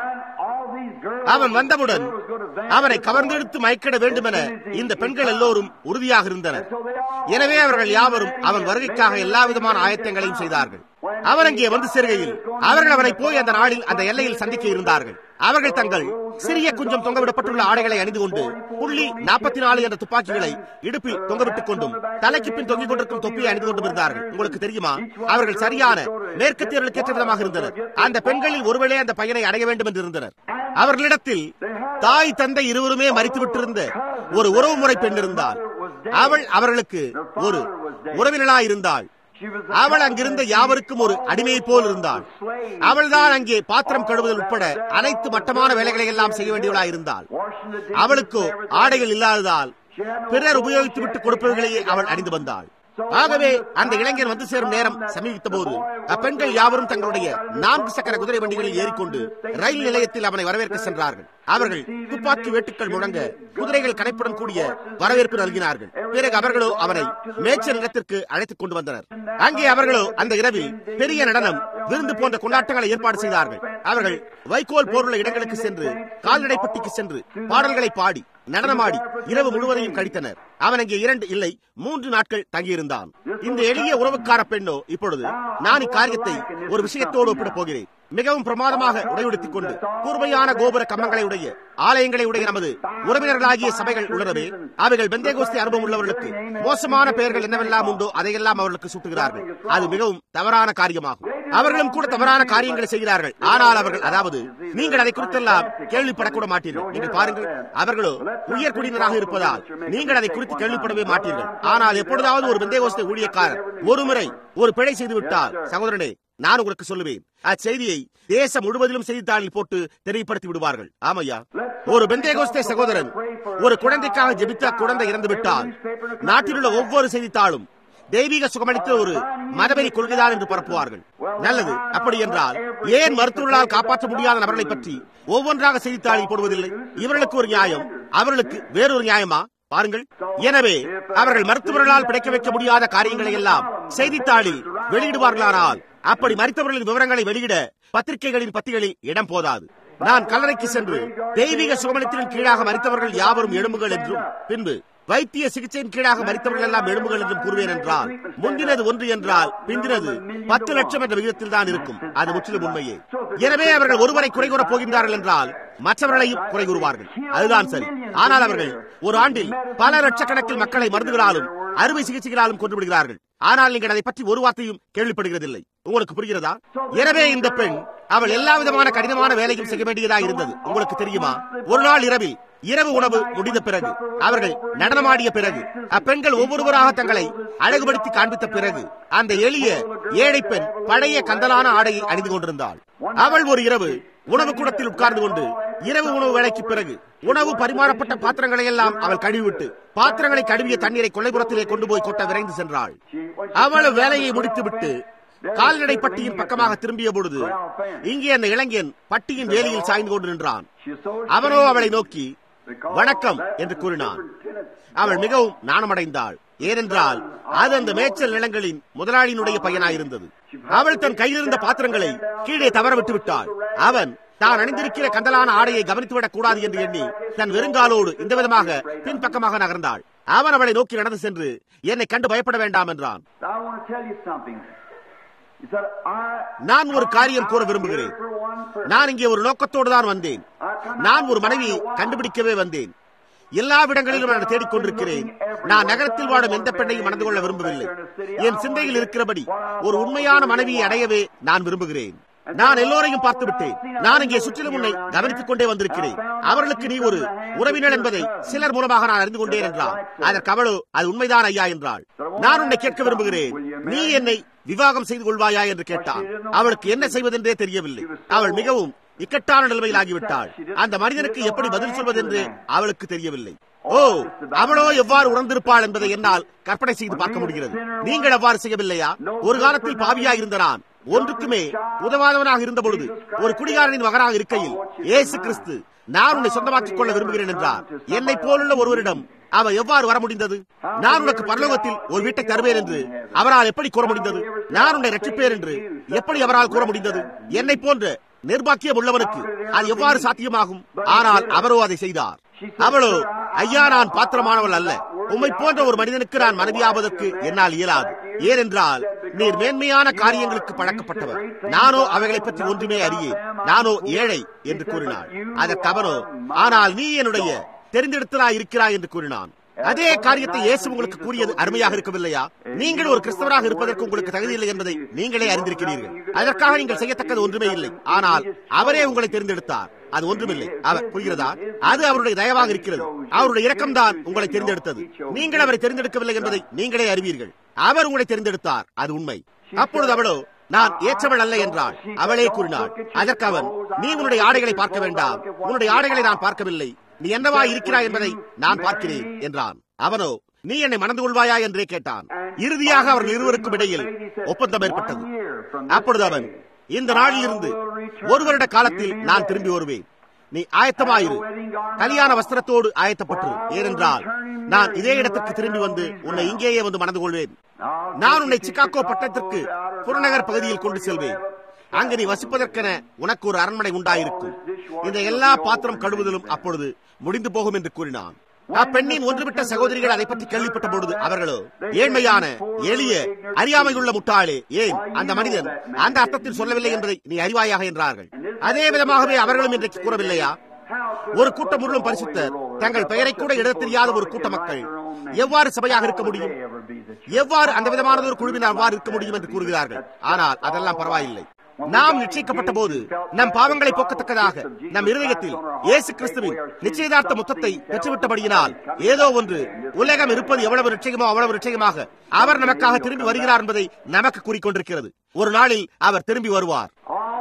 அவன் வந்தவுடன் அவனை கவர்ந்தெடுத்து மயக்கிட வேண்டும் என இந்த பெண்கள் எல்லோரும் உறுதியாக இருந்தனர். எனவே அவர்கள் யாவரும் அவன் வருகைக்காக எல்லா விதமான ஆயத்தங்களையும் செய்தார்கள். அவர் அங்கே வந்து சேருகையில் அவர்கள் அவரை போய் அந்த நாளில் அந்த எல்லையில் சந்திக்க இருந்தார்கள். அவர்கள் தங்கள் சிறிய குஞ்சம் தொங்கவிடப்பட்டுள்ள ஆடைகளை அணிந்து கொண்டு புள்ளி 44 என்ற துப்பாக்கிகளை இடுப்பில் தொங்கவிட்டுக் கொண்டும் தலைக்கு பின் தொங்கிக் கொண்டிருக்கும் தொப்பியை அணிந்து கொண்டும் இருந்தார்கள். உங்களுக்கு தெரியுமா, அவர்கள் சரியான மேற்கத்தியர்களுக்கு ஏற்ற விதமாக இருந்தனர். அந்த பெண்களில் ஒருவேளை அந்த பையனை அடைய வேண்டும் என்று இருந்தனர். அவர்களிடத்தில் தாய் தந்தை இருவருமே மரித்து விட்டிருந்த ஒரு உறவு முறை பெண் இருந்தாள். அவள் அவர்களுக்கு ஒரு உறவினளாய் இருந்தாள். அவள் அங்கிருந்த யாவருக்கும் ஒரு அடிமையை போல் இருந்தாள். அவள்தான் அங்கே பாத்திரம் கழுவுதல் உட்பட அனைத்து மட்டமான வேலைகளை எல்லாம் செய்ய வேண்டியவளாய் இருந்தாள். அவளுக்கோ ஆடைகள் இல்லாததால் பிறர் உபயோகித்து விட்டு கொடுப்பவர்களையே அவள் அணிந்து வந்தாள். ஆகவே அந்த இளைஞன் வந்து சேரும் நேரம் சமீபித்த போது அப்பெண்கள் யாவரும் தங்களுடைய 4 சக்கர குதிரை வண்டிகளில் ஏறிக்கொண்டு ரயில் நிலையத்தில் அவனை வரவேற்க சென்றார்கள். அவர்கள் துப்பாக்கி வேட்டுக்கள் முழங்க குதிரைகள் கடைப்புடன் கூடிய வரவேற்பு நல்கினார்கள். பிறகு அவர்களோ அவனை மேய்ச்சல் நிலத்திற்கு அழைத்துக் கொண்டு வந்தனர். அங்கே அவர்களோ அந்த இரவில் பெரிய நடனம், விருந்து போன்ற கொண்டாட்டங்களை ஏற்பாடு செய்தார்கள். அவர்கள் வைக்கோல் போருள்ள இடங்களுக்கு சென்று கால்நடைப்பட்டிக்கு சென்று பாடல்களை பாடி நடனமாடி இரவு முழுவதையும் கழித்தனர். அவன் அங்கே 2 இல்லை 3 நாட்கள் தங்கியிருந்தான். இந்த எளிய உறவுக்கார பெண்ணோ இப்பொழுது நான் இக்காரியத்தை ஒரு விஷயத்தோடு ஒப்பிடப் போகிறேன். மிகவும் பிரமாதமாக உடையுடுத்திக் கொண்டு கூர்மையான கோபுர கம்பங்களை உடைய ஆலயங்களை உடைய நமது உறவினர்களாகிய சபைகள் உள்ளனவே, அவைகள் பெந்தேகோஸ்தே அனுபவம் உள்ளவர்களுக்கு மோசமான பெயர்கள் என்னவெல்லாம் உண்டோ அதையெல்லாம் அவர்களுக்கு சூட்டுகிறார்கள். அது மிகவும் தவறான காரியமாகும். அவர்களும் கூட தவறான காரியங்களை செய்கிறார்கள். ஆனால் அவர்கள், அதாவது நீங்கள் அதை குறித்தெல்லாம் கேள்விப்படக்கூட மாட்டீர்கள். நீங்கள் பாருங்கள், அவர்களோ உயர் குடியினராக இருப்பதால் நீங்கள் அதை குறித்து கேள்விப்படவே மாட்டீர்கள். ஆனால் எப்பொழுதாவது ஒரு பெந்தேகோஸ்தே ஊழியக்காரர் ஒருமுறை ஒரு பிழை செய்துவிட்டால், சகோதரனே, நான் உங்களுக்கு சொல்லுவேன், அச்செய்தியை தேசம் முழுவதிலும் செய்தித்தாளில் போட்டு தெரியப்படுத்தி விடுவார்கள். ஆமையா, ஒரு பெந்தேகோஸ்தே சகோதரன் ஒரு குழந்தைக்காக ஜெபித்த குழந்தை இறந்து விட்டால் நாட்டில் உள்ள ஒவ்வொரு செய்தித்தாளும் தெய்வீக சுகமளித்த ஒரு மதவெறி கொள்கைதான் என்று பரப்புவார்கள். நல்லது, அப்படி என்றால் ஏன் மருத்துவர்களால் காப்பாற்ற முடியாத நபர்களை பற்றி ஒவ்வொன்றாக செய்தித்தாளில் போடுவதில்லை? இவர்களுக்கு ஒரு நியாயம், அவர்களுக்கு வேறொரு நியாயமா? பாருங்கள். எனவே அவர்கள் மருத்துவர்களால் பிழைக்க வைக்க முடியாத காரியங்களை எல்லாம் செய்தித்தாளில் வெளியிடுவார்களானால் அப்படி மரித்தவர்களின் விவரங்களை வெளியிட பத்திரிகைகளின் பத்திகளில் இடம் போதாது. நான் கல்லறைக்கு சென்று தெய்வீக சுகமளித்தின் கீழாக மரித்தவர்கள் யாவரும் எழும்புகள் என்றும், பின்பு வைத்திய சிகிச்சையின் கீழாக மரித்தவர்கள் எல்லாம் எழும்புகள் என்றும் கூறுவேன் என்றால், முந்தினது 1 என்றால் பிந்தினது 10 லட்சம் என்ற விகிதத்தில் தான் இருக்கும். அது முற்றிலும் உண்மையே. எனவே அவர்கள் ஒருவரை குறை கூறப் போகின்றார்கள் என்றால் மற்றவர்களையும் குறை கூறுவார்கள். அதுதான் சரி. ஆனால் அவர்கள் ஒரு ஆண்டில் பல லட்சக்கணக்கில் மக்களை மருந்துகளாலும் அறுவை சிகிச்சைகளாலும் கொண்டு விடுகிறார்கள். ஆனால் நீங்கள் அதை பற்றி ஒரு வார்த்தையும் கேள்விப்படுகிறதில்லை. உங்களுக்கு புரிகிறதா? எனவே இந்த பெண், அவள் எல்லா விதமான கடினமான வேலையும் செய்ய வேண்டியதாக இருந்தது. உங்களுக்கு தெரியுமா, ஒரு நாள் இரவில் இரவு உணவு முடிந்த பிறகு, அவர்கள் நடனமாடிய பிறகு, அப்பெண்கள் ஒவ்வொருவராக தங்களை அழகுபடுத்தி காண்பித்த பிறகு, அந்த எளிய ஏழை பெண் பழைய கந்தலான ஆடையை அணிந்து கொண்டிருந்தாள். அவள் ஒரு இரவு உணவு கூடத்தில் உட்கார்ந்து கொண்டு இரவு உணவு வேலைக்கு பிறகு உணவு பரிமாறப்பட்ட பாத்திரங்களை எல்லாம் அவள் கழுவிவிட்டு பாத்திரங்களை கழுவிய தண்ணீரை கொல்லைப்புறத்திலே கொண்டு போய் கொட்ட விரைந்து சென்றாள். அவள் வேலையை முடித்துவிட்டு கால்நடை பட்டியின் பக்கமாக திரும்பிய பொழுது இங்கே அந்த இளைஞன் பட்டியின் வேலியில் சாய்ந்து கொண்டு நின்றான். அவனோ அவளை நோக்கி வணக்கம் என்று கூறினான். அவள் மிகவும் நாணமடைந்தாள். ஏனென்றால் அது அந்த மேய்ச்சல் நிலங்களின் முதலாளியினுடைய பையனாயிருந்தது. அவள் தன் கையில் இருந்த பாத்திரங்களை கீழே தவற விட்டு விட்டாள். அவன் தான் அணிந்திருக்கிற கந்தலான ஆடையை கவனித்துவிடக் கூடாது என்று எண்ணி தன் வெறுங்காலோடு இந்த விதமாக பின்பக்கமாக நகர்ந்தாள். அவன் அவளை நோக்கி நடந்து சென்று, என்னை கண்டு பயப்பட வேண்டாம் என்றான். நான் ஒரு காரியம் கூற விரும்புகிறேன். நான் இங்கே ஒரு நோக்கத்தோடு தான் வந்தேன். நான் ஒரு மனைவியை கண்டுபிடிக்கவே வந்தேன். எல்லா இடங்களிலும் நான் தேடிக்கொண்டிருக்கிறேன். நான் நகரத்தில் வாடும் எந்த பெண்ணையும் மணந்து கொள்ள விரும்பவில்லை. என் சிந்தையில் இருக்கிறபடி ஒரு உண்மையான மனைவியை அடையவே நான் விரும்புகிறேன். நான் எல்லோரையும் பார்த்து விட்டேன். நான் இங்கே சுற்றிலும் உன்னை கவனித்துக் கொண்டே வந்திருக்கிறேன். அவர்களுக்கு நீ ஒரு உறவினர் என்பதை சிலர் மூலமாக நான் அறிந்து கொண்டேன் என்றாள். அதற்கு அவளோ, அது உண்மைதான் ஐயா என்றாள். நான் உன்னை கேட்க விரும்புகிறேன், நீ என்னை விவாகம் செய்து கொள்வாயா என்று கேட்டான். அவளுக்கு என்ன செய்வதென்றே தெரியவில்லை. அவள் மிகவும் இக்கட்டான நிலைமையில் ஆகிவிட்டாள். அந்த மனிதனுக்கு எப்படி பதில் சொல்வதென்று அவளுக்கு தெரியவில்லை. ஓ, அவளோ எவ்வாறு உணர்ந்திருப்பாள் என்பதை என்னால் கற்பனை செய்து பார்க்க முடிகிறது. நீங்கள் அவ்வாறு செய்யவில்லையா? ஒரு காலத்தில் பாவியா இருந்த நான் ஒன்றுக்குமே உதவாதவனாக இருந்த பொழுது ஒரு குடிகாரனின் மகனாக இருக்கையில் இயேசு கிறிஸ்து, நான் உன்னை சொந்தமாக்கிக் கொள்ள விரும்புகிறேன் என்றார். என்னை போலுள்ள ஒருவரிடம் அவ எவ்வாறு வர முடிந்தது? நான் உனக்கு பரலோகத்தில் ஒரு வீட்டை தருவேன் என்று அவரால் எப்படி கூற முடிந்தது? நான் உன்னை ரட்சிப்பேன் என்று எப்படி அவரால் கூற முடிந்தது? என்னை போன்ற நிர்பாக்கியம் உள்ளவனுக்கு அது எவ்வாறு சாத்தியமாகும்? ஆனால் அவரோ அதை செய்தார். அவளோ, ஐயா, நான் பாத்திரமானவள் அல்ல. உம்மை போன்ற ஒரு மனிதனுக்கு நான் மனைவியாவதற்கு என்னால் இயலாது. ஏனென்றால் நீர் மேன்மையான காரியங்களுக்கு பழக்கப்பட்டவர். நானோ அவைகளை பற்றி ஒன்றுமே அறியேன். நானோ ஏழை என்று கூறினாள். அதற்கு அவனோ, ஆனால் நீ என்னுடைய தெரிந்தெடுத்தலாய் இருக்கிறாய் என்று கூறினான். அதே காரியத்தை இயேசு உங்களுக்கு கூறியது அருமையாக இருக்கவில்லையா? நீங்கள் ஒரு கிறிஸ்தவராக இருப்பதற்கு உங்களுக்கு தகுதி இல்லை என்பதை நீங்களே அறிந்திருக்கிறீர்கள். அதற்காக நீங்கள் செய்யத்தக்கது ஒன்றுமே இல்லை. ஆனால் அவரே உங்களை தெரிந்தெடுத்தார். அது ஒன்றுமில்லை. அவர், புரிகிறதா? அது அவருடைய தயவாக இருக்கிறது. அவருடைய இரக்கம்தான் உங்களை தெரிந்தெடுத்தது. நீங்கள் அவரை தெரிந்தெடுக்கவில்லை என்பதை நீங்களே அறிவீர்கள். அவர் உங்களை தெரிந்தெடுத்தார். அது உண்மை. அப்பொழுது அவளோ, நான் ஏற்றவள் அல்ல என்றாள். அவளே கூறினாள். அதற்கு அவன், நீ உன்னுடைய ஆடைகளை பார்க்க வேண்டாம். உன்னுடைய ஆடைகளை நான் பார்க்கவில்லை. நீ என்னவா இருக்கிறாய் என்பதை நான் பார்க்கிறேன் என்றான். அவனோ, நீ என்னை மணந்து கொள்வாயா என்றே கேட்டான். இறுதியாக அவர்கள் இருவருக்கும் இடையில் ஒப்பந்தம் ஏற்பட்டது. அப்பொழுது அவன், இந்த நாளில் இருந்து ஒரு வருட காலத்தில் நான் திரும்பி வருவேன். நீ ஆயத்தமாயிரு. கல்யாண வஸ்திரத்தோடு ஆயத்தப்பட்டு, ஏனென்றால் நான் இதே இடத்திற்கு திரும்பி வந்து உன்னை இங்கேயே வந்து மணந்து கொள்வேன். நான் உன்னை சிகாகோ பட்டணத்திற்கு புறநகர் பகுதியில் கொண்டு செல்வேன். அங்கு நீ வசிப்பதற்கென உனக்கு ஒரு அரண்மனை உண்டாயிருக்கும். இந்த எல்லா பாத்திரம் கழுவுதலும் அப்பொழுது முடிந்து போகும் என்று கூறினான். அப்பெண்ணின் ஒன்றுவிட்ட சகோதரிகள் அதை பற்றி கேள்விப்பட்ட பொழுது அவர்களோ, ஏழ்மையான, எளிய, அறியாமையுள்ள முட்டாளே, ஏன் அந்த மனிதன் அந்த அர்த்தத்தில் சொல்லவில்லை என்பதை நீ அறிவாயாக என்றார்கள். அதே விதமாகவே அவர்களும் இன்றைக்கு கூறவில்லையா? ஒரு கூட்டம் முழுவதும் பரிசுத்தர் தங்கள் பெயரை கூட எழுத தெரியாத ஒரு கூட்ட மக்கள் எவ்வாறு சபையாக இருக்க முடியும்? எவ்வாறு அந்த விதமானது ஒரு குழுவினர் அவ்வாறு இருக்க முடியும் என்று கூறுகிறார்கள். ஆனால் அதெல்லாம் பரவாயில்லை. நாம் நிச்சயிக்கப்பட்ட போது நம் பாவங்களை போக்கத்தக்கதாக நம் இருதயத்தில் இயேசு கிறிஸ்துவின் நிச்சயதார்த்த முத்தத்தை பெற்றுவிட்டபடியினால் ஏதோ ஒன்று உலகம் இருப்பது எவ்வளவு நிச்சயமோ அவ்வளவு நிச்சயமாக அவர் நமக்காக திரும்பி வருகிறார் என்பதை நமக்கு கூறிக்கொண்டிருக்கிறது. ஒரு நாளில் அவர் திரும்பி வருவார்.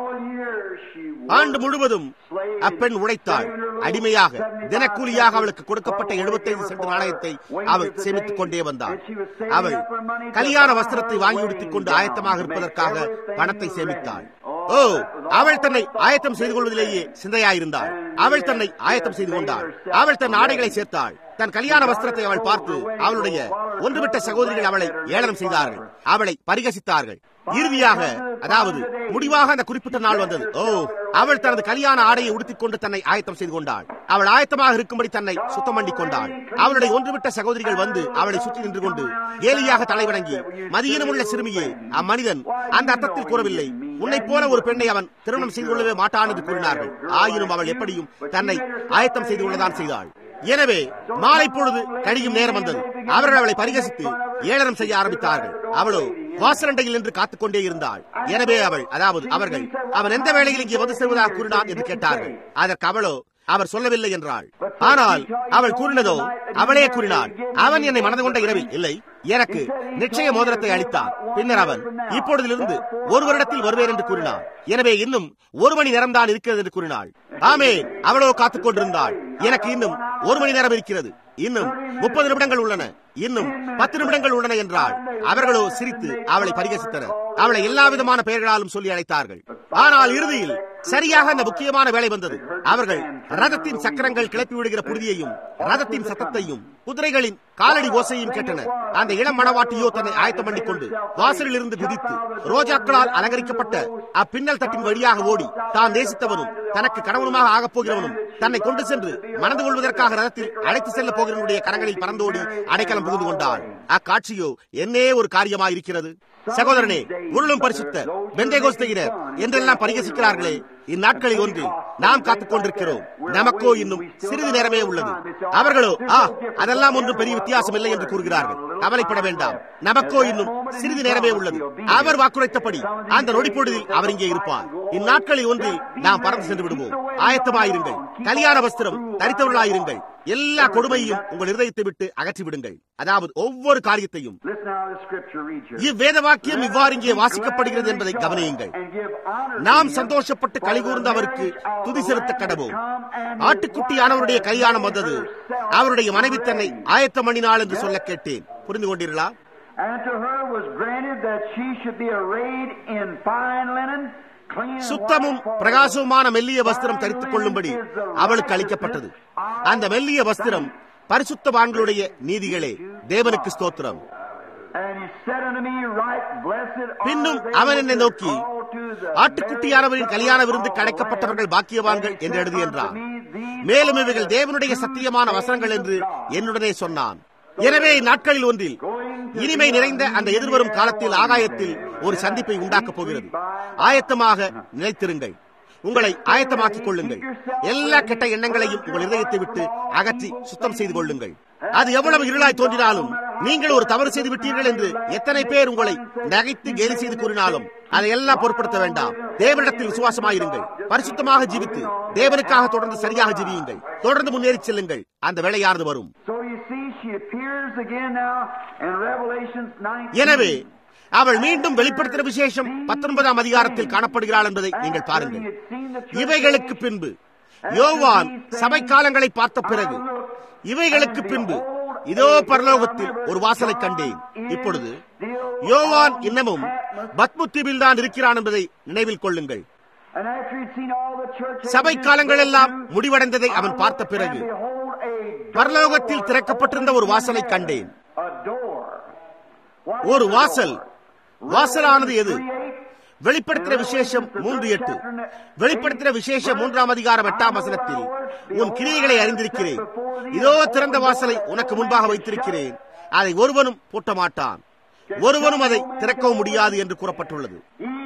ஆண்டு முழுவதும் அப்பெண் உழைத்தாள். அடிமையாக, தினக்கூலியாக அவளுக்கு கொடுக்கப்பட்ட 75 சென்ட் நாணயத்தை அவள் சேமித்துக் கொண்டே வந்தாள். அவள் கல்யாண வஸ்திரத்தை வாங்கி உடுத்திக் கொண்டு ஆயத்தமாக இருப்பதற்காக பணத்தை சேமித்தாள். ஓ, அவள் தன்னை ஆயத்தம் செய்து கொள்வதிலேயே சிந்தையாயிருந்தாள். அவள் தன்னை ஆயத்தம் செய்து கொண்டாள். அவள் தன் ஆடைகளை சேர்த்தாள். தன் கல்யாண வஸ்திரத்தை அவள் பார்த்து அவளுடைய ஒன்றுவிட்ட சகோதரிகள் அவளை ஏளனம் செய்தார்கள். அவளை பரிகசித்தார்கள். இறுதியாக, அதாவது முடிவாக அந்த குறிப்பிட்ட நாள் வந்தது. ஓ, அவள் தனது கல்யாண ஆடையை உடுத்திக் கொண்டு தன்னை ஆயத்தம் செய்து கொண்டாள். அவள் ஆயத்தமாக இருக்கும்படி தன்னை சுத்தம் பண்ணி கொண்டாள். அவளுடைய ஒன்றுவிட்ட சகோதரிகள் வந்து அவளை சுற்றி நின்று கொண்டு ஏலியாக தலைவணங்கி, மதியினமுள்ள சிறுமியே, அம்மனிதன் அந்த அர்த்தத்தில் கூறவில்லை, உன்னை போல ஒரு பெண்ணை அவன் திருமணம் செய்து கொள்ளவே மாட்டான் என்று கூறினார்கள். ஆயினும் அவள் எப்படியும் தன்னை ஆயத்தம் செய்து கொள்ளதான் செய்தாள். எனவே மாலை பொழுது கழியும் நேரம் வந்தது. அவர்கள் அவளை பரிகசித்து ஏளனம் செய்ய ஆரம்பித்தார்கள். அவளோ வாசலண்டையில் நின்று காத்துக் கொண்டே இருந்தாள். எனவே அவர்கள் அவன் எந்த வேளையில் இங்கே வந்து செல்வதாக கூறினான் என்று கேட்டார்கள். அதற்கு அவளோ, அவர் சொல்லவில்லை என்றாள். ஆனால் அவள் கூறினதோ, அவளே கூறினாள், அவன் என்னை மனது கொண்ட இரவில் இல்லை, எனக்கு நிச்சய மோதிரத்தை அளித்தான். பின்னர் அவன் இப்பொழுதிலிருந்து ஒரு வருடத்தில் வருவேன் என்று கூறினான். எனவே இன்னும் 1 மணி நேரம் தான் இருக்கிறது என்று கூறினாள். ஆமென். அவளோ காத்துக் கொண்டிருந்தாள். எனக்கு இன்னும் 1 மணி நேரம் இருக்கிறது, இன்னும் 30 நிமிடங்கள் உள்ளன, இன்னும் 10 நிமிடங்கள் உள்ளன என்றாள். அவர்களோ சிரித்து அவளை பரிகசித்தனர். அவளை எல்லா விதமான பெயர்களாலும் சொல்லி அழைத்தார்கள். ஆனால் இறுதியில் சரியாக அந்த முக்கியமான வேலை வந்தது. அவர்கள் ரதத்தின் சக்கரங்கள் கிளப்பி விடுகிற புழுதியையும் ரதத்தின் சத்தத்தையும் குதிரைகளின் காலடி ஓசையும் கேட்டனர். அந்த இளம் மணவாட்டியோ தன்னை ஆயத்தம் பண்ணிக் கொண்டு வாசலில் இருந்து குதித்து ரோஜாக்களால் அலங்கரிக்கப்பட்ட அப்பின்னல் தட்டின் வழியாக ஓடி தான் நேசித்தவனும் தனக்கு கணவனுமாக ஆகப் போகிறவனும் தன்னை கொண்டு சென்று மணந்து கொள்வதற்காக ரதத்தில் அழைத்து செல்ல போகிறவனுடைய கரங்களில் பறந்தோடி அடைக்கலம் புகுந்து கொண்டாள். அக்காட்சியோ என்னே ஒரு காரியமாயிருக்கிறது. சகோதரனே, உருளும் பரிசுத்த பெந்தேகோஸ்தையினர் என்றெல்லாம் பரிகசிக்கிறார்களே, இந்நாட்களில் ஒன்றில் நாம் காத்துக் கொண்டிருக்கிறோம். நமக்கோ இன்னும் சிறிது நேரமே உள்ளது. அவர்களோ அதெல்லாம் ஒன்றும் பெரிய வித்தியாசம் இல்லை என்று கூறுகிறார்கள். கவலைப்பட வேண்டாம், நமக்கோ இன்னும் சிறிது நேரமே உள்ளது. அவர் வாக்குரைத்தபடி அந்த நொடிப்பொழுதில் அவர் இங்கே இருப்பார். இந்நாட்களில் ஒன்றில் நாம் பறந்து சென்று விடுவோம். ஆயத்தமாயிருங்கள், கல்யாண வஸ்திரம் தரித்தவர்களாயிருங்கள். எல்லா கொடுமையையும் உங்கள் இருதயத்தை விட்டு அகற்றிவிடுங்கள். அதாவது ஒவ்வொரு காரியத்தையும். இவ்வேத வாக்கியம் இவ்வாறு இங்கே வாசிக்கப்படுகிறது என்பதை கவனியுங்கள். நாம் சந்தோஷப்பட்டு கலிகூர்ந்து அவருக்கு துதி செலுத்த கடவோம். ஆட்டுக்குட்டியானவருடைய கல்யாணம் வந்தது. அவருடைய மனைவி தன்னை ஆயத்தம் பண்ணினாள் என்று சொல்ல கேட்டேன். புரிந்து கொண்டீர்களா? சுத்தமும் பிரகாசமான மெல்லிய வஸ்திரம் தரித்துக் கொள்ளும்படி அவளுக்கு அளிக்கப்பட்டது. அந்த மெல்லிய வஸ்திரம் பரிசுத்தவான்களுடைய நீதிகளே. தேவனுக்கு ஸ்தோத்திரம். பின்னும் அவன் என்னை நோக்கி, ஆட்டுக்குட்டியானவரின் கல்யாண விருந்து அழைக்கப்பட்டவர்கள் பாக்கியவான்கள் என்று எழுதி என்றான். மேலும் இவைகள் தேவனுடைய சத்தியமான வசனங்கள் என்று என்னுடனே சொன்னான். எனவே இந்நாட்களில் ஒன்றில் இனிமை நிறைந்த அந்த எதிர்வரும் காலத்தில் ஆகாயத்தில் ஒரு சந்திப்பை உண்டாக்கப் போகிறது. ஆயத்தமாக நிலைத்திருங்கள். உங்களை ஆயத்தமாக்கிக் கொள்ளுங்கள். எல்லா கெட்ட எண்ணங்களையும் உங்கள் இதயத்தை விட்டு அகற்றி சுத்தம் செய்து கொள்ளுங்கள். அது எவ்வளவு இருளாய் தோன்றினாலும், நீங்கள் ஒரு தவறு செய்து விட்டீர்கள் என்று எத்தனை பேர் உங்களை நகைத்து கேலி செய்து கூறினாலும் அதையெல்லாம் பொருட்படுத்த வேண்டாம். தேவனிடத்தில் விசுவாசமாயிருங்கள். பரிசுத்தமாக ஜீவித்து தேவனுக்காக தொடர்ந்து சரியாக ஜீவியுங்கள். தொடர்ந்து முன்னேறி செல்லுங்கள். அந்த வேளையானது வரும். எனவே அவள் மீண்டும் வெளிப்படுத்தின விசேஷம் 19ஆம் அதிகாரத்தில் காணப்படுகிறாள் என்பதை நீங்கள் பாருங்கள். இவைகளுக்கு பின்பு யோவான் சபை காலங்களை பார்த்த பிறகு, இவைகளுக்கு பின்பு இதோ பரலோகத்தில் ஒரு வாசலை கண்டேன். இப்பொழுது யோவான் இன்னமும் பத்முத்தீவில் தான் இருக்கிறான் என்பதை நினைவில் கொள்ளுங்கள். சபை காலங்கள் எல்லாம் முடிவடைந்ததை அவன் பார்த்த பிறகு பரலோகத்தில் திறக்கப்பட்டிருந்த ஒரு வாசலை கண்டேன். ஒரு வாசல். வாசலானது எது? வெளிப்படுத்தின விசேஷம் 3:8. வெளிப்படுத்தின விசேஷம் 3ஆம் அதிகாரம் 8ஆம் வசனத்தில், உன் கிரியைகளை அறிந்திருக்கிறேன், இதோ திறந்த வாசலை உனக்கு முன்பாக வைத்திருக்கிறேன், அதை ஒருவனும் பூட்ட மாட்டான், ஒருவனும் அதை திறக்கவும் முடியாது என்று கூறப்பட்டுள்ளது.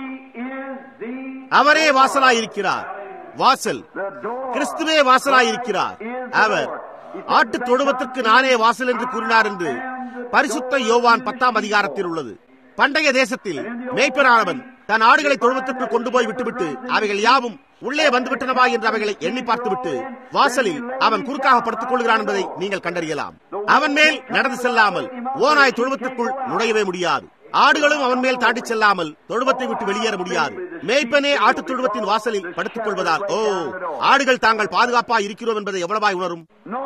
அவரே வாசலாயிருக்கிறார். வாசல் கிறிஸ்துவே வாசலாயிருக்கிறார். அவர் ஆட்டு தொழுவத்திற்கு நானே வாசல் என்று கூறினார் என்று பரிசுத்த யோவான் 10ஆம் அதிகாரத்தில் உள்ளது. பண்டைய தேசத்தில் மேய்ப்பரானவன் தன் ஆடுகளை தொழுவத்திற்கு கொண்டு போய் விட்டுவிட்டு அவைகள் யாவும் உள்ளே வந்துவிட்டனவா என்று அவைகளை எண்ணி பார்த்துவிட்டு வாசலில் அவன் குறுக்காக படுத்துக் கொள்கிறான் என்பதை நீங்கள் கண்டறியலாம். அவன் மேல் நடந்து செல்லாமல் ஓநாய் தொழுவத்திற்குள் நுழையவே முடியாது. ஆடுகளும் அவன் மேல் தாண்டி செல்லாமல் தொழுவத்தை விட்டு வெளியேற முடியாது. மேய்ப்பனே ஆட்டு தொழுவத்தின் வாசலில் படுத்துக் கொள்வதால் ஆடுகள் தாங்கள் பாதுகாப்பா இருக்கிறோம் என்பதை எவ்வளவாய் உணரும்.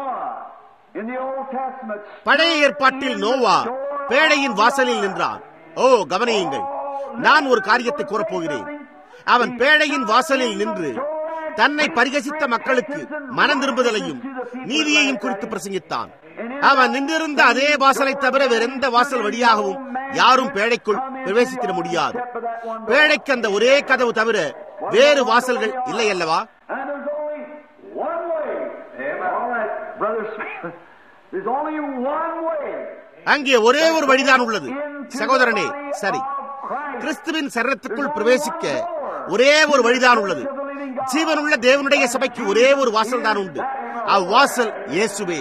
பழைய ஏற்பாட்டில் நோவா பேழையின் வாசலில் நின்றான். கவனியுங்கள், நான் ஒரு காரியத்தை கூறப்போகிறேன். அவன் பேழையின் வாசலில் நின்று தன்னை பரிகசித்த மக்களுக்கு மனம் திரும்புதலையும் நீதியையும் குறித்து பிரசங்கித்தான். அவன் நின்றிருந்த அதே வாசலை தவிர வேறெந்த வாசல் வழியாகவும் யாரும் பேழைக்குள் பிரவேசித்திட முடியாது. பேழைக்கு அந்த ஒரே கதவு தவிர வேறு வாசல்கள் இல்லை அல்லவா? அங்கே ஒரே ஒரு வழிதான் உள்ளது. சகோதரனே, சரி, கிறிஸ்துவின் சரீரத்துக்குள் பிரவேசிக்க ஒரே ஒரு வழிதான் உள்ளது. ஜீவனுள்ள தேவனுடைய சபைக்கு ஒரே ஒரு வாசல் தான் உண்டு. அவ்வாசல் இயேசுவே.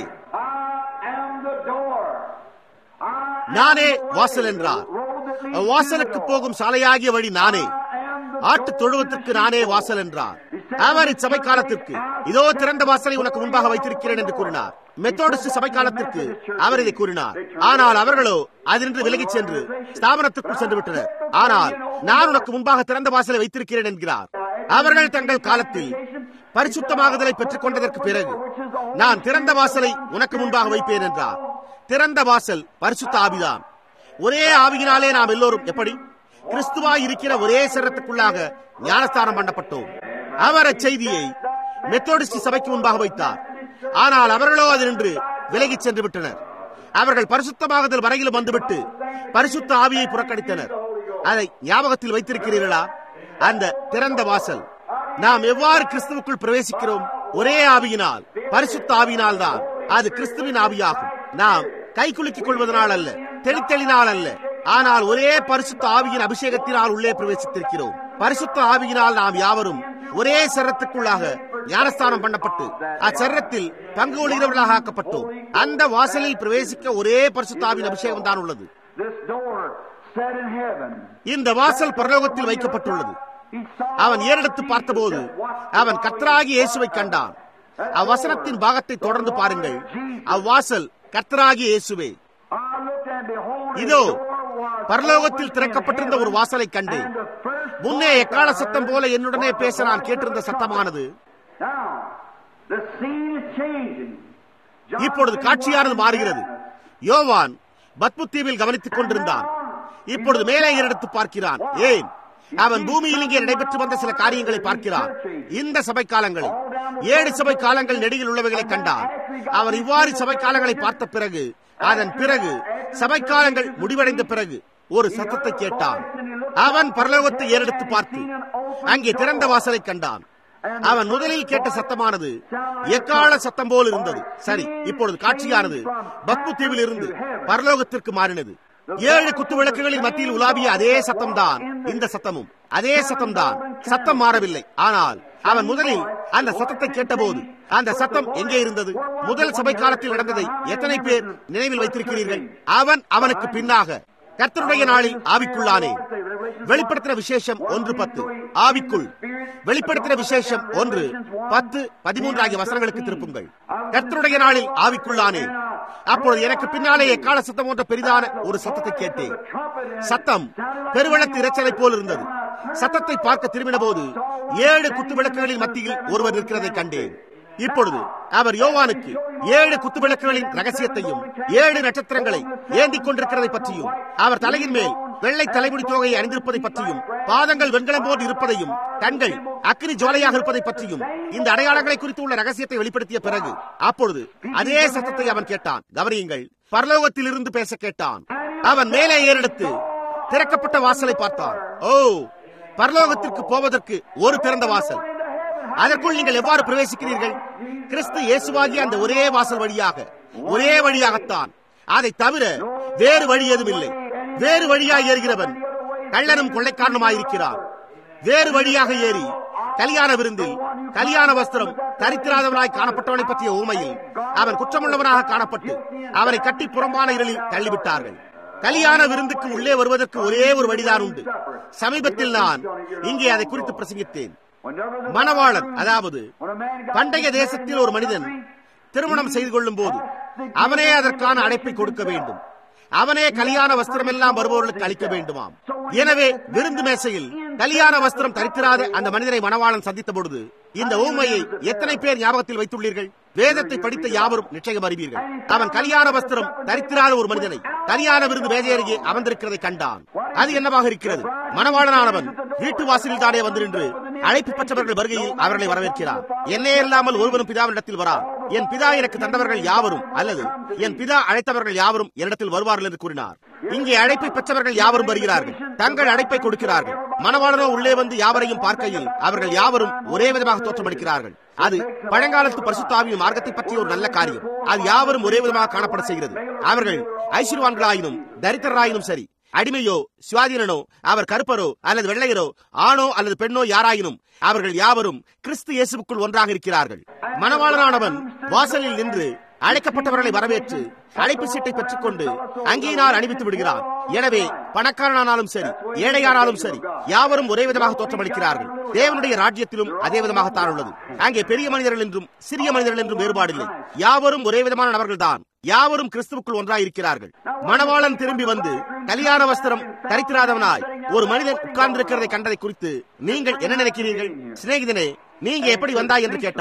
நானே வாசல் என்றார். அவ்வாசலுக்கு போகும் சாலையாகிய வழி நானே. ஆட்டு தொழுவத்திற்கு நானே வாசல் என்றார். அவர் இச்சபை காலத்திற்கு இதோ திறந்த வாசலை உனக்கு முன்பாக வைத்திருக்கிறேன் என்று கூறினார். மெத்தோடிஸ்ட் சபை காலத்திற்கு அவர் இதை கூறினார். ஆனால் அவர்களோ அதிலிருந்து விலகிச் சென்று ஸ்தாபனத்திற்குள் சென்று விட்டனர். ஆனால் நான் உனக்கு முன்பாக திறந்த வாசலை வைத்திருக்கிறேன் என்கிறார். அவர்கள் தங்கள் காலத்தில் பரிசுத்தமாகுதலை பெற்றுக் கொண்டதற்கு பிறகு நான் திறந்த வாசலை உனக்கு முன்பாக வைப்பேன் என்றார். திறந்த வாசல் பரிசுத்த ஆவிதான். ஒரே ஆவியினாலே நாம் எல்லோரும் எப்படி கிறிஸ்துவாய் இருக்கிற ஒரே சரீரத்துக்குள்ளாக ஞானஸ்தானம் பண்ணப்பட்டோம். அவர் அச்செய்தியை மெத்தோடிஸ்ட் சபைக்கு முன்பாக வைத்தார். ஆனால் அவர்களோ அதினின்று விலகிச் சென்று விட்டனர். அவர்கள் பரிசுத்தமாகுதல் வரையிலும் வந்துவிட்டு பரிசுத்த ஆவியை புறக்கணித்தனர். அதை ஞாபகத்தில் வைத்திருக்கிறீர்களா? அந்த திறந்த வாசல். நாம் எவ்வாறு கிறிஸ்துவுக்குள் பிரவேசிக்கிறோம்? ஒரே ஆவியினால், பரிசுத்த ஆவியினால் தான். அது கிறிஸ்துவின் ஆவியாகும். நாம் கை குலுக்கிக் கொள்வதனால் அல்ல, தெளித்தெளினால் அல்ல, ஆனால் ஒரே பரிசுத்த ஆவியின் அபிஷேகத்தினால் உள்ளே பிரவேசித்திருக்கிறோம். பரிசுத்த ஆவியினால் நாம் யாவரும் ஒரே சரத்துக்குள்ளாக ஞானஸ்தானம் பண்ணப்பட்டு அச்சரத்தில் பங்கு கொள்கிறவர்களாக ஆக்கப்பட்டோம். அந்த வாசலில் பிரவேசிக்க ஒரே பரிசுத்த ஆவியின் அபிஷேகம் தான் உள்ளது. இந்த வாசல் பரலோகத்தில் வைக்கப்பட்டுள்ளது. அவன் ஏறெடுத்து பார்த்தபோது அவன் கர்த்தராகிய இயேசுவை கண்டான். அவ்வசனத்தின் பாகத்தை தொடர்ந்து பாருங்கள். அவ்வாசல் கர்த்தராகிய இயேசுவே. இதோ பரலோகத்தில் திறக்கப்பட்டிருந்த ஒரு வாசலை கண்டு, முன்னே எக்கால சத்தம் போல என்னுடனே பேச நான் கேட்டிருந்த சத்தமானது இப்பொழுது காட்சியானது மாறுகிறது. யோவான் பத்மு தீவில் கவனித்துக் கொண்டிருந்தான். இப்பொழுது மேலே எடுத்து பார்க்கிறான். ஏன்? அவன் பூமியில் இங்கே நடைபெற்று வந்த சில காரியங்களை பார்க்கிறான். இந்த சபை காலங்களை, 7 சபை காலங்கள் நெடுகில் உள்ளவைகளை கண்டான். அவன் இவ்வாறு சபை காலங்களை பார்த்த பிறகு, அதன் பிறகு சபை காலங்கள் முடிவடைந்த பிறகு ஒரு சத்தத்தை கேட்டான். அவன் பரலோகத்தை ஏறெடுத்து பார்த்து அங்கே திறந்த வாசலை கண்டான். அவன் முதலில் கேட்ட சத்தமானது எக்கால சத்தம் போல் இருந்தது. சரி, இப்பொழுது காட்சியானது பத்மு தீவில் இருந்து பரலோகத்திற்கு மாறினது. 7 குத்து விளக்குகளின் மத்தியில் உலாவிய அதே சத்தம் தான் இந்த சத்தமும். அதே சத்தம் தான். சத்தம் மாறவில்லை. ஆனால் அவன் முதலில் அந்த சத்தத்தை கேட்டபோது அந்த சத்தம் எங்கே இருந்தது? முதல் சபை காலத்தில் நடந்ததை எத்தனை பேர் நினைவில் வைத்திருக்கிறீர்கள்? அவன் அவனுக்கு பின்னாக கர்த்தருடைய நாளில் ஆவிக்குள்ளானே. வெளிப்படுத்தின விசேஷம் 1:10. ஆவிக்குள். வெளிப்படுத்தின விசேஷம் 1:10-13 ஆகிய வசனங்களுக்கு திருப்புங்கள். கர்த்தருடைய நாளில் ஆவிக்குள்ளானே. அப்பொழுது எனக்கு பின்னாலே எக்கால சத்தம் போன்ற பெரிதான ஒரு சத்தத்தை கேட்டேன். சத்தம் பெருவெள்ளத்து இரைச்சலை போல் இருந்தது. சத்தத்தை பார்க்க திரும்பின போது 7 குத்து விளக்குகளின் மத்தியில் ஒருவர் நிற்கிறதை கண்டேன். இப்பொழுது அவர் யோவானுக்கு 7 குத்து விளக்குகளின் ரகசியத்தையும் 7 நட்சத்திரங்களை ஏந்திக் கொண்டிருக்கிறதை பற்றியும், அவர் தலையின் மேல் வெள்ளை தலைமுடி தோகையை அணிந்திருப்பதை பற்றியும், பாதங்கள் வெண்கலம் போன்று இருப்பதையும், கண்கள் அக்கினி ஜோலையாக இருப்பதை பற்றியும், இந்த அடையாளங்களை குறித்து உள்ள ரகசியத்தை வெளிப்படுத்திய பிறகு அப்பொழுது அதே சத்தத்தை அவன் கேட்டான். கவனியுங்கள், பரலோகத்தில் இருந்து பேச கேட்டான். அவன் மேலே ஏறெடுத்து திறக்கப்பட்ட வாசலை பார்த்தான். ஓ, பரலோகத்திற்கு போவதற்கு ஒரு திறந்த வாசல். அதற்குள் நீங்கள் எவ்வாறு பிரவேசிக்கிறீர்கள்? கிறிஸ்து இயேசுவாகிய அந்த ஒரே வாசல் வழியாக, ஒரே வழியாகத்தான். அதை தவிர வேறு வழி எதுவும் இல்லை. வேறு வழியாக ஏறுகிறவன் கள்ளனும் கொள்ளைக்காரனுமாயிருக்கிறான். வேறு வழியாக ஏறி கல்யாண விருந்தில் கல்யாண வஸ்திரம் தரித்திராதவனாய் காணப்பட்டவனை பற்றிய ஊமையில் அவன் குற்றமுள்ளவனாக காணப்பட்டு அவனை கட்டி புறம்பான இருளில் தள்ளிவிட்டார்கள். கல்யாண விருந்துக்கு உள்ளே வருவதற்கு ஒரே ஒரு வழிதான் உண்டு. சமீபத்தில் நான் இங்கே அதை குறித்து பிரசங்கித்தேன். மணவாளன், அதாவது பண்டைய தேசத்தில் ஒரு மனிதன் திருமணம் செய்து கொள்ளும் போது அவனே அதற்கான அழைப்பை கொடுக்க வேண்டும். அவனே கல்யாண வஸ்திரம் எல்லாம் வருபவர்களுக்கு அளிக்க வேண்டுமாம். எனவே விருந்து மேசையில் கல்யாண வஸ்திரம் தரித்திராத அந்த மனிதனை மணவாளன் சந்தித்த பொழுது இந்த ஊமையை எத்தனை பேர் ஞாபகத்தில் வைத்துள்ளீர்கள்? வேதத்தை படித்த யாவரும் நிச்சயம் அறிவீர்கள். அவன் கல்யாண வஸ்திரம் தரித்திராத ஒரு மனிதனை கல்யாண விருந்து மேஜையருகே அமர்ந்திருக்கிறதை கண்டான். அது என்னவாக இருக்கிறது? மணவாளனானவன் வீட்டு வாசலில் தானே வந்து நின்று அழைப்பு பெற்றவர்கள் வருகையில் அவர்களை வரவேற்கிறார். என்னே இல்லாமல் ஒருவரும் பிதாவினிடத்தில் வரார். என் பிதா எனக்கு தந்தவர்கள் யாவரும், அல்லது என் பிதா அழைத்தவர்கள் யாவரும் என்னிடத்தில் வருவார்கள் என்று கூறினார். இங்கே அழைப்பை பெற்றவர்கள் யாவரும் வருகிறார்கள், தங்கள் அழைப்பை கொடுக்கிறார்கள். மணவாளனோ உள்ளே வந்து யாவரையும் பார்க்கையில் அவர்கள் யாவரும் ஒரே விதமாக தோற்றமளிக்கிறார்கள். அது பழங்காலத்து பரிசுத்த ஆவியின் மார்க்கத்தை பற்றிய ஒரு நல்ல காரியம். அது யாவரும் ஒரே விதமாக காணப்பட செய்கிறது. அவர்கள் ஐஸ்வர்யவான்களாயினும் தரித்திரராயினும் சரி, அடிமையோ சுவாதீனனோ, அவர் கருப்பரோ அல்லது வெள்ளையரோ, ஆணோ அல்லது பெண்ணோ யாராயினும், அவர்கள் யாவரும் கிறிஸ்து இயேசுவுக்குள் ஒன்றாக இருக்கிறார்கள். மணவாளனானவன் வாசலில் நின்று அழைக்கப்பட்டவர்களை வரவேற்று அழைப்பு சீட்டை பெற்றுக் கொண்டு அங்கேயினால் அணிவித்து விடுகிறார். எனவே பணக்காரனானாலும் சரி, ஏழையானாலும் சரி, யாவரும் ஒரே விதமாக தோற்றமளிக்கிறார்கள். தேவனுடைய ராஜ்யத்திலும் அதே விதமாகத்தான் உள்ளது. அங்கே பெரிய மனிதர்கள் என்றும் சிறிய மனிதர்கள் என்றும் வேறுபாடில்லை. யாவரும் ஒரே விதமான நபர்கள் தான். யாவரும் கிறிஸ்துவுக்குள் ஒன்றாய் இருக்கிறார்கள். மணவாளன் திரும்பி வந்து கல்யாண வஸ்திரம் தரித்திராதவனாய் ஒரு மனிதன் உட்கார்ந்திருக்கிறதை கண்டதை குறித்து நீங்கள் என்ன நினைக்கிறீர்கள்? சிநேகிதனே, நீங்க எப்படி வந்தாய் என்று கேட்டார்.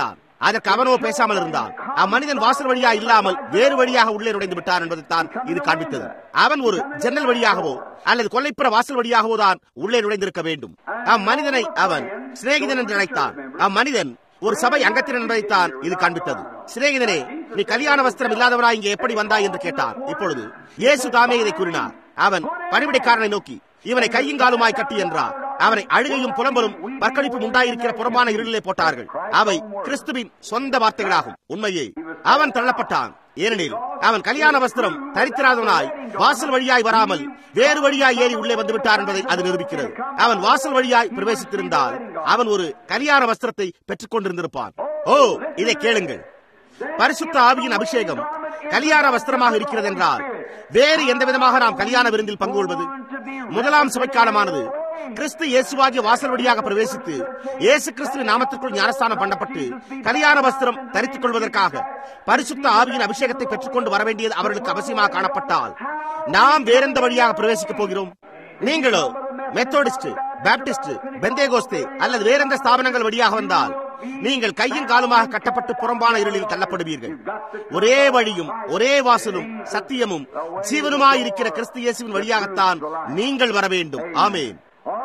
அதற்கு அவனோ பேசாமல் இருந்தான். அம்மனிதன் வாசல் வழியா இல்லாமல் வேறு வழியாக உள்ளே நுழைந்து விட்டான் என்பதைத்தான் இது காண்பித்தது. அவன் ஒரு ஜன்னல் வழியாகவோ அல்லது கொல்லைப்புற வாசல் வழியாகவோ தான் உள்ளே நுழைந்திருக்க வேண்டும். அம்மனிதனை அவன் சிநேகிதன் என்று நினைத்தான். அம்மனிதன் ஒரு சபை அங்கத்தினர் என்பதைத்தான் இது காண்பித்தது. சிநேகிதனே, நீ கல்யாண வஸ்திரம் இல்லாதவராய் இங்கே எப்படி வந்தாய் என்று கேட்டார். இப்பொழுது இயேசு தாமே இதை கூறினார். அவன் பணிவிடைக்காரனை நோக்கி, இவனை கையுங்காலுமாய் கட்டி என்றார். அவனை அழுகையும் புலம்பலும் பற்களிப்பும் உண்டாயிருக்கிற புறமான இருளிலே போட்டார்கள். அவை கிறிஸ்துவின் சொந்த வார்த்தைகளாகும். உண்மையே அவன் தள்ளப்பட்டான். ஏனெனில் அவன் கல்யாண வஸ்திரம் தரித்திராதவனாய் வாசல் வழியாய் வராமல் வேறு வழியாய் ஏறி உள்ளே வந்து விட்டார் என்பதை அது நிரூபிக்கிறது. அவன் வாசல் வழியாய் பிரவேசித்திருந்தால் அவன் ஒரு கல்யாண வஸ்திரத்தை பெற்றுக் கொண்டிருந்திருப்பான். ஓ, இதை கேளுங்கள். பரிசுத்த ஆவியின் அபிஷேகம் கல்யாண வஸ்திரமாக இருக்கிறது என்றால் வேறு எந்த விதமாக நாம் கல்யாண விருந்தில் பங்கு கொள்வது? முதலாம் சபைக்காலமானது கிறிஸ்து இயேசுவாகிய வாசல் வழியாக பிரவேசித்து இயேசு கிறிஸ்துவின் நாமத்திற்குள் ஞானஸ்தானம் பண்ணப்பட்டு கல்யாண வஸ்திரம் தரித்துக் கொள்வதற்காக பரிசுத்த ஆவியின் அபிஷேகத்தை பெற்றுக்கொண்டு வர வேண்டியது அவர்களுக்கு அவசியமாக காணப்பட்டால் நாம் வேறெந்த வழியாக பிரவேசிக்கப் போகிறோம்? நீங்களோ மெத்தோடிஸ்ட், பாப்டிஸ்ட், பெந்தேகோஸ்தே அல்லது வேறெந்த ஸ்தாபனங்கள் வழியாக வந்தால் நீங்கள் கையும் காலுமாக கட்டப்பட்டு புறம்பான இருளில் தள்ளப்படுவீர்கள். ஒரே வழியும் ஒரே வாசலும் சத்தியமும் ஜீவனுமாயிருக்கிற கிறிஸ்து இயேசுவின் வழியாகத்தான் நீங்கள் வர வேண்டும். ஆமென்.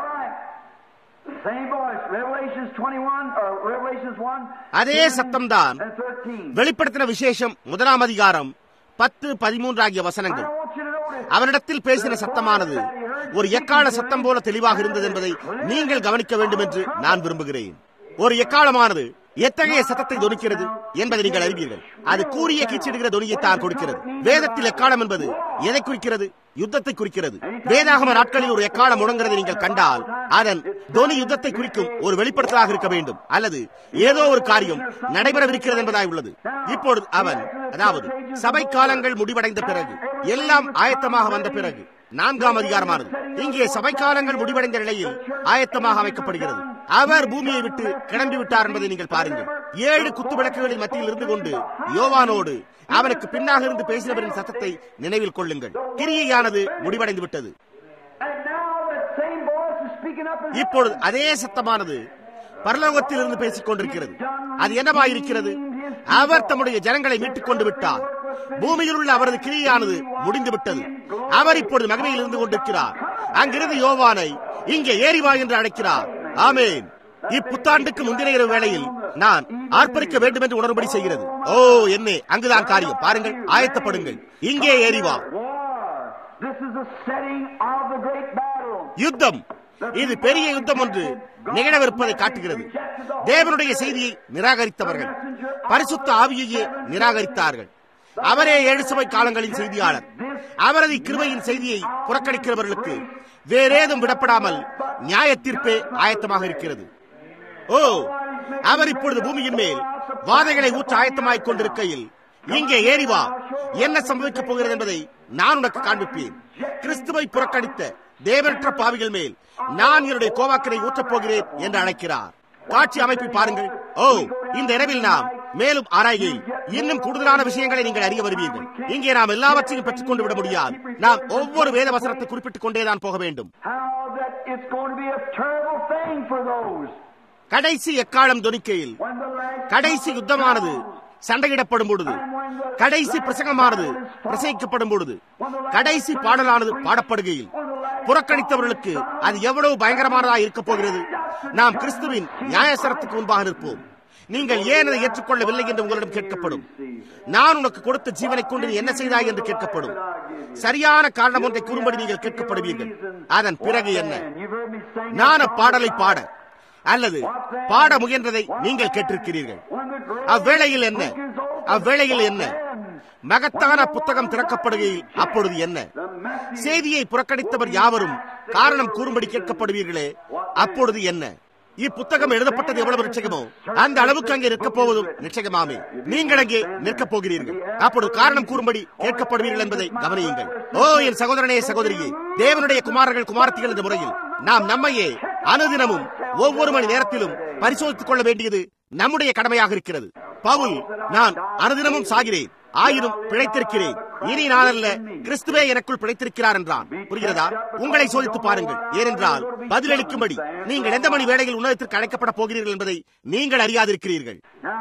அதே சத்தம்தான் வெளிப்படுத்தின விசேஷம் 1 அதிகாரம் 10-13 ஆகிய வசனங்கள். அவனிடத்தில் பேசின சத்தமானது ஒரு எக்கால சத்தம் போல தெளிவாக இருந்தது என்பதை நீங்கள் கவனிக்க வேண்டும் என்று நான் விரும்புகிறேன். ஒரு எக்காலமானது எத்தகைய சத்தத்தை தொனிக்கிறது என்பதை நீங்கள் அறிவீர்கள். அது கூறிய கீச்சிடுகிற தொனியைத்தான் கொடுக்கிறது. வேதத்தில் எக்காலம் என்பது எதை குறிக்கிறது? யுத்தத்தை குறிக்கிறது. வேதாகம நாட்களில் ஒரு எக்காலம் முழங்குறதை நீங்கள் கண்டால் அதன் தொனி யுத்தத்தை குறிக்கும் ஒரு வெளிப்படுத்தலாக இருக்க வேண்டும், அல்லது ஏதோ ஒரு காரியம் நடைபெறவிருக்கிறது என்பதாய் உள்ளது. இப்பொழுது அவன், அதாவது சபை காலங்கள் முடிவடைந்த பிறகு, எல்லாம் ஆயத்தமாக வந்த பிறகு 4 அதிகாரமானது இங்கே சபை காலங்கள் முடிவடைந்த நிலையில் ஆயத்தமாக அமைக்கப்படுகிறது. அவர் பூமியை விட்டு கிளம்பி விட்டார் என்பதை நீங்கள் பாருங்கள். 7 குத்து விளக்குகளின் மத்தியில் இருந்து கொண்டு யோவானோடு அவனுக்கு பின்னாக இருந்து பேசினவரின் சத்தத்தை நினைவில் கொள்ளுங்கள். கிரியையானது முடிவடைந்து விட்டது. இப்பொழுது அதே சத்தமானது பரலோகத்தில் இருந்து பேசிக் கொண்டிருக்கிறது. அது என்னவாயிருக்கிறது? அவர் தம்முடைய ஜனங்களை மீட்டுக் கொண்டு விட்டார். பூமியில் உள்ள அவரது கிரியையானது முடிந்து விட்டது. அவர் இப்பொழுது மகிமையில் இருந்து கொண்டிருக்கிறார். அங்கிருந்து யோவானை இங்கே ஏறிவா என்று அழைக்கிறார். ஆமென். இப்புத்தாண்டுக்கு முந்தின இரவு வேளையில் நான் ஆர்ப்பரிக்க வேண்டும் என்று உணர்வுபடி செய்கிறது. ஓ, என்ன அங்குதான் காரியம். பாருங்கள், ஆயத்தப்படுங்கள், இங்கே ஏறிவா. யுத்தம், இது பெரிய யுத்தம் ஒன்று நிகழவிருப்பதை காட்டுகிறது. தேவனுடைய செய்தியை நிராகரித்தவர்கள் பரிசுத்த ஆவியையே நிராகரித்தார்கள். அவரே 7 சபை காலங்களின் செய்தியாளர். அவரது கிருபையின் செய்தியை புறக்கணிக்கிறவர்களுக்கு வேறேதும் விடப்படாமல் நியாய தீர்ப்பே ஆயத்தமாக இருக்கிறது. ஓ, அவர் இப்பொழுது பூமியின் மேல் வாதைகளை ஊற்ற ஆயத்தமாய்க் கொண்டிருக்கையில் இங்கே ஏறிவா, என்ன சம்பவிக்கப் போகிறது என்பதை நான் உனக்கு காண்பிப்பேன். கிறிஸ்துவை புறக்கணித்த தேவனற்ற பாவிகள் மேல் நான் என்னுடைய கோவாக்கினை ஊற்றப் போகிறேன் என்று அழைக்கிறார். காட்சி அமைப்பை பாருங்கள். ஓ, இந்த இரவில் நாம் மேலும் ஆராய்கையில் இன்னும் கூடுதலான விஷயங்களை நீங்கள் அறிய வருவீர்கள். இங்கே நாம் எல்லாவற்றையும் பெற்றுக் கொண்டு விட முடியாது. நாம் ஒவ்வொரு வேத வசனத்தை குறிப்பிட்டுக் கொண்டேதான் போக வேண்டும். கடைசி எக்காலம் தொனிக்கையில், கடைசி யுத்தமானது சண்டையிடப்படும் பொழுது, கடைசி பிரசங்கமானது பிரசங்கிக்கப்படும் பொழுது, கடைசி பாடலானது பாடப்படுகையில் புறக்கணித்தவர்களுக்கு அது எவ்வளவு பயங்கரமானதாக இருக்கப் போகிறது. நாம் கிறிஸ்துவின் நியாயசரத்துக்கு முன்பாக நிற்போம். நீங்கள் ஏன் அதை ஏற்றுக்கொள்ளவில்லை என்று உங்களிடம் கேட்கப்படும். நான் உனக்கு கொடுத்த ஜீவனை கொண்டு நீ என்ன செய்தாய் என்று கேட்கப்படும். சரியான காரணம் ஒன்றை கூறும்படி நீங்கள் கேட்கப்படுவீர்கள். அதன் பிறகு என்ன? நான் அப்பாடலை பாட அல்லது பாட முயன்றதை நீங்கள் கேட்டிருக்கிறீர்கள். அவ்வேளையில் என்ன? அவ்வேளையில் என்ன? மகத்தான புத்தகம் திறக்கப்படுகையில் அப்பொழுது என்ன? செய்தியை புறக்கணித்தவர் யாவரும் காரணம் கூறும்படி கேட்கப்படுவீர்களே, அப்பொழுது என்ன? இப்புத்தகம் எழுதப்பட்டது எவ்வளவு நிச்சயமோ அந்த அளவுக்கு அங்கே நிற்கப் போவதும் நிச்சயமாமே. நீங்கள் அங்கே நிற்கப் போகிறீர்கள். அப்பொழுது காரணம் கூறும்படி கேட்கப்படுவீர்கள் என்பதை கவனியுங்கள். ஓ, என் சகோதரனே, சகோதரியே, தேவனுடைய குமாரர்கள் குமாரத்திகள் என்ற முறையில் நாம் நம்மையே அனுதினமும் ஒவ்வொரு மணி நேரத்திலும் பரிசோதித்துக் கொள்ள வேண்டியது நம்முடைய கடமையாக இருக்கிறது. பவுல், நான் அனுதினமும் சாகிறேன், ஆயினும் பிழைத்திருக்கிறேன், இனி நான் அல்ல, கிறிஸ்துவே எனக்குள் பிழைத்திருக்கிறார் என்றான். புரிகிறதா? உங்களை சோதித்து பாருங்கள். ஏனென்றால் பதிலளிக்கும்படி நீங்கள் எந்த மணி வேளையில் உன்னதத்திற்கு அழைக்கப்பட போகிறீர்கள் என்பதை நீங்கள் அறியாதிருக்கிறீர்கள்.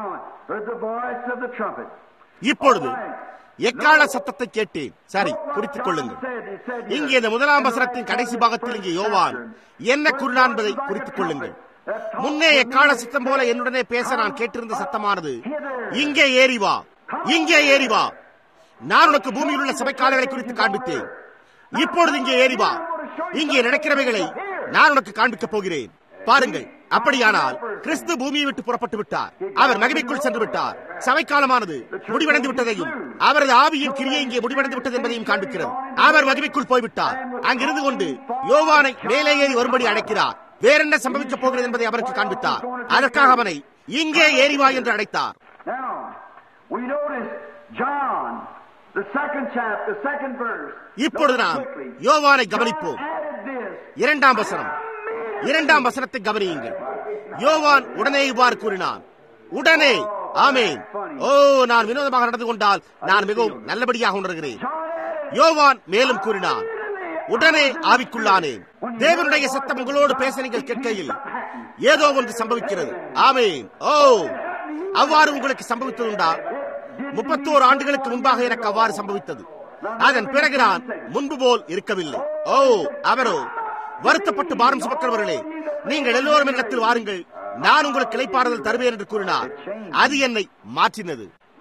இப்பொழுது எக்கால சத்தத்தை கேட்டேன். சரி, குறித்துக் கொள்ளுங்கள். இங்கே இந்த முதலாம் வசனத்தின் கடைசி பாகத்தில் இங்கே யோவான் என்ன கூறினான் என்பதை குறித்துக் கொள்ளுங்கள். முன்னே எக்கால சத்தம் போல என்னுடனே பேச நான் கேட்டிருந்த சத்தமானது, இங்கே ஏறி வா, இங்கே ஏறி வா, நான் உனக்கு பூமியில் உள்ள சபைக்காலங்களை குறித்து காண்பித்தேன். இப்பொழுது இங்கே ஏறி வா, இங்கே நடக்கிறவைகளை நான் உனக்கு காண்பிக்கப் போகிறேன். பாருங்கள், அப்படியானால் கிறிஸ்து பூமியை விட்டு புறப்பட்டு விட்டார். அவர் மகிமைக்குள் சென்று விட்டார். சபைக்காலமானது முடிவடைந்து விட்டதையும் அவரது ஆவியின் கிரியை இங்கே முடிவடைந்து விட்டது என்பதையும் காண்பிக்கிறது. அவர் மகிமைக்குள் போய்விட்டார். அங்கிருந்து கொண்டு யோவானை மேலே ஏறி வரும்படி அழைக்கிறார். வேறென்ன சம்பவிக்கப் போகிறது என்பதை அவருக்கு காண்பித்தார். அதற்காக அவனை இங்கே ஏறிவா என்று அழைத்தார். இப்பொழுது நாம் யோவானை கவனிப்போம். இரண்டாம் வசனத்தை கவனியுங்கள். யோவான் உடனே இவ்வாறு கூறினான், உடனே. ஆமென். ஓ, நான் வினோதமாக நடந்து கொண்டால் நான் மிகவும் நல்லபடியாக உணர்கிறேன். யோவான் மேலும் கூறினான், உடனே ஆவிக்குள்ளானேன். தேவனுடைய சத்தம் உங்களோடு பேச நீங்கள் கேட்கையில் ஏதோ ஒன்று சம்பவிக்கிறது. ஆமென். ஓ, அவ்வாறு உங்களுக்கு சம்பவித்ததுண்டா? 31 ஆண்டுகளுக்கு முன்பாக எனக்கு அவ்வாறு சம்பவித்தது. அதன் பிறகு நான் முன்பு போல் இருக்கவில்லை. ஓ, அவரோ, வருத்தப்பட்டு பாரம் சுமக்கிறவர்களே, நீங்கள் எல்லோரும் என்னிடத்தில் வாருங்கள், நான் உங்களுக்கு இளைப்பாறுதல் தருவேன் என்று கூறினார். அது என்னை மாற்றினது.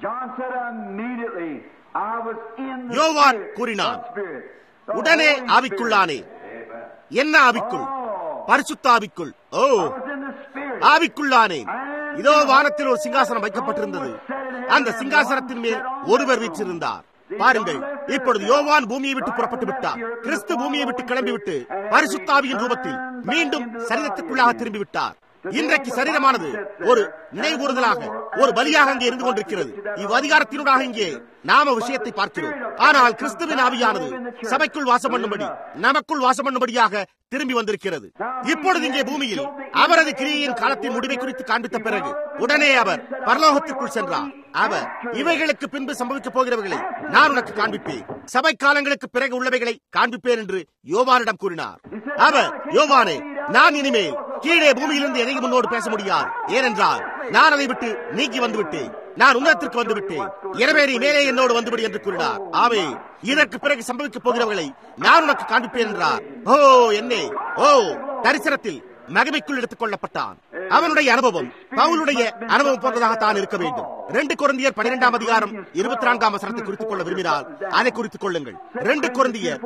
யோவான் கூறினான், உடனே ஆவிக்குள்ளானே. என்ன ஆவிக்குள்? பரிசுத்த ஆவிக்குள். ஓ, ஆவிக்குள்ளானே. இதோ வானத்தில் ஒரு சிங்காசனம் வைக்கப்பட்டிருந்தது. அந்த சிங்காசனத்தின் மேல் ஒருவர் வீற்றிருந்தார். பாருங்கள், இப்பொழுது யோவான் பூமியை விட்டு புறப்பட்டு விட்டார். கிறிஸ்து பூமியை விட்டு கிளம்பிவிட்டு பரிசுத்த ஆவியின் ரூபத்தில் மீண்டும் சரீரத்துக்குள்ளாக திரும்பி விட்டார். இன்றைக்கு சரீரமானது ஒரு நினைவுகூறுதலாக, ஒரு பலியாக அங்கே இருந்து கொண்டிருக்கிறது. இவ்வதிகாரத்தினூடாக இங்கே நாம விஷயத்தை பார்க்கிறோம். ஆனால் கிறிஸ்துவின் ஆவியானது சபைக்குள் வாசம் பண்ணும்படி, நமக்குள் வாசம் பண்ணும்படியாக திரும்பி வந்திருக்கிறது. இப்பொழுது இங்கே பூமியில் அவரது கிரியையின் காலத்தின் முடிவை குறித்து காண்பித்த பிறகு உடனே அவர் பரலோகத்திற்குள் சென்றார். அவர், இவைகளுக்கு பின்பு சம்பவிக்கப் போகிறவர்களை நான் உனக்கு காண்பிப்பேன், சபை காலங்களுக்கு பிறகு உள்ளவைகளை காண்பிப்பேன் என்று யோவானிடம் கூறினார். அவர், யோவானே, நான் இனிமேல் கீழே பூமியிலிருந்து எதையும் முன்னோடு பேச முடியாது. ஏனென்றால் நான் அதை விட்டு நீங்கி வந்துவிட்டேன். நான் உன்னதத்திற்கு வந்துவிட்டேன். எனவே நீ மேலே என்னோடு வந்துவிடு என்று கூறினார். ஆவே, இதற்கு பிறகு சம்பவிக்கப் போகிறவர்களை நான் உனக்கு காண்பிப்பேன் என்றார். ஓ, என்னே, ஓ, தரிசனத்தில் மகிமைக்குள் எடுத்துக் கொள்ளப்பட்டான். அவனுடைய அனுபவம் பவுலுடைய அனுபவம் போன்றதாகத்தான் இருக்க வேண்டும். 2 கொரிந்தியர் 12ஆம் அதிகாரம் 24ஆம் வசனத்தை குறித்துக் கொள்ள விரும்பினால் அதை குறித்துக் கொள்ளுங்கள். 2 கொரிந்தியர்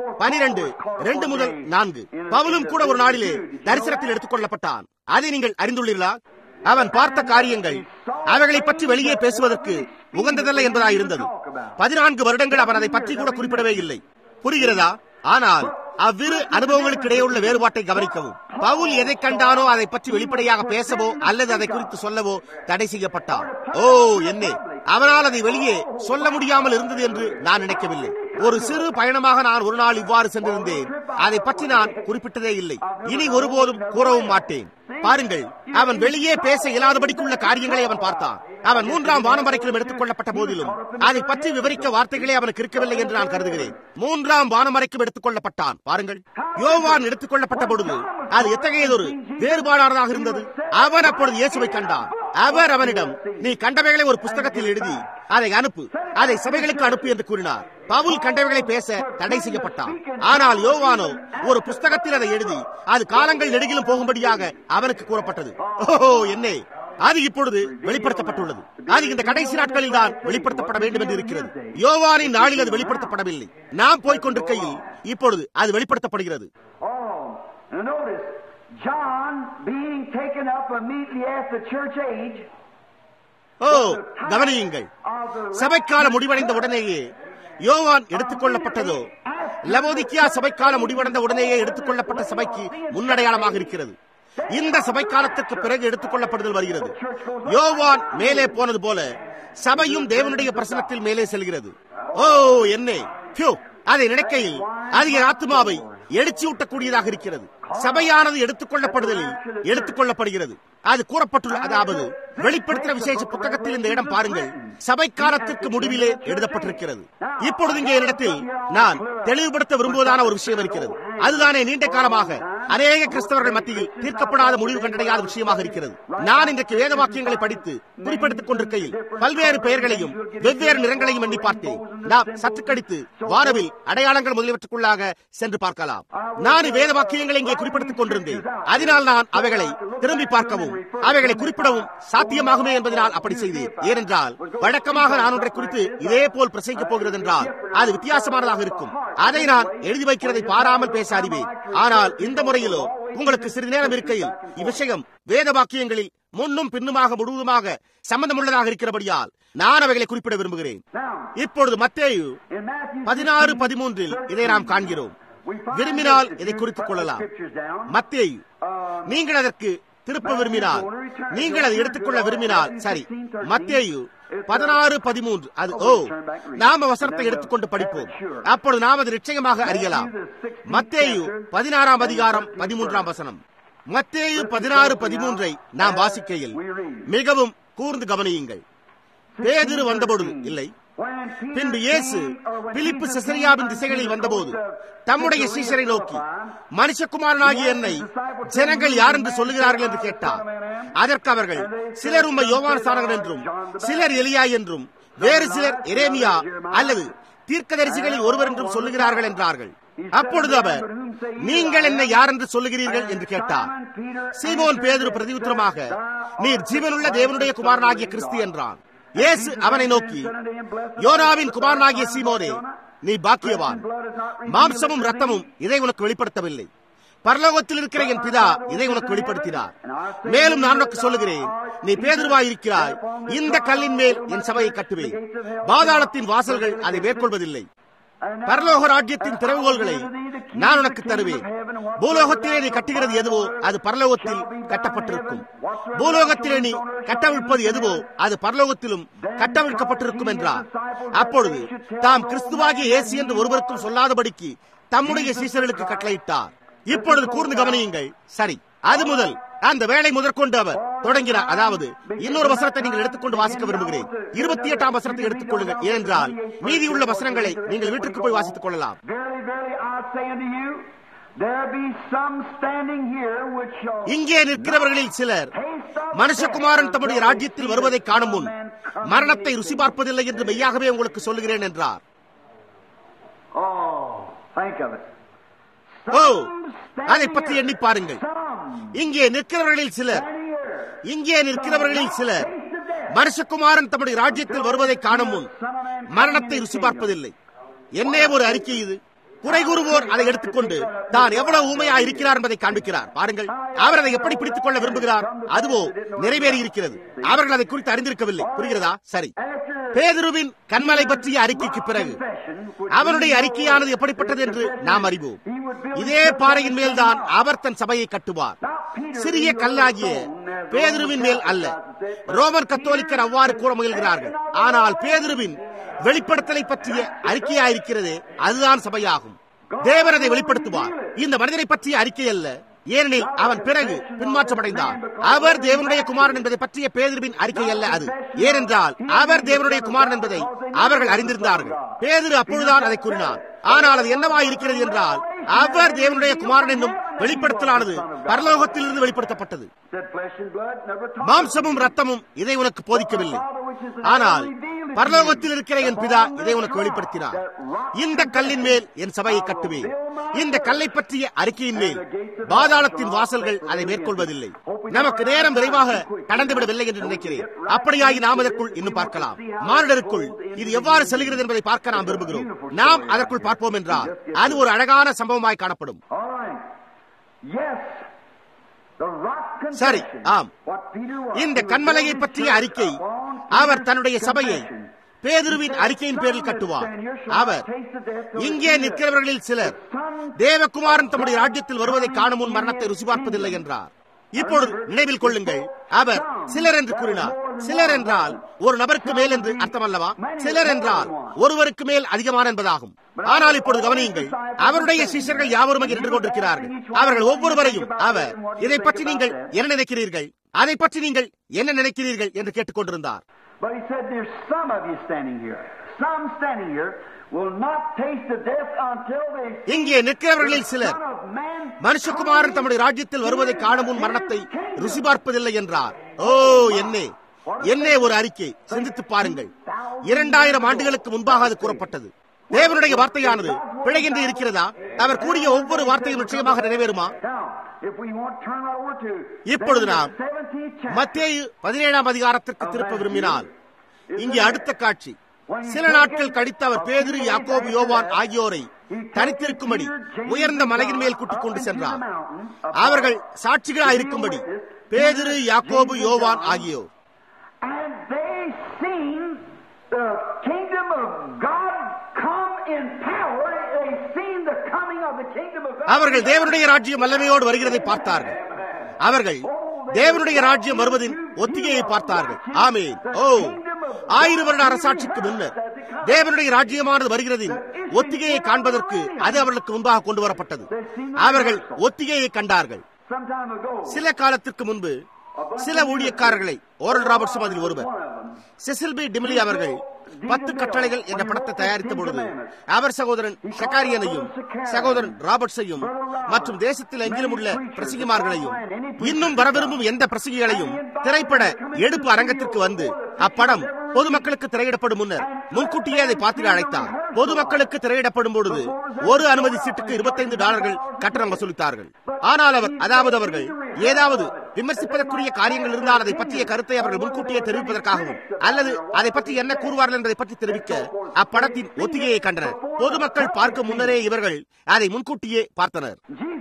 12:2 முதல் 4. பவுலும் கூட ஒரு நாளிலே தரிசனத்தில் எடுத்துக் கொள்ளப்பட்டான். அதை நீங்கள் அறிந்துள்ளீர்களா? அவன் பார்த்த காரியங்கள் அவைகளை பற்றி வெளியே பேசுவதற்கு உகந்ததல்ல என்பதாயிருந்தது. 14 வருடங்கள் அவன் அதை பற்றி கூட குறிப்பிடவே இல்லை. புரிகிறதா? ஆனால் அவ்விரு அனுபவங்களுக்கு இடையே உள்ள வேறுபாட்டை கவனிக்கவும். பவுல் எதை கண்டானோ அதை பற்றி வெளிப்படையாக பேசவோ அல்லது அதை குறித்து சொல்லவோ தடை செய்யப்பட்டான். ஓ, என்னே, அவனால் அதை வெளியே சொல்ல முடியாமல் இருந்தது என்று நான் நினைக்கவில்லை. ஒரு சிறு பயணமாக நான் ஒரு நாள் இவ்வாறு சென்றிருந்தேன். அதை பற்றி நான் குறிப்பிட்டதே இல்லை. இனி ஒருபோதும் கூறவும் மாட்டேன். பாருங்கள், அவன் வெளியே பேச இயலாதபடிக்குள்ள காரியங்களை அவன் பார்த்தான். அவன் 3ஆம் வானம் வரைக்கும் எடுத்துக் கொள்ளப்பட்ட போதிலும் அதை பற்றி விவரிக்க வார்த்தைகளே அவனுக்கு இருக்கவில்லை என்று நான் கருதுகிறேன். 3ஆம் வானம் வரைக்கும் எடுத்துக் கொள்ளப்பட்டான். பாருங்கள், யோவான் எடுத்துக் கொள்ளப்பட்ட பொழுது அது எத்தகையதொரு வேறுபாடானதாக இருந்தது. அவன் அப்பொழுது இயேசுவை கண்டான். அவர் அவனிடம், நீ கண்டவைகளை ஒரு புஸ்தகத்தில் எழுதி அதை அனுப்பு, அதை சபைகளுக்கு அனுப்பு என்று கூறினார். பவுல் கண்டவைகளை பேச தடை செய்யப்பட்டான். ஆனால் யோவானோ ஒரு புஸ்தகத்தில் அதை எழுதி அது காலங்கள் நெடுகிலும் போகும்படியாக அவனுக்கு கூறப்பட்டது. ஓஹோ, என்னே, அது இப்பொழுது வெளிப்படுத்தப்பட்டுள்ளது. அது இந்த கடைசி நாட்களில் தான் வெளிப்படுத்தப்பட வேண்டும் என்று இருக்கிறது. யோவானின் நாளில் அது வெளிப்படுத்தப்படவில்லை. நாம் போய்க் கொண்டிருக்கையில் இப்பொழுது அது வெளிப்படுத்தப்படுகிறது. ஓ, கவனியுங்கள், சபைக்கால முடிவடைந்த உடனேயே யோவான் எடுத்துக் கொள்ளப்பட்டதோ லவோதிக்கியா சபைக்கால முடிவடைந்த உடனேயே எடுத்துக் கொள்ளப்பட்ட சபைக்கு முன்னடையாளமாக இருக்கிறது. இந்த சபைக்காலத்திற்கு பிறகு எடுத்துக் கொள்ளப்படுதல் வருகிறது. யோவான் மேலே போனது போல சபையும் தேவனுடைய பிரசனத்தில் மேலே செல்கிறது. ஓ, என்னே, அதை நினைக்கையில் அது என் ஆத்மாவை எழுச்சியூட்டக்கூடியதாக இருக்கிறது. சபையானது எடுத்துக் கொள்ளப்படுதலில் எடுத்துக் கொள்ளப்படுகிறது. அது கூறப்பட்டுள்ள, அதாவது வெளிப்படுத்தின விசேஷ புத்தகத்தில் இந்த இடம் பாருங்கள், சபை காலத்திற்கு முடிவிலே எழுதப்பட்டிருக்கிறது. இப்பொழுது இங்கே என்னிடத்தில் நான் தெளிவுபடுத்த விரும்புவதான ஒரு விஷயம் இருக்கிறது. அதுதானே நீண்ட காலமாக அநேக கிறிஸ்தவர்கள் மத்தியில் தீர்க்கப்படாத முடிவு கண்டடையாத விஷயமாக இருக்கிறது. நான் இன்றைக்கு வேத வாக்கியங்களை படித்து குறிப்பிட்டுக் கொண்டிருக்கையில் பல்வேறு பெயர்களையும் வெவ்வேறு நிறங்களையும் எண்ணி பார்த்தேன். நாம் சற்று கடித்து வானவில் அடையாளங்கள் முதலியவற்றுக்குள்ளாக சென்று பார்க்கலாம். நான் வேத வாக்கியங்களை இங்கே குறிப்பிட்டுக் கொண்டிருந்தேன். அதனால் நான் அவைகளை திரும்பி பார்க்கவும் அவைகளை குறிப்பிடவும் சாத்தியமாகுமே என்பதனால் அப்படி செய்தேன். ஏனென்றால் வழக்கமாக நான் ஒன்றை குறித்து இதே போல் பிரசங்கிக்கப் போகிறது என்றால் அது வித்தியாசமானதாக இருக்கும். அதை நான் எழுதி வைக்கிறதை பாராமல் பேச அறிவேன். ஆனால் இந்த முறையிலோ உங்களுக்கு சிறிது நேரம் இருக்கையில் இவ்விஷயம் வேத வாக்கியங்களில் முன்னும் பின்னுமாக முழுவதுமாக சம்பந்தமுள்ளதாக இருக்கிறபடியால் நான் அவைகளை குறிப்பிட விரும்புகிறேன். இப்பொழுது மத்தேயு 16:13 இதை நாம் காண்கிறோம். விரும்பினால் இதை குறித்துக் கொள்ளலாம். மத்தேயு, நீங்கள் அதற்கு திருப்ப விரும்பினால், நீங்கள் அதை எடுத்துக்கொள்ள விரும்பினால் சரி. மத்தேயு 16:13 அது நாம வசனத்தை எடுத்துக்கொண்டு படிப்போம். அப்பொழுது நாம் அது நிச்சயமாக அறியலாம். மத்தேயு 16ஆம் அதிகாரம் 13ஆம் வசனம். மத்தேயு 16:13 நாம் வாசிக்கையில் மிகவும் கூர்ந்து கவனியுங்கள். பேதுரு வந்தபொழுது இல்லை, பின்பு இயேசு பிலிப்பு செசரியாவின் திசைகளில் வந்தபோது தம்முடைய சீஷரை நோக்கி, மனுஷகுமாரனாகிய என்னை ஜனங்கள் யார் என்று சொல்லுகிறார்கள் என்று கேட்டார். அதற்கு அவர்கள், சிலர் உம்மை யோவான் ஸ்நானகன் என்றும், சிலர் எலியா என்றும், வேறு சிலர் எரேமியா அல்லது தீர்க்கதரிசிகளில் ஒருவர் என்றும் சொல்லுகிறார்கள் என்றார்கள். அப்பொழுது அவர், நீங்கள் என்னை யார் என்று சொல்லுகிறீர்கள் என்று கேட்டார். சீமோன் பேதுரு பிரதியுத்தரமாக, நீர் ஜீவனுள்ள தேவனுடைய குமாரனாகிய கிறிஸ்து என்றான். இயேசு அவனை நோக்கி, யோனாவின் குமாரனாகிய சீமோனே, நீ பாக்கியவான். மாம்சமும் இரத்தமும் இதை உனக்கு வெளிப்படுத்தவில்லை, பரலோகத்தில் இருக்கிற என் பிதா இதை உனக்கு வெளிப்படுத்தினார். மேலும் நான் உனக்கு சொல்லுகிறேன், நீ பேதுருவாய் இருக்கிறாய். இந்த கல்லின் மேல் என் சபையை கட்டுவேன். பாதாளத்தின் வாசல்கள் அதை மேற்கொள்வதில்லை. பரலோக ராஜ்யத்தின் திறவுகோல்களை நான் உனக்கு தருவேன். பூலோகத்திலே நீ கட்டுகிறது எதுவோ அது பரலோகத்தில் கட்டப்பட்டிருக்கும். பூலோகத்திலே நீ கட்டவிழ்ப்பது எதுவோ அது பரலோகத்திலும் கட்டவிழ்க்கப்பட்டிருக்கும் என்றார். அப்பொழுது தாம் கிறிஸ்துவாகிய இயேசு என்று ஒருவருக்கும் சொல்லாதபடிக்கு தம்முடைய சீஷர்களுக்கு கட்டளையிட்டார். இப்பொழுது கூர்ந்து கவனியுங்கள். சரி, அது முதல் அந்த வேளை முதற்கொண்டு அவர் தொடங்கினார். அதாவது இன்னொரு வசனத்தை நீங்கள் எடுத்துக்கொண்டு வாசிக்க விரும்புகிறேன். 28ஆம் வசனத்தை எடுத்துக் கொள்ளுங்கள். ஏனென்றால் மீதியுள்ள வசனங்களை நீங்கள் வீட்டுக்கு போய் வாசித்துக் கொள்ளலாம். இங்கே நிற்கிறவர்களில் சிலர் மனுஷகுமாரன் தம்முடைய ராஜ்யத்தில் வருவதை காணும் முன் மரணத்தை ருசி பார்ப்பதில்லை என்று மெய்யாகவே உங்களுக்கு சொல்லுகிறேன் என்றார். அதை பற்றி எண்ணி பாருங்கள். இங்கே நிற்கிறவர்களில் சிலர் மனுஷகுமாரன் தம்முடைய ராஜ்யத்தில் வருவதை காணும் முன் மரணத்தை ருசி பார்ப்பதில்லை. என்ன ஒரு அறிக்கை இது! குறை கூறுவோர் அதை எடுத்துக்கொண்டு தான் எவ்வளவு ஊமையா இருக்கிறார் என்பதை காண்பிக்கிறார். பாருங்கள், அவர் அதை எப்படி பிடித்துக் கொள்ள விரும்புகிறார். அதுவோ நிறைவேறி இருக்கிறது. அவர்கள் அதை குறித்து அறிந்திருக்கவில்லை. புரிகிறதா? சரி. பேதுருவின் கன்மலை பற்றிய அறிக்கைக்கு பிறகு அவனுடைய அறிக்கையானது எப்படிப்பட்டது என்று நாம் அறிவோம். இதே பாறையின் மேல்தான் அவர் தன் சபையை கட்டுவார். சிறிய கல்லாகிய பேதுருவின் மேல் அல்ல. ரோமன் கத்தோலிக்கர் அவ்வாறு கூற முயல்கிறார்கள். ஆனால் பேதுருவின் வெளிப்படுத்தலை பற்றிய அறிக்கையாயிருக்கிறது, அதுதான் சபையாகும். தேவன் அதை வெளிப்படுத்துவார். இந்த மனிதனை பற்றிய அறிக்கை அல்ல. ஏனெனில் அவன் பிறகு பின்மாற்றமடைந்தான். அவர் தேவனுடைய குமாரன் என்பதை பற்றிய பேதுருவின் அறிக்கை அல்ல அது. ஏனென்றால் அவர் தேவனுடைய குமாரன் என்பதை அவர்கள் அறிந்திருந்தார்கள். பேதுரு அப்பொழுதுதான் அதை கூறினார். ஆனால் அது என்னவாய் இருக்கிறது என்றால், அவர் தேவனுடைய குமாரன் என்னும் வெளிப்படுத்தலானது பரலோகத்திலிருந்து வெளிப்படுத்தப்பட்டது. மாம்சமும் இரத்தமும் இதை உனக்கு போதிக்கவில்லை, ஆனால் பரலோகத்தில் இருக்கிற என் பிதா இதை உனக்கு வெளிப்படுத்தினார். இந்த கல்லின் மேல் என் சபையை கட்டுவேன். இந்த கல்லை பற்றிய அறிக்கையின் மேல் பாதாளத்தின் வாசல்கள் அதை மேற்கொள்வதில்லை. நமக்கு நேரம் விரைவாக கடந்துவிடவில்லை என்று நினைக்கிறேன். அப்படியாகி நாம் அதற்குள் இன்னும் பார்க்கலாம். மானிடருக்குள் இது எவ்வாறு செல்கிறது என்பதை பார்க்க நாம் விரும்புகிறோம். நாம் அதற்குள் பார்ப்போம் என்றால் அது ஒரு அழகான சம்பவமாய் காணப்படும். சரி, ஆம். இந்த கன்மலையை பற்றிய அறிக்கை அவர் தன்னுடைய சபையை பேதுருவின் அறிக்கையின் பேரில் கட்டுவார். அவர், இங்கே நிற்கிறவர்களில் சிலர் தேவகுமாரன் தம்முடைய ராஜ்யத்தில் வருவதை காணும் முன் மரணத்தை ருசி பார்ப்பதில்லை என்றார். இப்பொழுது நினைவில் கொள்ளுங்கள், அவர் சிலர் என்று கூறினார். சிலர் என்றால் ஒரு நபருக்கு மேல் என்று அர்த்தம் அல்லவா? சிலர் என்றால் ஒருவருக்கு மேல் அதிகமான என்பதாகும். ஆனால் இப்பொழுது கவனியுங்கள், அவருடைய சீஷர்கள் யாவரும் நின்று கொண்டிருக்கிறார்கள். அவர்கள் ஒவ்வொருவரையும் அவர், இதை பற்றி நீங்கள் என்ன நினைக்கிறீர்கள்? அதை பற்றி நீங்கள் என்ன நினைக்கிறீர்கள் என்று கேட்டுக் கொண்டிருந்தார். But he said, there's some of you standing here. Some standing here will not taste the death until they see இங்கே நிற்கிறவர்களில் the சிலர் Son of Man மனுஷகுமாரன் தம்முடைய ராஜ்யத்தில் வருவதை காணும் முன் மரணத்தை ருசி பார்ப்பதில்லை என்றார். ஓ என்னே ஒரு அறிக்கை, சிந்தித்து பாருங்கள். 2000 ஆண்டுகளுக்கு முன்பாக அது கூறப்பட்டது. தேவனுடைய வார்த்தையானது பிழையின்றி இருக்கிறதா? அவர் கூறிய ஒவ்வொரு வார்த்தையும் நிச்சயமாக நிறைவேறுமா? இப்பொழுது நாம் மத்தேயு 17ஆம் அதிகாரத்திற்கு திருப்ப விரும்பினால், இங்கே அடுத்த காட்சி. சில நாட்கள் கழித்து அவர் பேதுரு, யாக்கோபு, யோவான் ஆகியோரை தனித்திருக்கும்படி உயர்ந்த மலையின் மேல் கூட்டிக் கொண்டு சென்றார். அவர்கள் சாட்சிகளாக இருக்கும்படி பேதுரு, யாக்கோபு, யோவான் ஆகியோர். அவர்கள் தேவனுடைய ராஜ்யம் வல்லமையோடு வருகிறதை பார்த்தார்கள். அவர்கள் தேவனுடைய ராஜ்யம் வருவதின் ஒத்திகையை பார்த்தார்கள். ஆமென். 1000 வருட அரசாட்சிக்கு முன்னர் தேவனுடைய ராஜ்யமானது வருகிறதின் ஒத்திகையை காண்பதற்கு அது அவர்களுக்கு முன்பாக கொண்டு வரப்பட்டது. அவர்கள் ஒத்திகையை கண்டார்கள். சில காலத்திற்கு முன்பு சில ஊழியக்காரர்களை, ஓரல் ராபர்ட்ஸும் அதில் ஒருவர், செசில் பி டிமிலி அவர்கள் 10 கட்டளைகள் என்ற படத்தை தயாரித்த பொழுது அவர் சகோதரன் ஷெகாரியனையும் சகோதரன் ராபர்ட்ஸையும் மற்றும் தேசத்தில் எங்கிலும் உள்ள பிரசங்கிமார்களையும் இன்னும் வரவிரும்பும் எந்த பிரசங்கிகளையும் திரைப்பட எடுப்பு அரங்கத்திற்கு வந்து அப்படம் பொதுமக்களுக்கு திரையிடப்படும் முன்னர் முன்கூட்டியே அதை பார்த்து அழைத்தார். பொதுமக்களுக்கு திரையிடப்படும் பொழுது ஒரு அனுமதி சீட்டுக்கு $25 கட்டணம் வசூலித்தார்கள். ஆனால் அவர்கள் ஏதாவது விமர்சிப்பதற்குரிய காரியங்கள் இருந்தால் அதை பற்றிய கருத்தை அவர்கள் முன்கூட்டியே தெரிவிப்பதற்காகவும் அல்லது அதை பற்றி என்ன கூறுவார்கள் என்பதை பற்றி தெரிவிக்க அப்படத்தின் ஒத்திகையை கண்டனர். பொதுமக்கள் பார்க்கும் முன்னரே இவர்கள் அதை முன்கூட்டியே பார்த்தனர்.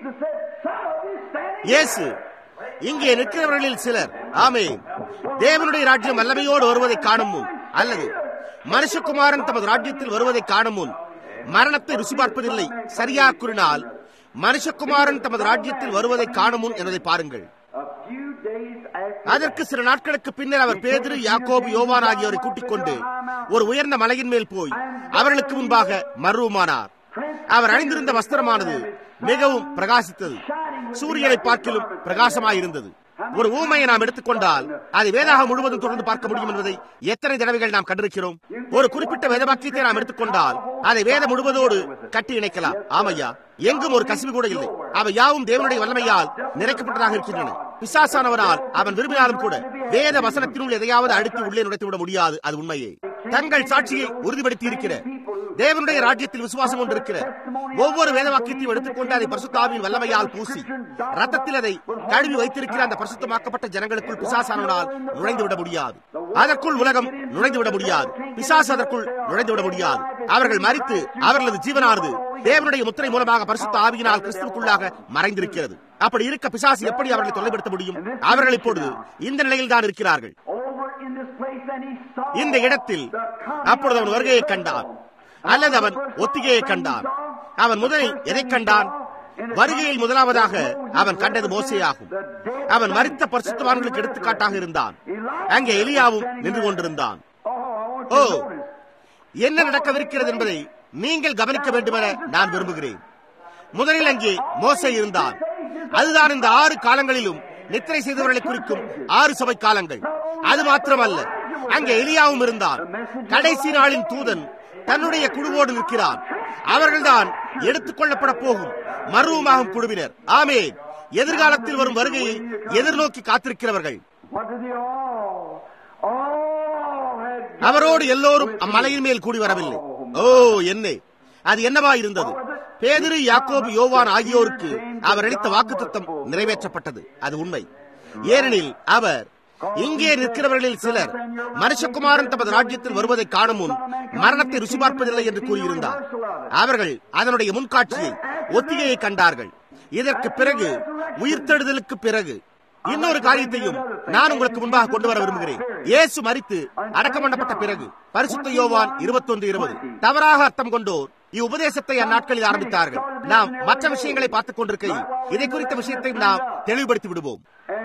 இயேசு இங்கே நிற்கிறவர்களில் சிலர், ஆமென், தேவனுடைய ராஜ்யம் வல்லமையோடு வருவதை காணும் முன் அல்லது மனுஷகுமாரன் தமது ராஜ்யத்தில் வருவதை காணும் முன் மரணத்தை ருசி பார்ப்பதில்லை. சரியாக கூறினால் மனுஷகுமாரன் தமது ராஜ்யத்தில் வருவதை காணும் முன் என்பதை பாருங்கள். அதற்கு சில நாட்களுக்கு பின்னர் அவர் பேதுரு, யாக்கோபு, யோவான் ஆகியோரை கூட்டிக் கொண்டு ஒரு உயர்ந்த மலையின் மேல் போய் அவர்களுக்கு முன்பாக மர்வமானார். அவர் அணிந்திருந்த வஸ்திரமானது மிகவும் பிரகாசித்தது, சூரியனை பார்க்கிலும் பிரகாசமாயிருந்தது. ஒரு ஊமையை நாம் எடுத்துக்கொண்டால் அதை வேதாகம் முழுவதும் தொடர்ந்து பார்க்க முடியும் என்பதை எத்தனை தடவைகள் நாம் கண்டிருக்கிறோம். ஒரு குறிப்பிட்ட வேதவாக்கியத்தை நாம் எடுத்துக்கொண்டால் அதை வேதம் முழுவதோடு கட்டி இணைக்கலாம். ஆமையா, எங்கும் ஒரு கசிவு கூட இல்லை. அவை யாவும் தேவனுடைய வல்லமையால் நிறைக்கப்பட்டதாக இருக்கின்றன. பிசாசானவனால் அவன் விரும்பினாலும் கூட வேத வசனத்தினுள் எதையாவது அழுத்தி உள்ளே நுழைத்துவிட முடியாது. அது உண்மையே. தங்கள் சாட்சியை உறுதிப்படுத்தி இருக்கிற, தேவனுடைய ராஜ்யத்தில் விசுவாசம் கொண்டிருக்கிற ஒவ்வொரு வேதவாக்கியத்தையும் எடுத்துக்கொண்டு அதை பரிசுத்த ஆவியின் வல்லமையால் பூசி ரத்தத்தில் அதை கழுவி வைத்திருக்கிற அந்த பரிசுத்தமாக்கப்பட்ட ஜனங்களுக்குள் பிசாசானவனால் நுழைந்துவிட முடியாது. அதற்குள் உலகம் நுழைந்துவிட முடியாது. பிசாசு அதற்குள் நுழைந்துவிட முடியாது. அவர்கள் மரித்து அவர்களது ஜீவனானது தேவனுடைய முத்திரை மூலமாக பரிசுத்த ஆவியினால் கிறிஸ்துவுக்குள்ளாக மறைந்திருக்கிறது. அப்படி இருக்க பிசாசு எப்படி அவர்களை தொல்லைப்படுத்த முடியும்? அவர்கள் இப்பொழுது இந்த நிலையில் தான் இருக்கிறார்கள். இந்த இடத்தில் அப்பொழுது அவன் வருகையை கண்டான் அல்லது அவன் ஒத்திகையை கண்டான். அவன் முதலில் எதை கண்டான்? வருகையில் முதலாவதாக அவன் கண்டது மோசேயாகும். அவன் மரித்த பரிசுத்தவான்களுக்கு எடுத்துக்காட்டாக இருந்தான். அங்கே எலியாவும் நின்று கொண்டிருந்தான். என்ன நடக்கவிருக்கிறது என்பதை நீங்கள் கவனிக்க வேண்டும் என நான் விரும்புகிறேன். முதலில் அங்கே மோசே இருந்தான். அதுதான் இந்த 6 காலங்களிலும் நித்திரை செய்தவர்களை குறிக்கும் 6 சபை காலங்கள். அது மாத்திரமல்ல, அங்கே எலியாவும் இருந்தான். கடைசி நாளின் தூதன் தன்னுடைய குழுவோடு நிற்கிறான். அவர்கள்தான் எடுத்துக் கொள்ளப்பட போகும் மர்வமாகும் குழுவினர். ஆமென். எதிர்காலத்தில் வரும் வருகையை எதிர்நோக்கி காத்திருக்கிறவர்கள். அவரோடு எல்லோரும் அம்மலையின் மேல் கூடி வரவில்லை. அது என்னவா இருந்தது? பேதுரு, யாக்கோபு, யோவான் ஆகியோருக்கு அவர் அளித்த வாக்குத்தத்தம் நிறைவேற்றப்பட்டது. அது உண்மை. ஏனெனில் அவர் இங்கே நிற்கிறவர்களில் சிலர் மனுஷகுமாரன் தமது ராஜ்யத்தில் வருவதை காணும் முன் மரணத்தை ருசி பார்ப்பதில்லை என்று கூறியிருந்தார். அவர்கள் அதனுடைய முன்காட்சியை, ஒத்திகையை கண்டார்கள். இதற்கு பிறகு, உயிர்த்தெழுதலுக்கு பிறகு இன்னொரு காரியத்தையும் நான் உங்களுக்கு முன்பாக கொண்டு வர விரும்புகிறேன். இயேசு மரித்து அடக்கம் பண்ணப்பட்ட பிறகு பரிசுத்த யோவான் 21:20 தவறாக அர்த்தம் கொண்டோர் இவ்வுபதேசத்தை அந்நாட்களில் ஆரம்பித்தார்கள். நாம் மற்ற விஷயங்களை பார்த்துக் கொண்டிருக்கையில் இதை குறித்த விஷயத்தை நாம் தெளிவுபடுத்தி விடுவோம்.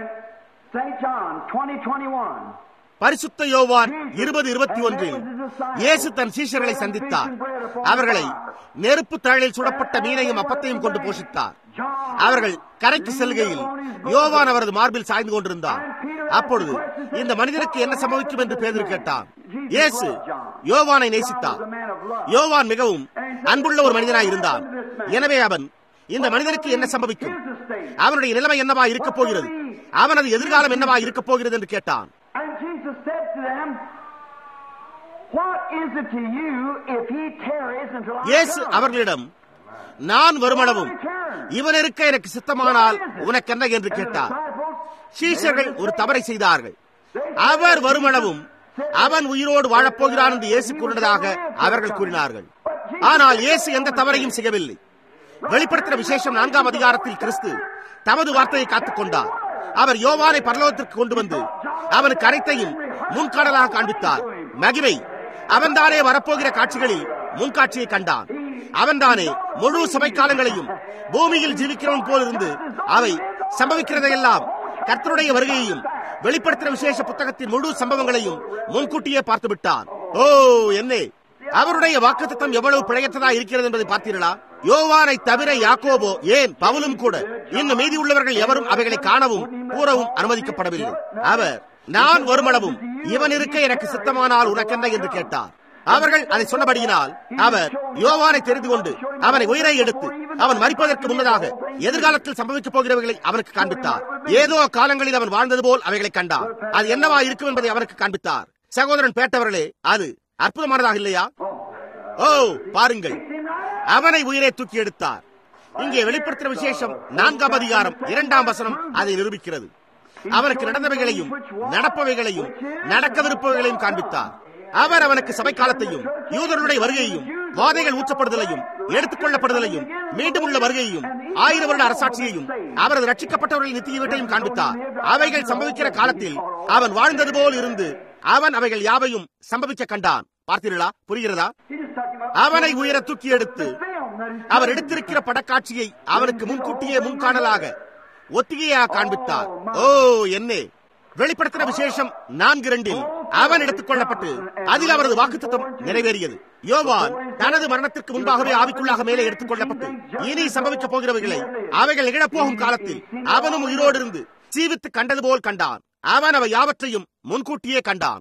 பரிசுத்த யோவான் 20:21 இயேசு தன் சீஷர்களை சந்தித்தார். அவர்களை நெருப்பு தழலில் சுடப்பட்ட மீனையும் அப்பத்தையும் கொண்டு போஷித்தார். அவர்கள் கரைக்கு செல்கையில் யோவான் அவரது மார்பில் சாய்ந்து கொண்டிருந்தார். அப்பொழுது இந்த மனிதனுக்கு என்ன சம்பவிக்கும் என்று பேதுரு கேட்டான். இயேசு யோவானை நேசித்தார். யோவான் மிகவும் அன்புள்ள ஒரு மனிதனாய் இருந்தான். எனவே அவன், இந்த மனிதனுக்கு என்ன சம்பவிக்கும், அவனுடைய நிலைமை என்னவா இருக்க போகிறது, அவனது எதிர்காலம் என்னவா இருக்க போகிறது என்று கேட்டான். இயேசு அவர்களிடம், நான் வருமளவும் இவன் இருக்க எனக்கு சித்தமானால் உனக்கு என்ன என்று கேட்டார். சீஷர்கள் ஒரு தவறை செய்தார்கள். அவர் வருமளவும் அவன் உயிரோடு வாழப்போகிறான் என்று இயேசு கூறினதாக அவர்கள் கூறினார்கள். ஆனால் இயேசு எந்த தவறையும் செய்யவில்லை. வெளிப்படுத்தின விசேஷம் 4ஆம் அதிகாரத்தில் கிறிஸ்து தமது வார்த்தையை காத்துக் கொண்டார். அவர் யோவானை பரலோகத்திற்கு கொண்டு வந்து அவனுக்கு அனைத்தையும் முன்காணலாக காண்பித்தார். மகிமை, அவன்தானே வரப்போகிற காட்சிகளில் முன்காட்சியை கண்டான். அவன்தானே முழு சபை காலங்களையும் பூமியில் ஜீவிக்கிறவன் போல் இருந்து அவை சம்பவிக்கிறதையெல்லாம், கர்த்தருடைய வருகையையும் வெளிப்படுத்தின விசேஷ புத்தகத்தின் முழு சம்பவங்களையும் முன்கூட்டியே பார்த்து விட்டான். ஓ என்னே, அவருடைய வாக்குத்தத்தம் எவ்வளவு பிழையற்றதா இருக்கிறது என்பதை பார்த்தீர்களா? யோவானை தவிர யாக்கோபோ, ஏன் பவுலும் கூட, இன்னும் மீதி உள்ளவர்கள் எவரும் அவைகளை காணவும் கூறவும் அனுமதிக்கப்படவில்லை. அவர், நான் வருமளவும் இவன் இருக்க எனக்கு சித்தமானால் உனக்கென்ன என்று கேட்டார். அவர்கள் அதை சொன்னபடியினால் அவர் யோவானை தெரிந்து கொண்டு அவனை உயிரை எடுத்து அவன் மரிப்பதற்கு முன்னதாக எதிர்காலத்தில் சம்பவிக்கப் போகிறவர்களை அவனுக்கு காண்பித்தார். ஏதோ காலங்களில் அவன் வாழ்ந்தது போல் அவைகளை கண்டார். அது என்னவா இருக்கும் என்பதை அவனுக்கு காண்பித்தார். சகோதரன் பேட்டவர்களே, அது அற்புதமானதாக இல்லையா? ஓ பாருங்கள், அவனை உயிரை தூக்கி எடுத்தார். இங்கே வெளிப்படுத்தின விசேஷம் 4ஆம் அதிகாரம் 2ஆம் வசனம் அதை நிரூபிக்கிறது. அவனுக்கு நடந்தவைகளையும் நடப்பவைகளையும் நடக்கவிருப்பவைகளையும் காண்பித்தார். அவர் அவனுக்கு சபை காலத்தையும் யூதர்களுடைய வருகையையும் வாதைகள் ஊற்றப்படுதலையும் எடுத்துக் கொள்ளப்படுதலையும் மீண்டும் உள்ள வருகையையும் 1000 வருட அரசாட்சியையும் அவரது ரட்சிக்கப்பட்டவர்களின் நித்திய வீட்டையும் காண்பித்தார். அவைகள் சம்பவிக்கிற காலத்தில் அவன் வாழ்ந்தது போல் இருந்து அவன் அவைகள் யாவையும் சம்பவிக்க கண்டான். பார்த்தீர்களா? புரிகிறதா? அவனை உயர தூக்கி எடுத்து அவர் எடுத்திருக்கிற படக்காட்சியை அவனுக்கு முன்கூட்டியே முன்காணலாக ஒத்திகையாக காண்பித்தார். ஓ என்னே, வெளிப்படுத்தின விசேஷம் 4:2 அவன் எடுத்துக் கொள்ளப்பட்டு அதில் அவரது வாக்குத்தத்தம் நிறைவேறியது. யோவான் தனது மரணத்திற்கு முன்பாகவே ஆவிக்குள்ளாக மேலே எடுத்துக் கொள்ளப்பட்டு இனி சம்பவிக்கப் போகிறவைகளை அவைகள் நிகழப்போகும் காலத்தில் அவனும் உயிரோடு இருந்து ஜீவித்து கண்டது போல் கண்டான். அவன் அவை யாவற்றையும் முன்கூட்டியே கண்டான்.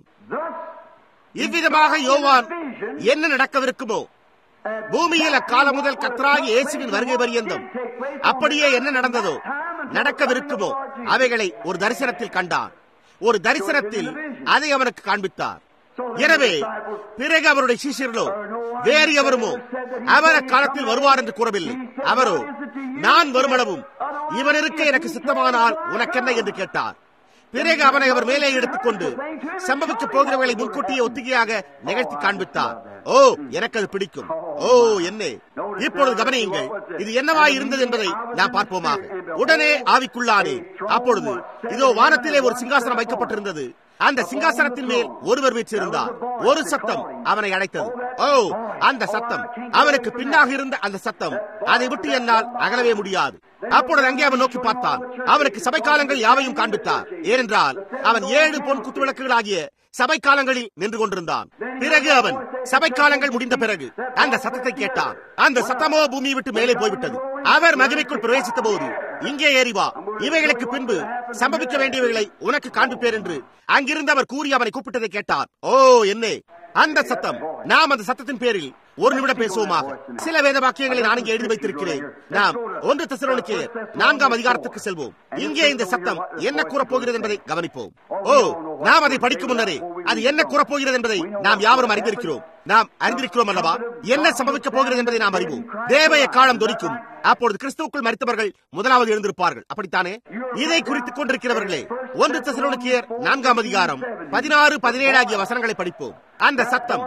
இவ்விதமாக யோவான் என்ன நடக்கவிருக்குமோ, பூமியில் அக்காலம் முதல் கர்த்தராகிய இயேசுவின் வருகை பரியந்தம் அப்படியே என்ன நடந்ததோ நடக்கவிருக்குமோ அவைகளை ஒரு தரிசனத்தில் கண்டான். ஒரு தரிசனத்தில் அதை அவனுக்கு காண்பித்தார். எனவே பிறகு அவருடைய சீஷர்களோ வேறு எவருமோ அவர் அக்காலத்தில் வருவார் என்று கூறவில்லை. அவரோ, நான் வருமளவும் இவன் இருக்க எனக்கு சித்தமானால் உனக்கென்ன என்று கேட்டார். பிறகு அவனை அவர் மேலே எடுத்துக்கொண்டு சம்பவிக்க போகிறவர்களை முன்கூட்டியே ஒத்திகையாக நிகழ்த்தி காண்பித்தார். ஓ எனக்கு அது பிடிக்கும். ஓ என்னே, இப்பொழுது கவனியுங்கள், இது என்னவா இருந்தது என்பதை நாம் பார்ப்போமாக. உடனே ஆவிக்குள்ளானே. அப்பொழுது இதோ வானத்திலே ஒரு சிங்காசனம் வைக்கப்பட்டிருந்தது. அந்த சிங்காசனத்தின் மேல் ஒருவர் வீற்றிருந்தார். ஒரு சத்தம் அவனை அழைத்தது. ஓ அந்த சத்தம், அவனுக்கு பின்னாக இருந்த அந்த சத்தம், அதை விட்டு என்னால் அகலவே முடியாது. அப்பொழுது அங்கே அவன் நோக்கி பார்த்தான். அவனுக்கு சபை காலங்கள் யாவையும் காண்பித்தார். ஏனென்றால் அவன் 7 பொன் குத்துவிளக்குகள் ஆகிய சபை காலங்களில் நின்று கொண்டிருந்தான். பிறகு அவன் சபை காலங்கள் முடிந்த பிறகு அந்த சத்தத்தை கேட்டான். அந்த சத்தமோ பூமியை விட்டு மேலே போய்விட்டது. அவர் மகிமைக்குள் பிரவேசித்த போது, இங்கே ஏறி வா, இவைகளுக்கு பின்பு சம்பவிக்க வேண்டியவைகளை உனக்கு காண்பிப்பேர் என்று அங்கிருந்து அவர் கூறி அவனை கூப்பிட்டதை கேட்டார். ஓ என்னே, அந்த சத்தம், நாம் அந்த சத்தத்தின் பேரில் ஒரு நிமிடம் பேசுவோமாக. சில வேத வாக்கியங்களை நான் இங்கே எழுதி வைத்திருக்கிறேன். நாம் 1 தெசலோனிக்கேயர் 4ஆம் அதிகாரத்துக்கு செல்வோம். இங்கே இந்த சத்தம் என்ன கூறப்போகிறது என்பதை கவனிப்போம். ஓ நாம் அதை படிக்கும் முன்னரே அது என்ன கூறப்போகிறது என்பதை நாம் யாவரும் அறிந்திருக்கிறோம். நாம் அறிந்திருக்கிறோம் அல்லவா? என்ன சம்பவிக்கப் போகிறது என்பதை நாம் அறிவோம். தேவ எக்காலம் தொனிக்கும். அப்பொழுது கிறிஸ்துவுக்குள் மரித்தவர்கள் முதலாவது எழுந்திருப்பார்கள். அப்படித்தானே? இதை குறித்துக் கொண்டிருக்கிறவர்களே 1 தெசலோனிக்கேயர் 4ஆம் அதிகாரம் 16, 17 ஆகிய வசனங்களை படிப்போம். அந்த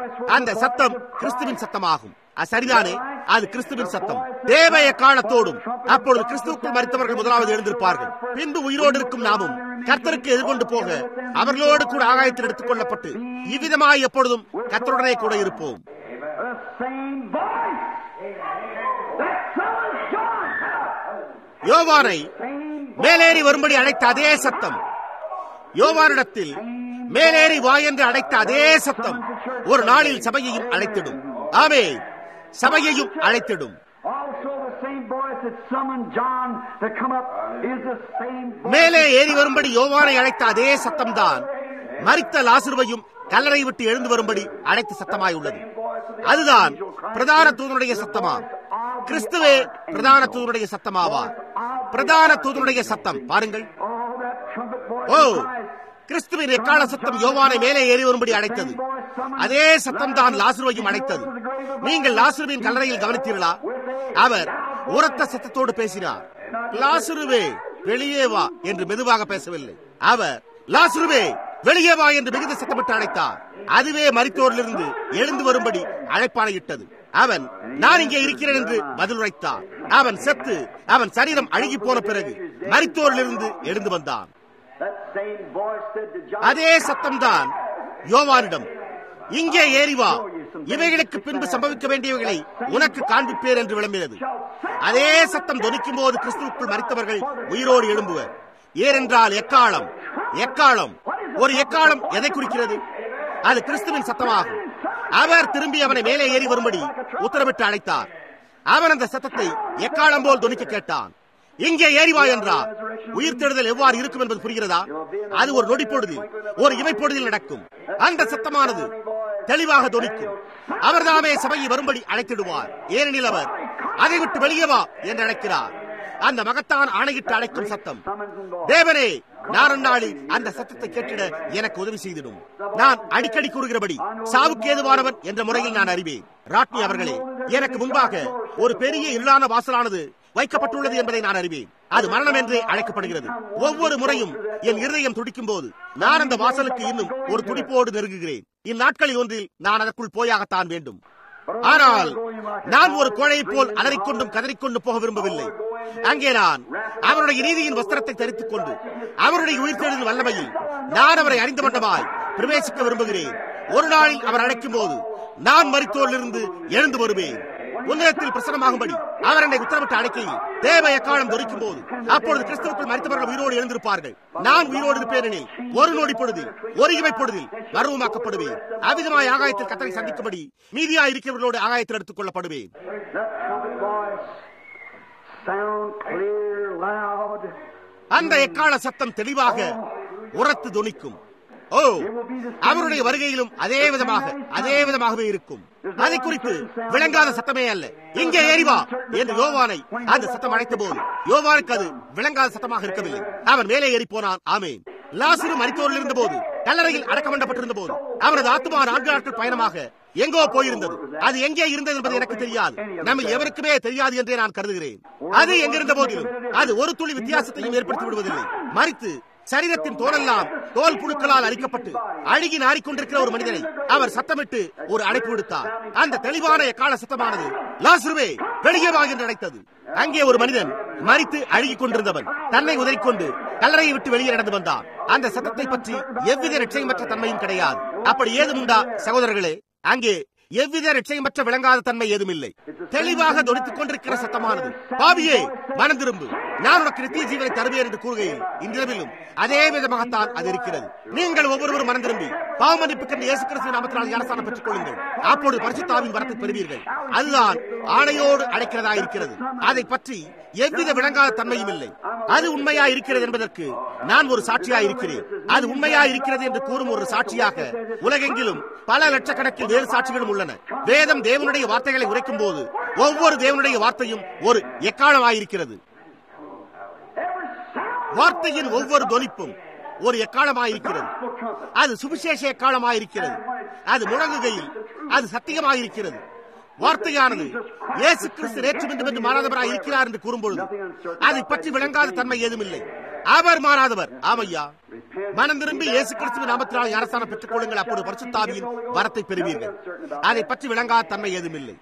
சத்தம் கிறிஸ்துவின் சத்தமாகும். சரிதானே? அது கிறிஸ்துவின் சத்தம். தேவ எக்காலத்தோடும் அப்பொழுது கிறிஸ்துவுக்குள் மரித்தவர்கள் முதலாவது எழுந்திருப்பார்கள். பின்பு உயிரோடு இருக்கும் நாமும் கர்த்தருக்கு எதிர்கொண்டு போக அவர்களோடு கூட ஆகாயத்தில் எடுத்துக் கொள்ளப்பட்டு இவ்விதமாய் எப்பொழுதும் கர்த்தருடனே கூட இருப்போம். யோவானை மேலேறி வரும்படி அழைத்த அதே சத்தம், யோவானிடத்தில் மேலேறி வா என்று அழைத்த அதே சத்தம் ஒரு நாளில் சபையையும் அழைத்திடும். ஆமே, சபையையும் அழைத்திடும். Also the same voice that மேலே ஏறி வரும்படி யோவானை அழைத்த அதே சத்தம்தான் மரித்த லாசருவையும் கல்லறை விட்டு எழுந்து வரும்படி அழைத்த சத்தமாய் உள்ளது. அதுதான் பிரதான தூதனுடைய சத்தமா. கிறிஸ்துவே பிரதான தூதனுடைய சத்தமாவார். பிரதான தூதனுடைய சத்தம் பாருங்கள். ஓ, கிறிஸ்துவின் எக்கால சத்தம் யோவானை மேலே ஏறி வரும்படி அழைத்தது. அதே சத்தம் தான் லாசருவையும் அழைத்தது. நீங்கள் லாசருவின் கல்லறையில் கவனித்தீர்களா? அவர் உரத்த சத்தத்தோடு பேசினார். லாசருவே வெளியே வா என்று மெதுவாக பேசவில்லை. அவர் லாசருவே வெளியே வா என்று மிகுந்த சத்தமிட்டு அழைத்தார். அதுவே மரித்தோரிலிருந்து எழுந்து வரும்படி அழைப்பானையிட்டது. அவன் நான் இங்கே இருக்கிறேன் என்று பதில் உரைத்தான். அவன் செத்து அவன் சரீரம் அழுகி போன பிறகு மரித்தோரிலிருந்து எழுந்து வந்தான். அதே சத்தம்தான் யோவானிடம் இங்கே ஏறி வா, இவைகளுக்கு பின்பு சம்பவிக்க வேண்டியவைகளை உனக்கு காண்பிப்பேர் என்று விளம்பினது. அதே சத்தம் தொனிக்கும் போது கிறிஸ்துவுக்குள் மரித்தவர்கள் உயிரோடு எழும்புவர். ஏனென்றால் எக்காலம், எக்காலம், ஒரு எக்காலம் எதை குறிக்கிறது? அது கிறிஸ்துவின் சத்தமாகும். அவர் திரும்பி அவனை மேலே ஏறி வரும்படி உத்தரவிட்டு அழைத்தார். அவன் அந்த சத்தத்தை எக்காலம் போல் தொனிக்க கேட்டான். இங்கே ஏறிவா என்றார். உயிர்த்தெழுதல் எவ்வாறு இருக்கும் என்பது புரிகிறதா? அது ஒரு நொடிப்பொழுதில், ஒரு இமைப்பொழுதில் நடக்கும். அந்த சத்தமானது தெளிவாக தொனிக்கும். அவர்தாமே சபையை வரும்படி அழைத்திடுவார். ஏனெனில் அவர் அதை விட்டு வெளியே வா என்று அழைக்கிறார். அந்த மகத்தான் ஆணையிட்டு அழைக்கும் சத்தம். தேவனே, நான் அந்நாளில் அந்த சத்தத்தை கேட்டிட எனக்கு உதவி செய்திடும். நான் அடிக்கடி கூறுகிறபடி சாவுக்கு ஏதுவானவன் என்ற முறையில் நான் அறிவேன். ராட்னி அவர்களே, எனக்கு முன்பாக ஒரு பெரிய இருளான வாசலானது வைக்கப்பட்டுள்ளது என்பதை நான் அறிவேன். அது மரணம் என்றே அழைக்கப்படுகிறது. ஒவ்வொரு முறையும் என் இருதயம் துடிக்கும் போது நான் அந்த வாசலுக்கு இன்னும் ஒரு துடிப்போடு நெருங்குகிறேன். இந்நாட்களில் ஒன்றில் நான் அதற்குள் போயாகத்தான் வேண்டும். ஆனால் நான் ஒரு கோழையை போல் அலறிக்கொண்டும் கதறிக்கொண்டு போக விரும்பவில்லை. அங்கே நான் அவருடைய நீதியின் வஸ்திரத்தை தரித்துக் கொண்டு அவருடைய உயிர்த்தெழுதல் வல்லமையில் நான் அவரை அறிந்த வண்ணமாய் பிரவேசிக்க விரும்புகிறேன். ஒரு நாளில் அவர் அழைக்கும் போது நான் மரித்தோரிலிருந்து எழுந்து வருவேன். உன்னதத்தில் பிரசனமாகும்படி அவர் என்னை உத்தரவிட்டு அழைக்கையில் தேவ எக்காலம் தொனிக்கும் போது அப்பொழுது கிறிஸ்துவுக்குள் மரித்தவர்கள் உயிரோடு எழுந்திருப்பார்கள். நான் உயிரோடு இருப்பேன் எனில் ஒரு நொடி பொழுதில், ஒரு இமை பொழுதில் மர்வமாக்கப்படுவேன். அவ்விதமாய் ஆகாயத்தில் கர்த்தரை சந்திக்கும்படி மீதியாய் இருக்கிறவர்களோடு ஆகாயத்தில் எடுத்துக் கொள்ளப்படுவேன். அந்த எக்கால சத்தம் தெளிவாக உரத்து தொனிக்கும். ஓ, அவருடைய வருகையிலும் அதே விதமாகவே இருக்கும். அதை குறித்து விளங்காத சத்தமே அல்ல. இங்கே ஏறிவா என்று யோவானை அந்த சத்தம் அழைத்த போது யோவானுக்கு அது விளங்காத சத்தமாக இருக்கவில்லை. அவன் மேலே ஏறி போனான். ஆமேன். லாசரு மரித்தோரில் இருந்த போது, கல்லறையில் அடக்கம் பண்ணப்பட்டிருந்த போது அவனது ஆத்மா 4 நாட்கள் பயணமாக எங்கோ போயிருந்தது. அது எங்கே இருந்தது என்பது எனக்கு தெரியாது. நம்ம எவருக்குமே தெரியாது என்றே நான் கருதுகிறேன். அது எங்கிருந்த போதிலும் அது ஒரு துளி வித்தியாசத்தையும் ஏற்படுத்தி விடுவதில்லை. மரித்து சரீரத்தின் தோலெல்லாம் தோல் புழுக்களால் அரிக்கப்பட்டு அழுகி நாறிக்கொண்டிருக்கிற ஒரு மனிதனை அவர் சத்தமிட்டு ஒரு அழைப்பு விடுத்தார். அந்த தெளிவான எக்கால சத்தமானது லாசருவே வெளியே வா என்று அழைத்தது. அங்கே ஒரு மனிதன் மரித்து அழுகிக் கொண்டிருந்தவன் தன்னை உதறிக்கொண்டு கல்லறையை விட்டு வெளியே நடந்து வந்தான். அந்த சத்தத்தை பற்றி எவ்வித நிச்சயமற்ற தன்மையும் கிடையாது. அப்படி ஏதும் உண்டா சகோதரர்களே? அங்கே எவ்வித நிச்சயமற்ற விளங்காத தன்மை ஏதும் இல்லை. தெளிவாக தொனித்துக் கொண்டிருக்கிற சத்தமானது பாவியே மனம் திரும்பு, நான் உனக்கு நித்திய ஜீவனை தருவேன் என்று கூறுகையில் இன்றிரவிலும் அதே விதமாகத்தான் அது இருக்கிறது. நீங்கள் ஒவ்வொருவரும் மனம் திரும்பி பாவமன்னிப்புக்கு இயேசு கிறிஸ்துவின் நாமத்தினால் ஞானஸ்நானம் பெற்றுக் கொள்ளுங்கள். அப்பொழுது பரிசுத்த ஆவியின் வரத்தை பெறுவீர்கள். அதுதான் ஆணையோடு அழைக்கிறதா இருக்கிறது. அதை பற்றி எவ்வித விளங்காத தன்மையும் இல்லை. அது உண்மையா இருக்கிறது என்பதற்கு நான் ஒரு சாட்சியா இருக்கிறேன். அது உண்மையா இருக்கிறது என்று கூறும் ஒரு சாட்சியாக உலகெங்கிலும் பல லட்சக்கணக்கில் வேறு சாட்சிகளும் உள்ளன. வேதம் தேவனுடைய வார்த்தைகளை உரைக்கும் போது ஒவ்வொரு தேவனுடைய வார்த்தையும் ஒரு எக்காலமாயிருக்கிறது. வார்த்தையின் ஒவ்வொரு தொனிப்பும் ஒரு எக்காலமாயிருக்கிறது. அது சுவிசேஷ எக்காலமாயிருக்கிறது. அது முழங்குகையில் அது சத்தியமாயிருக்கிறது. வார்த்தையானது இயேசு கிறிஸ்து நேற்று என்று மாறாதவராய் இருக்கிறார் என்று கூறும்பொழுது அதை பற்றி விளங்காத தன்மை ஏதும் இல்லை. அவர் மாறாதவர். ஆமையா, மனம் திரும்பி இயேசு கிறிஸ்துவின் நாமத்தினால் ஞானஸ்நானம் பெற்றுக் கொள்ளுங்கள். அப்பொழுது பரிசுத்த ஆவியின் வரத்தை பெறுவீர்கள். அதை பற்றி விளங்காத தன்மை ஏதும் இல்லை.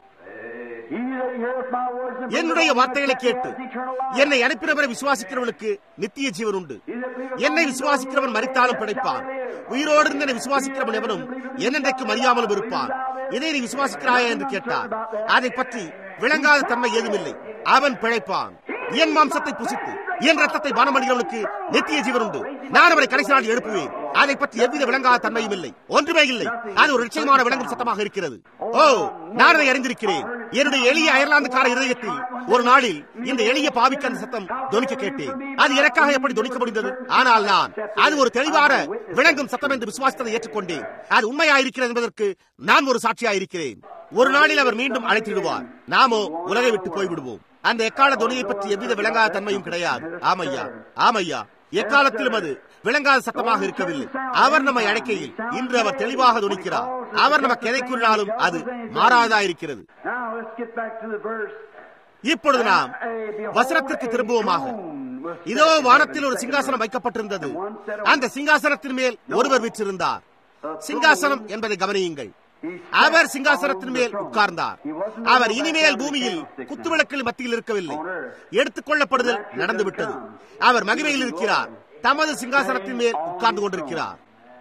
என்னுடைய வார்த்தைகளை கேட்டு என்னை அனுப்பினவரை விசுவாசிக்கிறவர்களுக்கு நித்திய ஜீவன் உண்டு. என்னை விசுவாசிக்கிறவன் மரித்தாலும் பிழைப்பான். உயிரோடு இருந்த விசுவாசிக்கிறவன் எவனும் என்னென்றைக்கு அறியாமலும் இருப்பான். இதை நீ விசுவாசிக்கிறாயா என்று கேட்டார். அதை பற்றி விளங்காத தன்மை ஏதுமில்லை. அவன் பிழைப்பான். என் மாம்சத்தை புசித்து என் ரத்தத்தை பானம் பண்ணுகிறவனுக்கு நித்திய ஜீவன் உண்டு. நான் அவரை கடைசி நாள் எழுப்புவேன். அதை பற்றி எவ்வித விளங்காத தன்மையும் இல்லை, ஒன்றுமே இல்லை. அது ஒரு நிச்சயமான விளங்கும் சத்தமாக இருக்கிறது. ஓ, நான் அதை அறிந்திருக்கிறேன். என்னுடைய எளிய அயர்லாந்துக்கார இதயத்தில் ஒரு நாளில் இந்த எளிய பாவிக்கு அந்த சத்தம் தொனிக்க கேட்டேன். அது எனக்காக எப்படி தொனிக்க முடிந்தது? ஆனால் நான் அது ஒரு தெளிவான விளங்கும் சத்தம் என்று விசுவாசத்தை ஏற்றுக்கொண்டேன். அது உண்மையாயிருக்கிறது என்பதற்கு நான் ஒரு சாட்சியாயிருக்கிறேன். ஒரு நாளில் அவர் மீண்டும் அழைத்திடுவார். நாமோ உலகை விட்டு போய்விடுவோம். அந்த எக்கால துணியை பற்றி எவ்வித விளங்காத தன்மையும் கிடையாது. ஆமையா, ஆமையா, எக்காலத்திலும் அது விளங்காத சத்தமாக இருக்கவில்லை. அவர் நம்மை அழைக்கையில் இன்று அவர் தெளிவாக துணிக்கிறார். அவர் நமக்கு எதை கூறினாலும் அது மாறாதா இருக்கிறது. இப்பொழுது நாம் வசனத்திற்கு திரும்புவோமாக. இதோ வானத்தில் ஒரு சிங்காசனம் வைக்கப்பட்டிருந்தது. அந்த சிங்காசனத்தின் மேல் ஒருவர் வீற்றிருந்தார். சிங்காசனம் என்பதை கவனியுங்கள். அவர் சிங்காசனத்தின் மேல் உட்கார்ந்தார். அவர் இனிமேல் பூமியில் குத்துவிளக்கில் மத்தியில் இருக்கவில்லை. எடுத்துக் கொள்ளப்படுதல் நடந்துவிட்டது. அவர் மகிமையில் இருக்கிறார். தமது சிங்காசனத்தின் மேல் உட்கார்ந்து கொண்டிருக்கிறார்.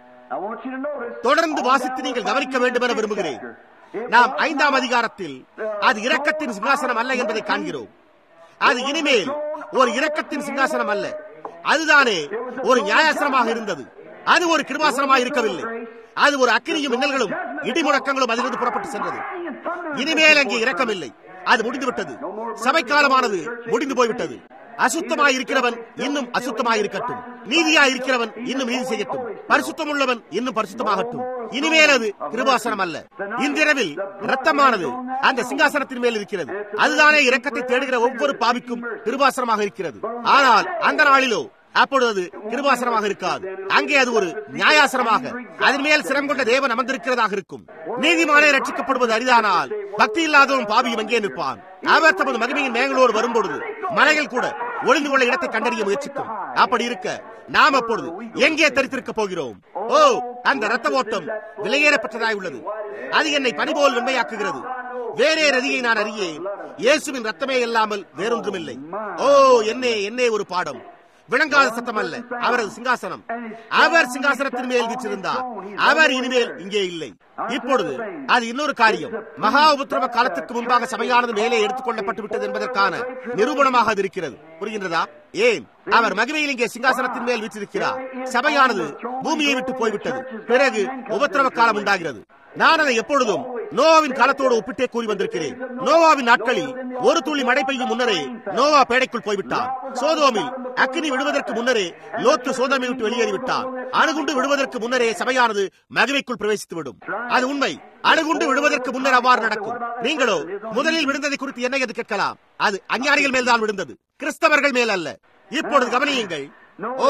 தொடர்ந்து வாசித்து நீங்கள் கவனிக்க வேண்டும் என விரும்புகிறேன். நாம் 5ஆம் அதிகாரத்தில் அது இரக்கத்தின் சிங்காசனம் அல்ல என்பதை காண்கிறோம். அது இனிமேல் ஒரு இரக்கத்தின் சிங்காசனம் அல்ல. அதுதானே ஒரு நியாயாசனமாக இருந்தது. அது ஒரு கிருபாசனமாக இருக்கவில்லை. அது ஒரு அக்கினியும் மின்னல்களும் இடிமுழக்கங்களும் அதிலிருந்து புறப்பட்டு சென்றது. இனிமேல் அங்கே இரக்கமில்லை. அது முடிந்துவிட்டது. சபைக்காலமானது முடிந்து போய்விட்டது. அசுத்தமாயிருக்கிறவன் இன்னும் அசுத்தமாயிருக்கட்டும். நீதியாயிருக்கிறவன் இன்னும் நீதி செய்யட்டும். பரிசுத்தம் உள்ளவன் இன்னும் பரிசுத்தமாகட்டும். இனிமேல் அது கிருபாசனம் அல்ல. இன்றிரவில் இரத்தமானது அந்த சிங்காசனத்தின் மேல் இருக்கிறது. அதுதானே இரக்கத்தை தேடுகிற ஒவ்வொரு பாவிக்கும் கிருபாசனமாக இருக்கிறது. ஆனால் அந்த நாளிலோ அப்பொழுது கிருபாசனமாக இருக்காது. அங்கே அது ஒரு நியாயாசனமாக அதன் மேல் சிரம் கொண்ட தேவன் அமர்ந்திருக்கிறதாக இருக்கும். நீதிமானே ரட்சிக்கப்படுவது அரிதானால் பக்தி இல்லாதவன் பாவியும் அங்கே நிற்பான். அவர் தமது மகிமையின் மேங்களோடு வரும்பொழுது மலைகள் கூட ஒளிந்து கொள்ள இடத்தை கண்டறிய முயற்சிக்கும். அப்படி இருக்க நாம் அப்பொழுது எங்கே தரித்திருக்க போகிறோம்? ஓ, அந்த இரத்த ஓட்டம் விலையேறப்பட்டதாய் உள்ளது. அது என்னை பனிபோல் வெண்மையாக்குகிறது. வேறே நதியை நான் அறியேன். இயேசுவின் ரத்தமே இல்லாமல் வேறொன்றுமில்லை. ஓ, என்னே ஒரு பாடம். விளங்காத சத்தம் அல்ல. அவரது சிங்காசனம். அவர் சிங்காசனத்தின் மேல் வீற்றிருந்தார். அவர் இனிமேல் இங்கே இல்லை. இப்பொழுது அது இன்னொரு காரியம். மகா உபத்திரவ காலத்துக்கு முன்பாக சபையானது மேலே எடுத்துக் கொள்ளப்பட்டு விட்டது என்பதற்கான நிரூபணமாக அது இருக்கிறது. புரிகின்றதா? ஏன்? அவர் மகிமையில் இங்கே சிங்காசனத்தின் மேல் வீற்றிருக்கிறார். சபையானது பூமியை விட்டு போய்விட்டது. பிறகு உபத்திரவ காலம் உண்டாகிறது. நான் அதை எப்பொழுதும் நோவாவின் காலத்தோடு ஒப்பிட்டே கூறி வந்திருக்கிறேன். நோவாவின் நாட்களில் ஒரு துளி மழை பெய்யும் முன்னரே நோவா பேடைக்குள் போய்விட்டார். சோதோமில் அக்கினி விடுவதற்கு முன்னரே லோத்து சோதோமை விட்டு வெளியேறிவிட்டார். அணுகுண்டு விடுவதற்கு முன்னரே சபையானது மகிமைக்குள் பிரவேசித்துவிடும். அது உண்மை. அணுகுண்டு விடுவதற்கு முன்னர் அவ்வாறு நடக்கும். நீங்களோ முதலில் விழுந்ததை குறித்து என்ன என்று கேட்கலாம். அது அஞ்ஞானிகள் மேல்தான் விழுந்தது, கிறிஸ்தவர்கள் மேல் அல்ல. இப்பொழுது கவனியுங்கள். ஓ,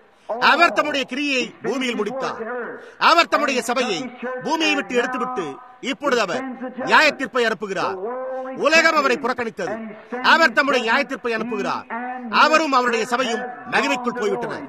அவர் தம்முடைய கிரியை பூமியில் முடித்தார். அவர் தம்முடைய சபையை பூமியை விட்டு எடுத்துவிட்டு இப்பொழுது அவர் நியாயத்தீர்ப்பை அனுப்புகிறார். உலகம் அவரை புறக்கணித்தது. அவர் தம்முடைய நியாயத்தீர்ப்பை அனுப்புகிறார். அவரும் அவருடைய சபையும் மகிமைக்குள் போய்விட்டனர்.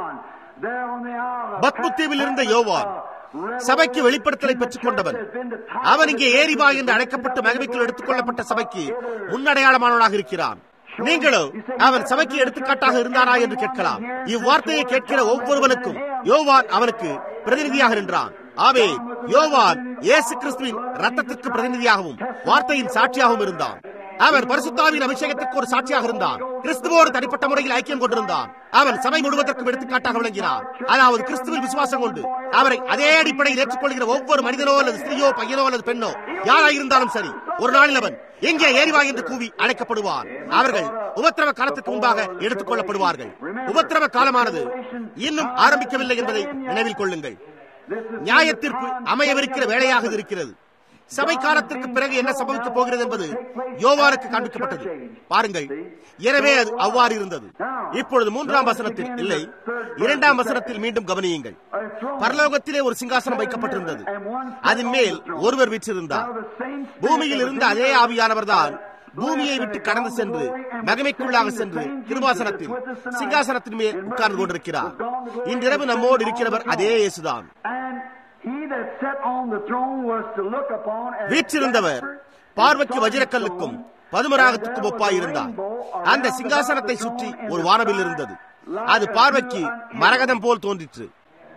பத்முத்தீவில் இருந்த யோவான் சபைக்கு வெளிப்படுத்தலை பெற்றுக் கொண்டவன். அவன் இங்கே ஏரிபா என்று அழைக்கப்பட்டு மகிமைக்குள் எடுத்துக் கொள்ளப்பட்ட சபைக்கு முன்னடையாளமானவனாக இருக்கிறான். நீங்களோ அவன் சபைக்கு எடுத்துக்காட்டாக இருந்தானா என்று கேட்கலாம். இவ்வார்த்தையை கேட்கிற ஒவ்வொருவனுக்கும் யோவான் அவனுக்கு பிரதிநிதியாக நின்றான். ஆவே, யோவான் இயேசு கிறிஸ்துவின் ரத்தத்திற்கு பிரதிநிதியாகவும் வார்த்தையின் சாட்சியாகவும் இருந்தான். அவன் பரிசுத்தாவின் அபிஷேகத்திற்கு ஒரு சாட்சியாக இருந்தான். கிறிஸ்துவோடு தனிப்பட்ட முறையில் ஐக்கியம் கொண்டிருந்தான். அவன் சபை முழுவதற்கும் எடுத்துக்காட்டாக விளங்கினான். அதாவது கிறிஸ்துவின் விசுவாசம் கொண்டு அவரை அதே அடிப்படையில் ஏற்றுக்கொள்கிற ஒவ்வொரு மனிதனோ அல்லது ஸ்திரீயோ பையனோ அல்லது பெண்ணோ யாராயிருந்தாலும் சரி, ஒரு நாளில் அவன் எங்கே ஏறிவா என்று கூவி அழைக்கப்படுவார். அவர்கள் உபத்திரவ காலத்துக்கு முன்பாக எடுத்துக் கொள்ளப்படுவார்கள். உபத்திரவ காலமானது இன்னும் ஆரம்பிக்கவில்லை என்பதை நினைவில் கொள்ளுங்கள். நியாயத்திற்கு அமையவிருக்கிற வேலையாக இருக்கிறது. சபை காலத்திற்கு பிறகு என்ன சம்பவிக்கப் போகிறது என்பது யோவானுக்கு காண்பிக்கப்பட்டது. பாருங்கள், எனவே அது அவ்வாறு இருந்தது. இப்பொழுது 3ஆம் வசனத்தில் இல்லை, 2ஆம் வசனத்தில் மீண்டும் கவனியுங்கள். பரலோகத்திலே ஒரு சிங்காசனம் வைக்கப்பட்டிருந்தது. அதன் மேல் ஒருவர் வீற்றிருந்தார். பூமியில் இருந்த அதே ஆவியானவர் தான் பூமியை விட்டு கடந்து சென்று மகிமைக்குள்ளாக சென்று கிருபாசனத்தில் சிங்காசனத்தின் மேல் உட்கார்ந்து கொண்டிருக்கிறார். இன்றிரவு நம்மோடு இருக்கிறவர் அதே இயேசுதான். வீற்றிருந்தவர் பார்வைக்கு வஜிரக்கல்லுக்கும் பதுமராகத்துக்கும் ஒப்பாயிருந்தார். அந்த சிங்காசனத்தை சுற்றி ஒரு வானவில் இருந்தது. அது பார்வைக்கு மரகதம் போல் தோன்றிற்று.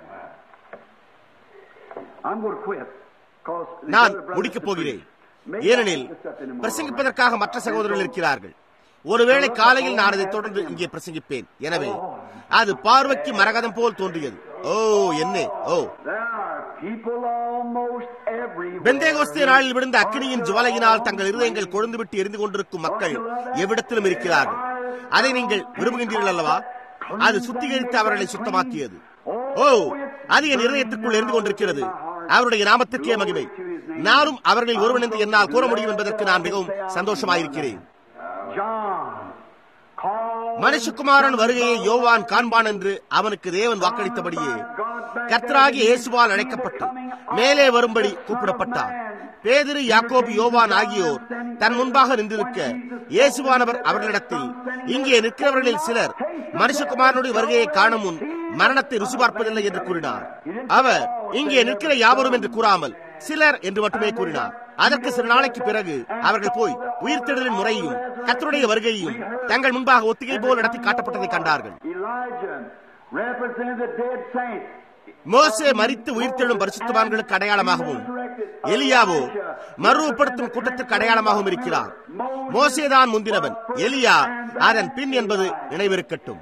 நான் முடிக்கப் போகிறேன், ஏனெனில் பிரசங்கிப்பதற்காக மற்ற சகோதரர்கள் இருக்கிறார்கள். ஒருவேளை காலையில் நான் அதை தொடர்ந்து இங்கே பிரசங்கிப்பேன். எனவே அது பார்வைக்கு மரகதம் போல் தோன்றியது. ஓ என்ன ஓ பெந்தேகோஸ்தே நாளில் விழுந்த அக்கினியின் ஜுவாலையினால் தங்கள் இருதயங்கள் கொழுந்துவிட்டு எரிந்து கொண்டிருக்கும் மக்கள் எவ்விடத்திலும் இருக்கிறார்கள். அதை நீங்கள் விரும்புகின்றீர்கள் அல்லவா? அது சுத்திகரித்து அவர்களை சுத்தமாக்கியது. ஓ, அது என் இருதயத்திற்குள் எரிந்து கொண்டிருக்கிறது. அவருடைய நாமத்திற்கே மகிமை. நானும் அவர்களில் ஒருவன் என்று என்னால் கூற முடியும் என்பதற்கு நான் மிகவும் சந்தோஷமாயிருக்கிறேன். மனுஷகுமாரன் வருகையை யோவான் காண்பான் என்று அவனுக்கு தேவன் வாக்களித்தபடியே கர்த்தராகிய இயேசுவால் அழைக்கப்பட்டு மேலே வரும்படி கூப்பிடப்பட்டார். பேதுரு, யாக்கோபு, யோவான் ஆகியோர் தன் முன்பாக நின்றிருக்க இயேசுவானவர் அவர்களிடத்தில், இங்கே நிற்கிறவர்களில் சிலர் மனுஷகுமாரனுடைய வருகையை காணும் முன் மரணத்தை ருசி பார்ப்பதில்லை என்று கூறினார். அவர் இங்கே நிற்கிற யாவரும் என்று கூறாமல் சிலர் என்று மட்டுமே கூறினார். அதற்கு சில நாளைக்கு பிறகு அவர்கள் போய் உயிர்த்தெழுதலின் முறையையும் கர்த்தருடைய வருகையையும் தங்கள் முன்பாக ஒத்திகை போல் நடத்தி காட்டப்பட்டதை கண்டார்கள். மோசே மரித்து உயிர்த்தெழும் பரிசுத்தவான்களுக்கு அடையாளமாகவும், எலியாவோ மறுரூபப்படுத்தும் கூட்டத்திற்கு அடையாளமாகவும் இருக்கிறார். மோசேதான் முந்தினவன், எலியா அதன் பின் என்பது நினைவிருக்கட்டும்.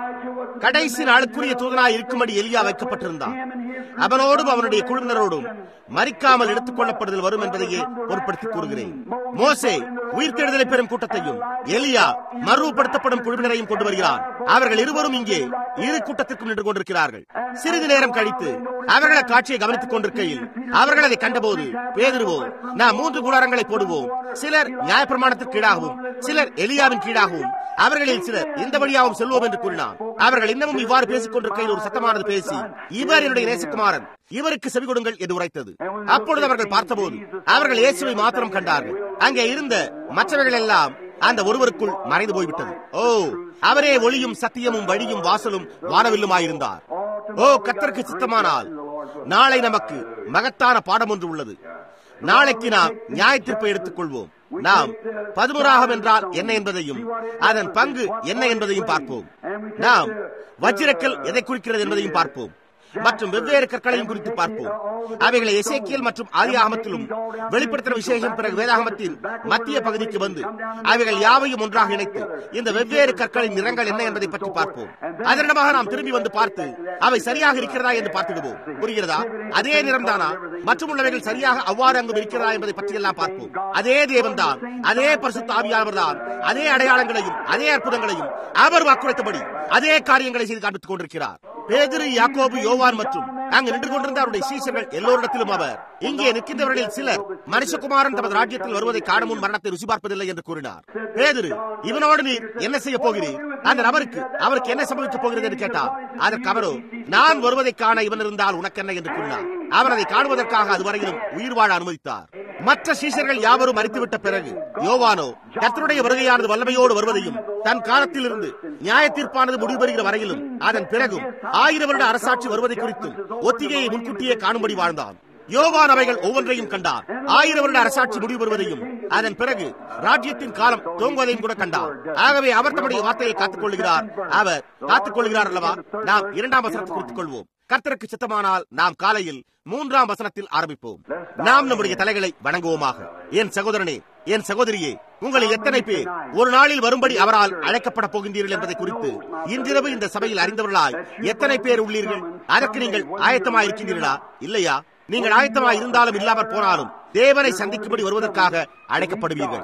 கடைசி நாளுக்குரிய தூதனாய் இருக்கும்படி எலியா வைக்கப்பட்டிருந்தான். அவனோடும் அவனுடைய குழுவினரோடும் மரிக்காமல் எடுத்துக் கொள்ளப்படுதல் வரும் என்பதையே பொருட்படுத்தி கூறுகிறேன். மோசே உயிர்த்தெழுதலை பெறும் கூட்டத்தையும் எலியா மறுரூபப்படுத்தப்படும் குழுவினரையும் கொண்டு வருகிறார். அவர்கள் இருவரும் இங்கே இரு கூட்டத்திற்கும் நின்று கொண்டிருக்கிறார்கள். சிறிது நேரம் கழித்து அவர்கள் காட்சியை கவனித்துக் கொண்டிருக்கையில் அவர்கள் அதை கண்டபோது, பேதுருவோ, நாம் 3 கூடாரங்களை போடுவோம், சிலர் நியாயப்பிரமாணத்திற்கு கீழாகவும் சிலர் எலியாவின் கீழாகவும் அவர்களில் சிலர் இந்த வழியாகவும் செல்வோம் என்று கூறினார். அவர்கள் இன்னமும் இவ்வாறு பேசிக் கொண்டிருக்கையில் ஒரு சத்தமானது பேசி, இவர் என்னுடைய நேசகுமாரன், இவருக்கு செவி கொடுங்கள் என்று உரைத்தது. அப்பொழுது அவர்கள் பார்த்தபோது அவர்கள் இயேசுவை மாத்திரம் கண்டார்கள். அங்கே இருந்த மற்றவர்கள் எல்லாம் அந்த ஒருவருக்குள் மறைந்து போய்விட்டது. ஓ, அவரே ஒளியும் சத்தியமும் வழியும் வாசலும் வானவில்லுமாயிருந்தார். ஓ, கர்த்தருக்கு சித்தமானால் நாளை நமக்கு மகத்தான பாடம் ஒன்று உள்ளது. நாளைக்கு நாம் நியாய தீர்ப்பை எடுத்துக் கொள்வோம். நாம் பதுமராகம் என்றால் என்ன என்பதையும் அதன் பங்கு என்ன என்பதையும் பார்ப்போம். நாம் வஜ்ரக்கல் எதை குறிக்கிறது என்பதையும் பார்ப்போம் மற்றும் வெவ்வேறு கற்களையும் குறித்து பார்ப்போம். அவைகளை எசேக்கியேல் மற்றும் ஆதியாகமத்திலும் வெளிப்படுத்தின விசேஷம் பிறகு வேதாகமத்தின் மத்திய பகுதிக்கு வந்து அவைகள் யாவையும் ஒன்றாக இணைத்து இந்த வெவ்வேறு கற்களின் நிறங்கள் என்ன என்பதை பற்றி பார்ப்போம். அதனிடமாக நாம் திரும்பி வந்து பார்த்து அவை சரியாக இருக்கிறதா என்று பார்த்துடுவோம். புரிகிறதா? அதே நிறம்தானா மற்றும் உள்ளவைகள் சரியாக அவ்வாறு அங்கு இருக்கிறதா என்பதை பற்றியெல்லாம் பார்ப்போம். அதே தேவன் தான், அதே பரிசுத்த ஆவியானவர் தான், அதே அடையாளங்களையும் அதே அற்புதங்களையும் அவர் வாக்குரைத்தபடி அதே காரியங்களை செய்து காண்பித்துக் கொண்டிருக்கிறார். பேதுரு, யாக்கோபு, யோவான் மற்றும் அங்கு நின்று கொண்டிருந்த அவருடைய சீஷர்கள் எல்லோரிடத்திலும் அவர், இங்கே நிற்கின்றவர்களில் சிலர் மனுஷகுமாரன் தமது ராஜ்யத்தில் வருவதை காணும் முன் மரணத்தை ருசி பார்ப்பதில்லை என்று கூறினார். பேதுரு, இவனோடு நீர் என்ன செய்ய போகிறீர்? அந்த நபருக்கு அவருக்கு என்ன சம்பவிக்கப் போகிறது என்று கேட்டார். அதற்கு அவரோ, நான் வருவதை காண இவன் இருந்தால் உனக்கு என்ன என்று கூறினார். அவர் அதை காணுவதற்காக அதுவரையிலும் உயிர் வாழ அனுமதித்தார். மற்ற சீஷர்கள் யாவரும் மரித்துவிட்ட பிறகு யோவானோ கர்த்தருடைய வருகையானது வல்லமையோடு வருவதையும் தன் காலத்தில் இருந்து நியாய தீர்ப்பானது முடிவுபெறுகிற வரையிலும் அதன் பிறகும் 1000 வருட அரசாட்சி வருவதை குறித்தும் ஒத்திகையை முன்கூட்டியே காணும்படி வாழ்ந்தான். யோவான் அவைகள் ஒவ்வொன்றையும் கண்டார். 1000 வருட அரசாட்சி முடிவு பெறுவதையும் அதன் பிறகு ராஜ்யத்தின் காலம் துவங்குவதையும் கூட கண்டார். ஆகவே அவர் தம்முடைய வார்த்தையை காத்துக் கொள்கிறார். அவர் காத்துக் கொள்கிறார் அல்லவா? நாம் 2ஆம் வசனத்தை குறித்துக் கொள்வோம். கர்த்தருக்கு சித்தமானால் நாம் காலையில் 3ஆம் வசனத்தில் ஆரம்பிப்போம். நாம் நம்முடைய தலைகளை வணங்குவோமாக. என் சகோதரனே, என் சகோதரியே, உங்களில் எத்தனை பேர் ஒரு நாளில் வரும்படி அவரால் அழைக்கப்பட போகின்றீர்கள் என்பதை குறித்து இன்றிரவு இந்த சபையில் அறிந்தவர்களாய் எத்தனை பேர் உள்ளீர்கள்? அதற்கு நீங்கள் ஆயத்தமாயிருக்கின்றீர்களா? இல்லையா? நீங்கள் ஆயத்தமாய் இருந்தாலும் இல்லாமற் போனாலும் தேவனை சந்திக்கும்படி வருவதற்காக அழைக்கப்படுவீர்கள்.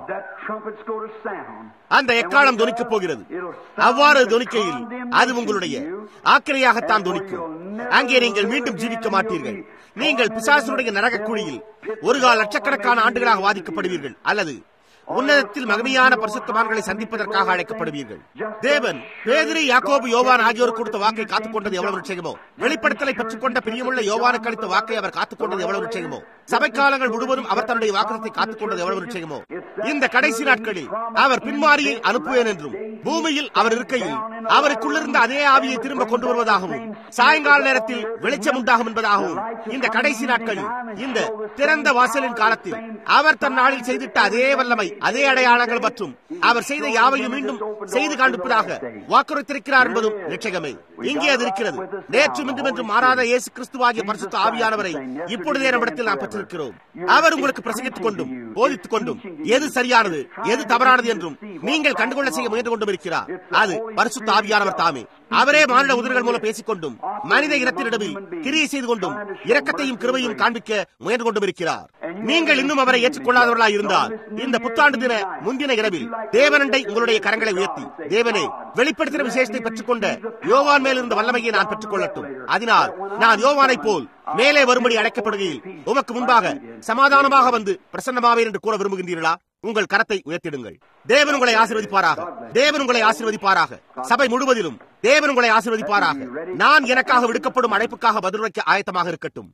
அந்த எக்காலம் தொனிக்கப் போகிறது. அவ்வாறு தொனிக்கையில் அது உங்களுடைய ஆக்கிரையாகத்தான் தொனிக்கும். அங்கே நீங்கள் மீண்டும் ஜீவிக்க மாட்டீர்கள். நீங்கள் பிசாசுடைய நரக குழியில் ஒரு கால லட்சக்கணக்கான ஆண்டுகளாக வாதிக்கப்படுவீர்கள் அல்லது உன்னதத்தில் மகிமையான பரிசுத்தவான்களை சந்திப்பதற்காக அழைக்கப்படுவீர்கள். தேவன் பேதுரு, யாக்கோபு, யோவான் ஆகியோர் கொடுத்த வாக்கை காத்துக் கொண்டது எவ்வளவு நிச்சயமோ, வெளிப்படுத்தலை பெற்றுக் கொண்ட பிரியமுள்ள யோவானுக்கு அளித்த வாக்கை அவர் காத்துக் கொண்டது எவ்வளவு நிச்சயமோ, சபைக்காலங்கள் முழுவதும் அவர் தன்னுடைய வாக்குறுதியை காத்துக் கொண்டது எவ்வளவு நிச்சயமோ, இந்த கடைசி நாட்களில் அவர் பின்மாரியை அனுப்புவேன் என்றும் பூமியில் அவர் இருக்கையில் அவருக்குள்ளிருந்த அதே ஆவியை திரும்ப கொண்டு வருவதாகவும் சாயங்கால நேரத்தில் வெளிச்சம் உண்டாகும் என்பதாகவும் இந்த கடைசி நாட்களில் இந்த திறந்த வாசலின் காலத்தில் அவர் தன் நாளில் செய்திட்ட அதே வல்லமை, அதே அடையாளங்கள் மற்றும் அவர் செய்த யாவையும் மீண்டும் செய்து காண்பிப்பதாக வாக்குறுத்திருக்கிறார் என்பதும் நிச்சயமே. இங்கே அது இருக்கிறது. நேற்று இன்றும் என்றும் மாறாத இயேசு கிறிஸ்துவாகிய பரிசுத்த ஆவியானவரை இப்பொழுதே நம்மிடத்தில் நாம் பெற்றிருக்கிறோம். அவர் உங்களுக்கு பிரசங்கித்துக் கொண்டும் போதித்துக் கொண்டும் எது சரியானது எது தவறானது என்றும் நீங்கள் கண்டுகொள்ள செய்ய முயன்று கொண்டும் இருக்கிறார். அது பரிசுத்த ஆவியானவர் தாமே. அவரே மானிட உதிர்கள் மூலம் பேசிக்கொண்டும் மனித இனத்தினிடவில் கிரியை செய்து கொண்டும் இரக்கத்தையும் கிருபையும் காண்பிக்க முயன்று கொண்டும் இருக்கிறார். நீங்கள் இன்னும் அவரை ஏற்றுக்கொள்ளாதவர்களாக இருந்தால் இந்த புத்தாண்டு தின முந்தின இரவில் தேவனண்டை உங்களுடைய கரங்களை உயர்த்தி, தேவனே, வெளிப்படுத்தின விசேஷத்தை பெற்றுக்கொண்ட யோவான் மேல் இருந்த வல்லமையை நான் பெற்றுக் கொள்ளட்டும். அதனால் நான் யோவானை போல் மேலே வரும்படி அழைக்கப்படுகையில் உமக்கு முன்பாக சமாதானமாக வந்து பிரசன்னமாவேன் என்று கூற விரும்புகின்றீர்களா? உங்கள் கரத்தை உயர்த்திடுங்கள். தேவன் உங்களை ஆசீர்வதிப்பாராக. தேவன் உங்களை ஆசீர்வதிப்பாராக. சபை முழுவதிலும் தேவன் உங்களை ஆசீர்வதிப்பாராக. நான் எனக்காக விடுக்கப்படும் அழைப்புக்காக பதிலுரைக்க ஆயத்தமாக இருக்கட்டும்.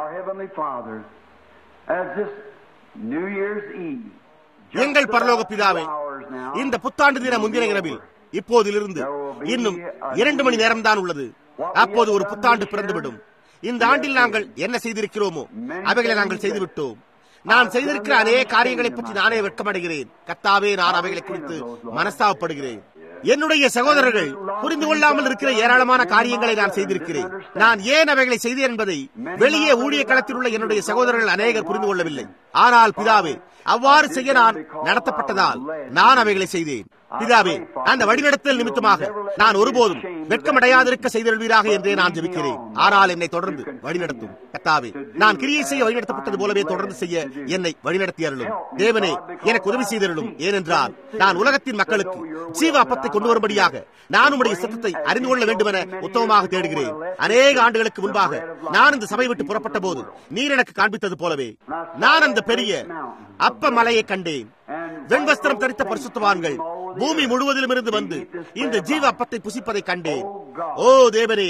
எங்கள் பரலோக பிதாவே, இந்த புத்தாண்டு தின முந்தின இரவில் இப்போதிலிருந்து இன்னும் 2 மணி நேரம் தான் உள்ளது. அப்போது ஒரு புத்தாண்டு பிறந்துவிடும். இந்த ஆண்டில் நாங்கள் என்ன செய்திருக்கிறோமோ அவைகளை நாங்கள் செய்துவிட்டோம். நான் செய்திருக்கிற அநேக காரியங்களை பற்றி நானே வெட்கமடைகிறேன். கர்த்தாவே, நான் அவைகளை குறித்து மனஸ்தாபப்படுகிறேன். என்னுடைய சகோதரர்கள் புரிந்து கொள்ளாமல் இருக்கிற ஏராளமான காரியங்களை நான் செய்திருக்கிறேன். நான் ஏன் அவைகளை செய்தேன் என்பதை வெளியே ஊழிய களத்தில் உள்ள என்னுடைய சகோதரர்கள் அநேகர் புரிந்து கொள்ளவில்லை. ஆனால் பிதாவே, அவ்வாறு செய்ய நான் நடத்தப்பட்டதால் நான் அவைகளை செய்தேன். பிதாவே, அந்த வழிநடத்தல் நிமித்தமாக நான் ஒருபோதும் வெட்கமடையாதிருக்க செய்தல்வீராக என்றே நான் ஜெபிக்கிறேன். ஆனால் என்னை தொடர்ந்து வழிநடத்தும். கர்த்தாவே, நான் கிரியை செய்ய வழிநடத்தப்பட்டது போலவே தொடர்ந்து செய்ய என்னை வழிநடத்தி அருளும். தேவனே, எனக்கு உதவி செய்தருளும். ஏனென்றால் நான் உலகத்தின் மக்களுக்கு ஜீவ அப்பத்தை கொண்டு வரும்படியாக நான் உம்முடைய சத்தத்தை அறிந்து கொள்ள வேண்டும் என உத்தமமாக தேடுகிறேன். அநேக ஆண்டுகளுக்கு முன்பாக நான் இந்த சபை விட்டு புறப்பட்ட போது நீர் எனக்கு காண்பித்தது போலவே நான் அந்த பெரிய அப்ப மலையை கண்டேன். வெண்வஸ்திரம் தரித்த பரிசுத்தவான்கள் பூமி முழுவதிலும் இருந்து வந்து இந்த ஜீவ அப்பத்தை புசிப்பதை கண்டேன். ஓ தேவனே,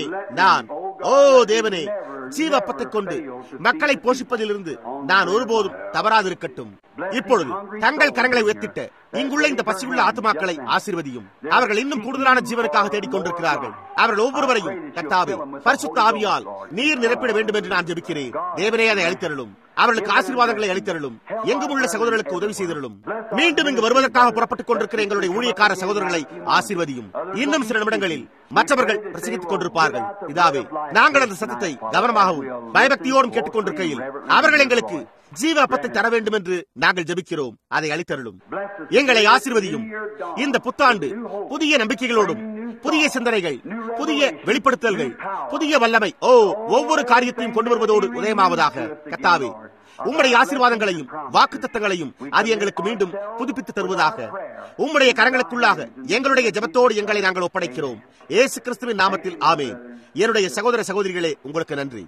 தேவனே, ஜீவ அப்பத்தை கொண்டு மக்களை போஷிப்பதிலிருந்து நான் ஒருபோதும் தவறாதிருக்கட்டும். இப்பொழுது தங்கள் கரங்களை உயர்த்திட்ட இங்குள்ள இந்த பசியுள்ள ஆத்துமாக்களை ஆசீர்வதியும். அவர்கள் இன்னும் கூடுதலான ஜீவனுக்காக தேடிக்கொண்டிருக்கிறார்கள். அவர்கள் ஒவ்வொருவரையும் கர்த்தாவே பரிசுத்த ஆவியால் நீர் நிரப்பிட வேண்டும் என்று நான் ஜெபிக்கிறேன். தேவனே, அதை அளித்தருளும். அவர்களுக்கு ஆசீர்வாதங்களை அளித்தருளும். எங்கும் உள்ள சகோதரர்களுக்கு உதவி செய்தருளும். மீண்டும் இங்கு வருவதற்காக புறப்பட்டுக் கொண்டிருக்கிற எங்களுடைய ஊழியக்கார சகோதரர்களை ஆசீர்வதியும். இன்னும் சில நிமிடங்களில் மற்றவர்கள் பிரசங்கித்துக் கொண்டிருப்பார்கள். இதாவே, நாங்கள் அந்த சத்தத்தை கவனமாகவும் பயபக்தியோடும் கேட்டுக்கொண்டிருக்கையில் அவர்கள் எங்களுக்கு ஜீவ அப்பத்தை தர வேண்டும் என்று நாங்கள் ஜெபிக்கிறோம். அதை அளித்தருளும். எங்களை ஆசீர்வதியும். இந்த புத்தாண்டு புதிய நம்பிக்கைகளோடும் புதிய சிந்தனைகள், புதிய வெளிப்படுத்தல்கள், புதிய வல்லமை ஒவ்வொரு காரியத்தையும் கொண்டு வருவதோடு உதயமாவதாக. கர்த்தாவே, உம்முடைய ஆசீர்வாதங்களையும் வாக்குத்தத்தங்களையும் அது எங்களுக்கு மீண்டும் புதுப்பித்து தருவதாக. உம்முடைய கரங்களுக்குள்ளாக எங்களுடைய ஜெபத்தோடு எங்களை நாங்கள் ஒப்படைக்கிறோம். இயேசு கிறிஸ்துவின் நாமத்தில் ஆமென். என்னுடைய சகோதர சகோதரிகளே, உங்களுக்கு நன்றி.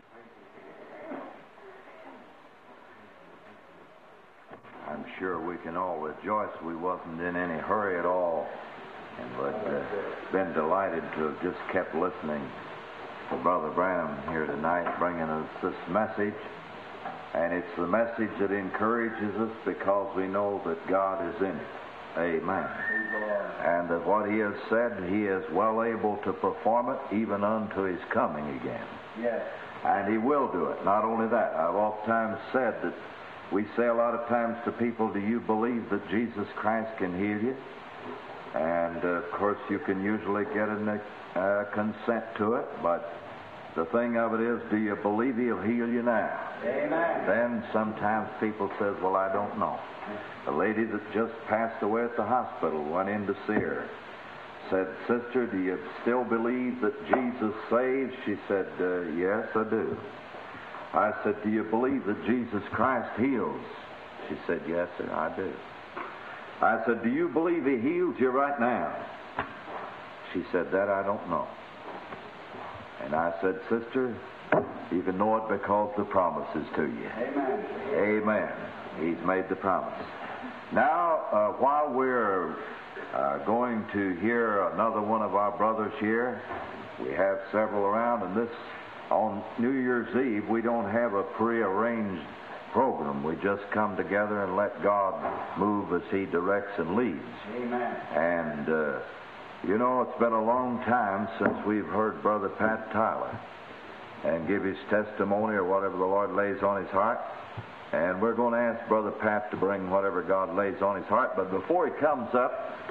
I'm sure we can all rejoice we wasn't in any hurry at all, and but been delighted to have just kept listening to Brother Branham here tonight, bringing us this message. And it's the message that encourages us because we know that God is in it. Amen. And that what He has said, He is well able to perform it even unto His coming again. Yes. And He will do it. Not only that, I've oftentimes said that we say a lot of times to people, do you believe that Jesus Christ can heal you? And of course you can usually get a consent to it, but the thing of it is, do you believe He'll heal you now? Amen. Then sometimes people says, well, I don't know. A lady that just passed away at the hospital went in to see her. Said, sister, do you still believe that Jesus saves? She said, yes, I do. I said, do you believe that Jesus Christ heals? She said, yes, sir, I do. I said, do you believe He heals you right now? She said, that I don't know. And I said, sister, you can know it because the promise is to you. Amen. Amen. He's made the promise. Now, while we're going to hear another one of our brothers here, we have several around, and this on New Year's Eve, we don't have a prearranged program. We just come together and let God move as He directs and leads. Amen. And, you know, it's been a long time since we've heard Brother Pat Tyler and give his testimony or whatever the Lord lays on his heart. And we're going to ask Brother Pat to bring whatever God lays on his heart. But before he comes up,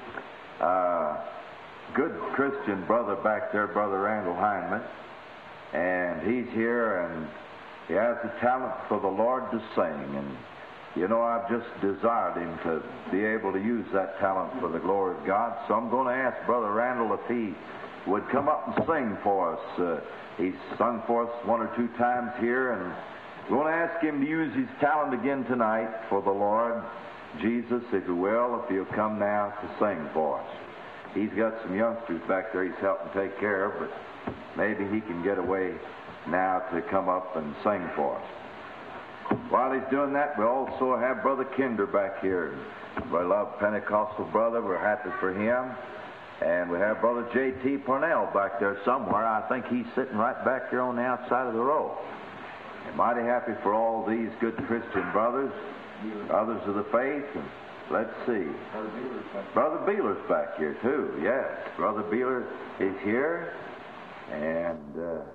good Christian brother back there, Brother Randall Hindman, and he's here, and he has a talent for the Lord to sing. And, you know, I've just desired him to be able to use that talent for the glory of God. So I'm going to ask Brother Randall if he would come up and sing for us. He's sung for us one or two times here, and we want to ask him to use his talent again tonight for the Lord Jesus, if you will, if he'll come now to sing for us. He's got some youngsters back there he's helping take care of, but maybe he can get away now to come up and sing for us. While he's doing that, we also have Brother Kinder back here. Our loved Pentecostal brother, we're happy for him. And we have Brother J.T. Parnell back there somewhere. I think he's sitting right back here on the outside of the row. I'm mighty happy for all these good Christian brothers, others of the faith. And let's see. Brother Beeler's back here, too. Yes, Brother Beeler is here. And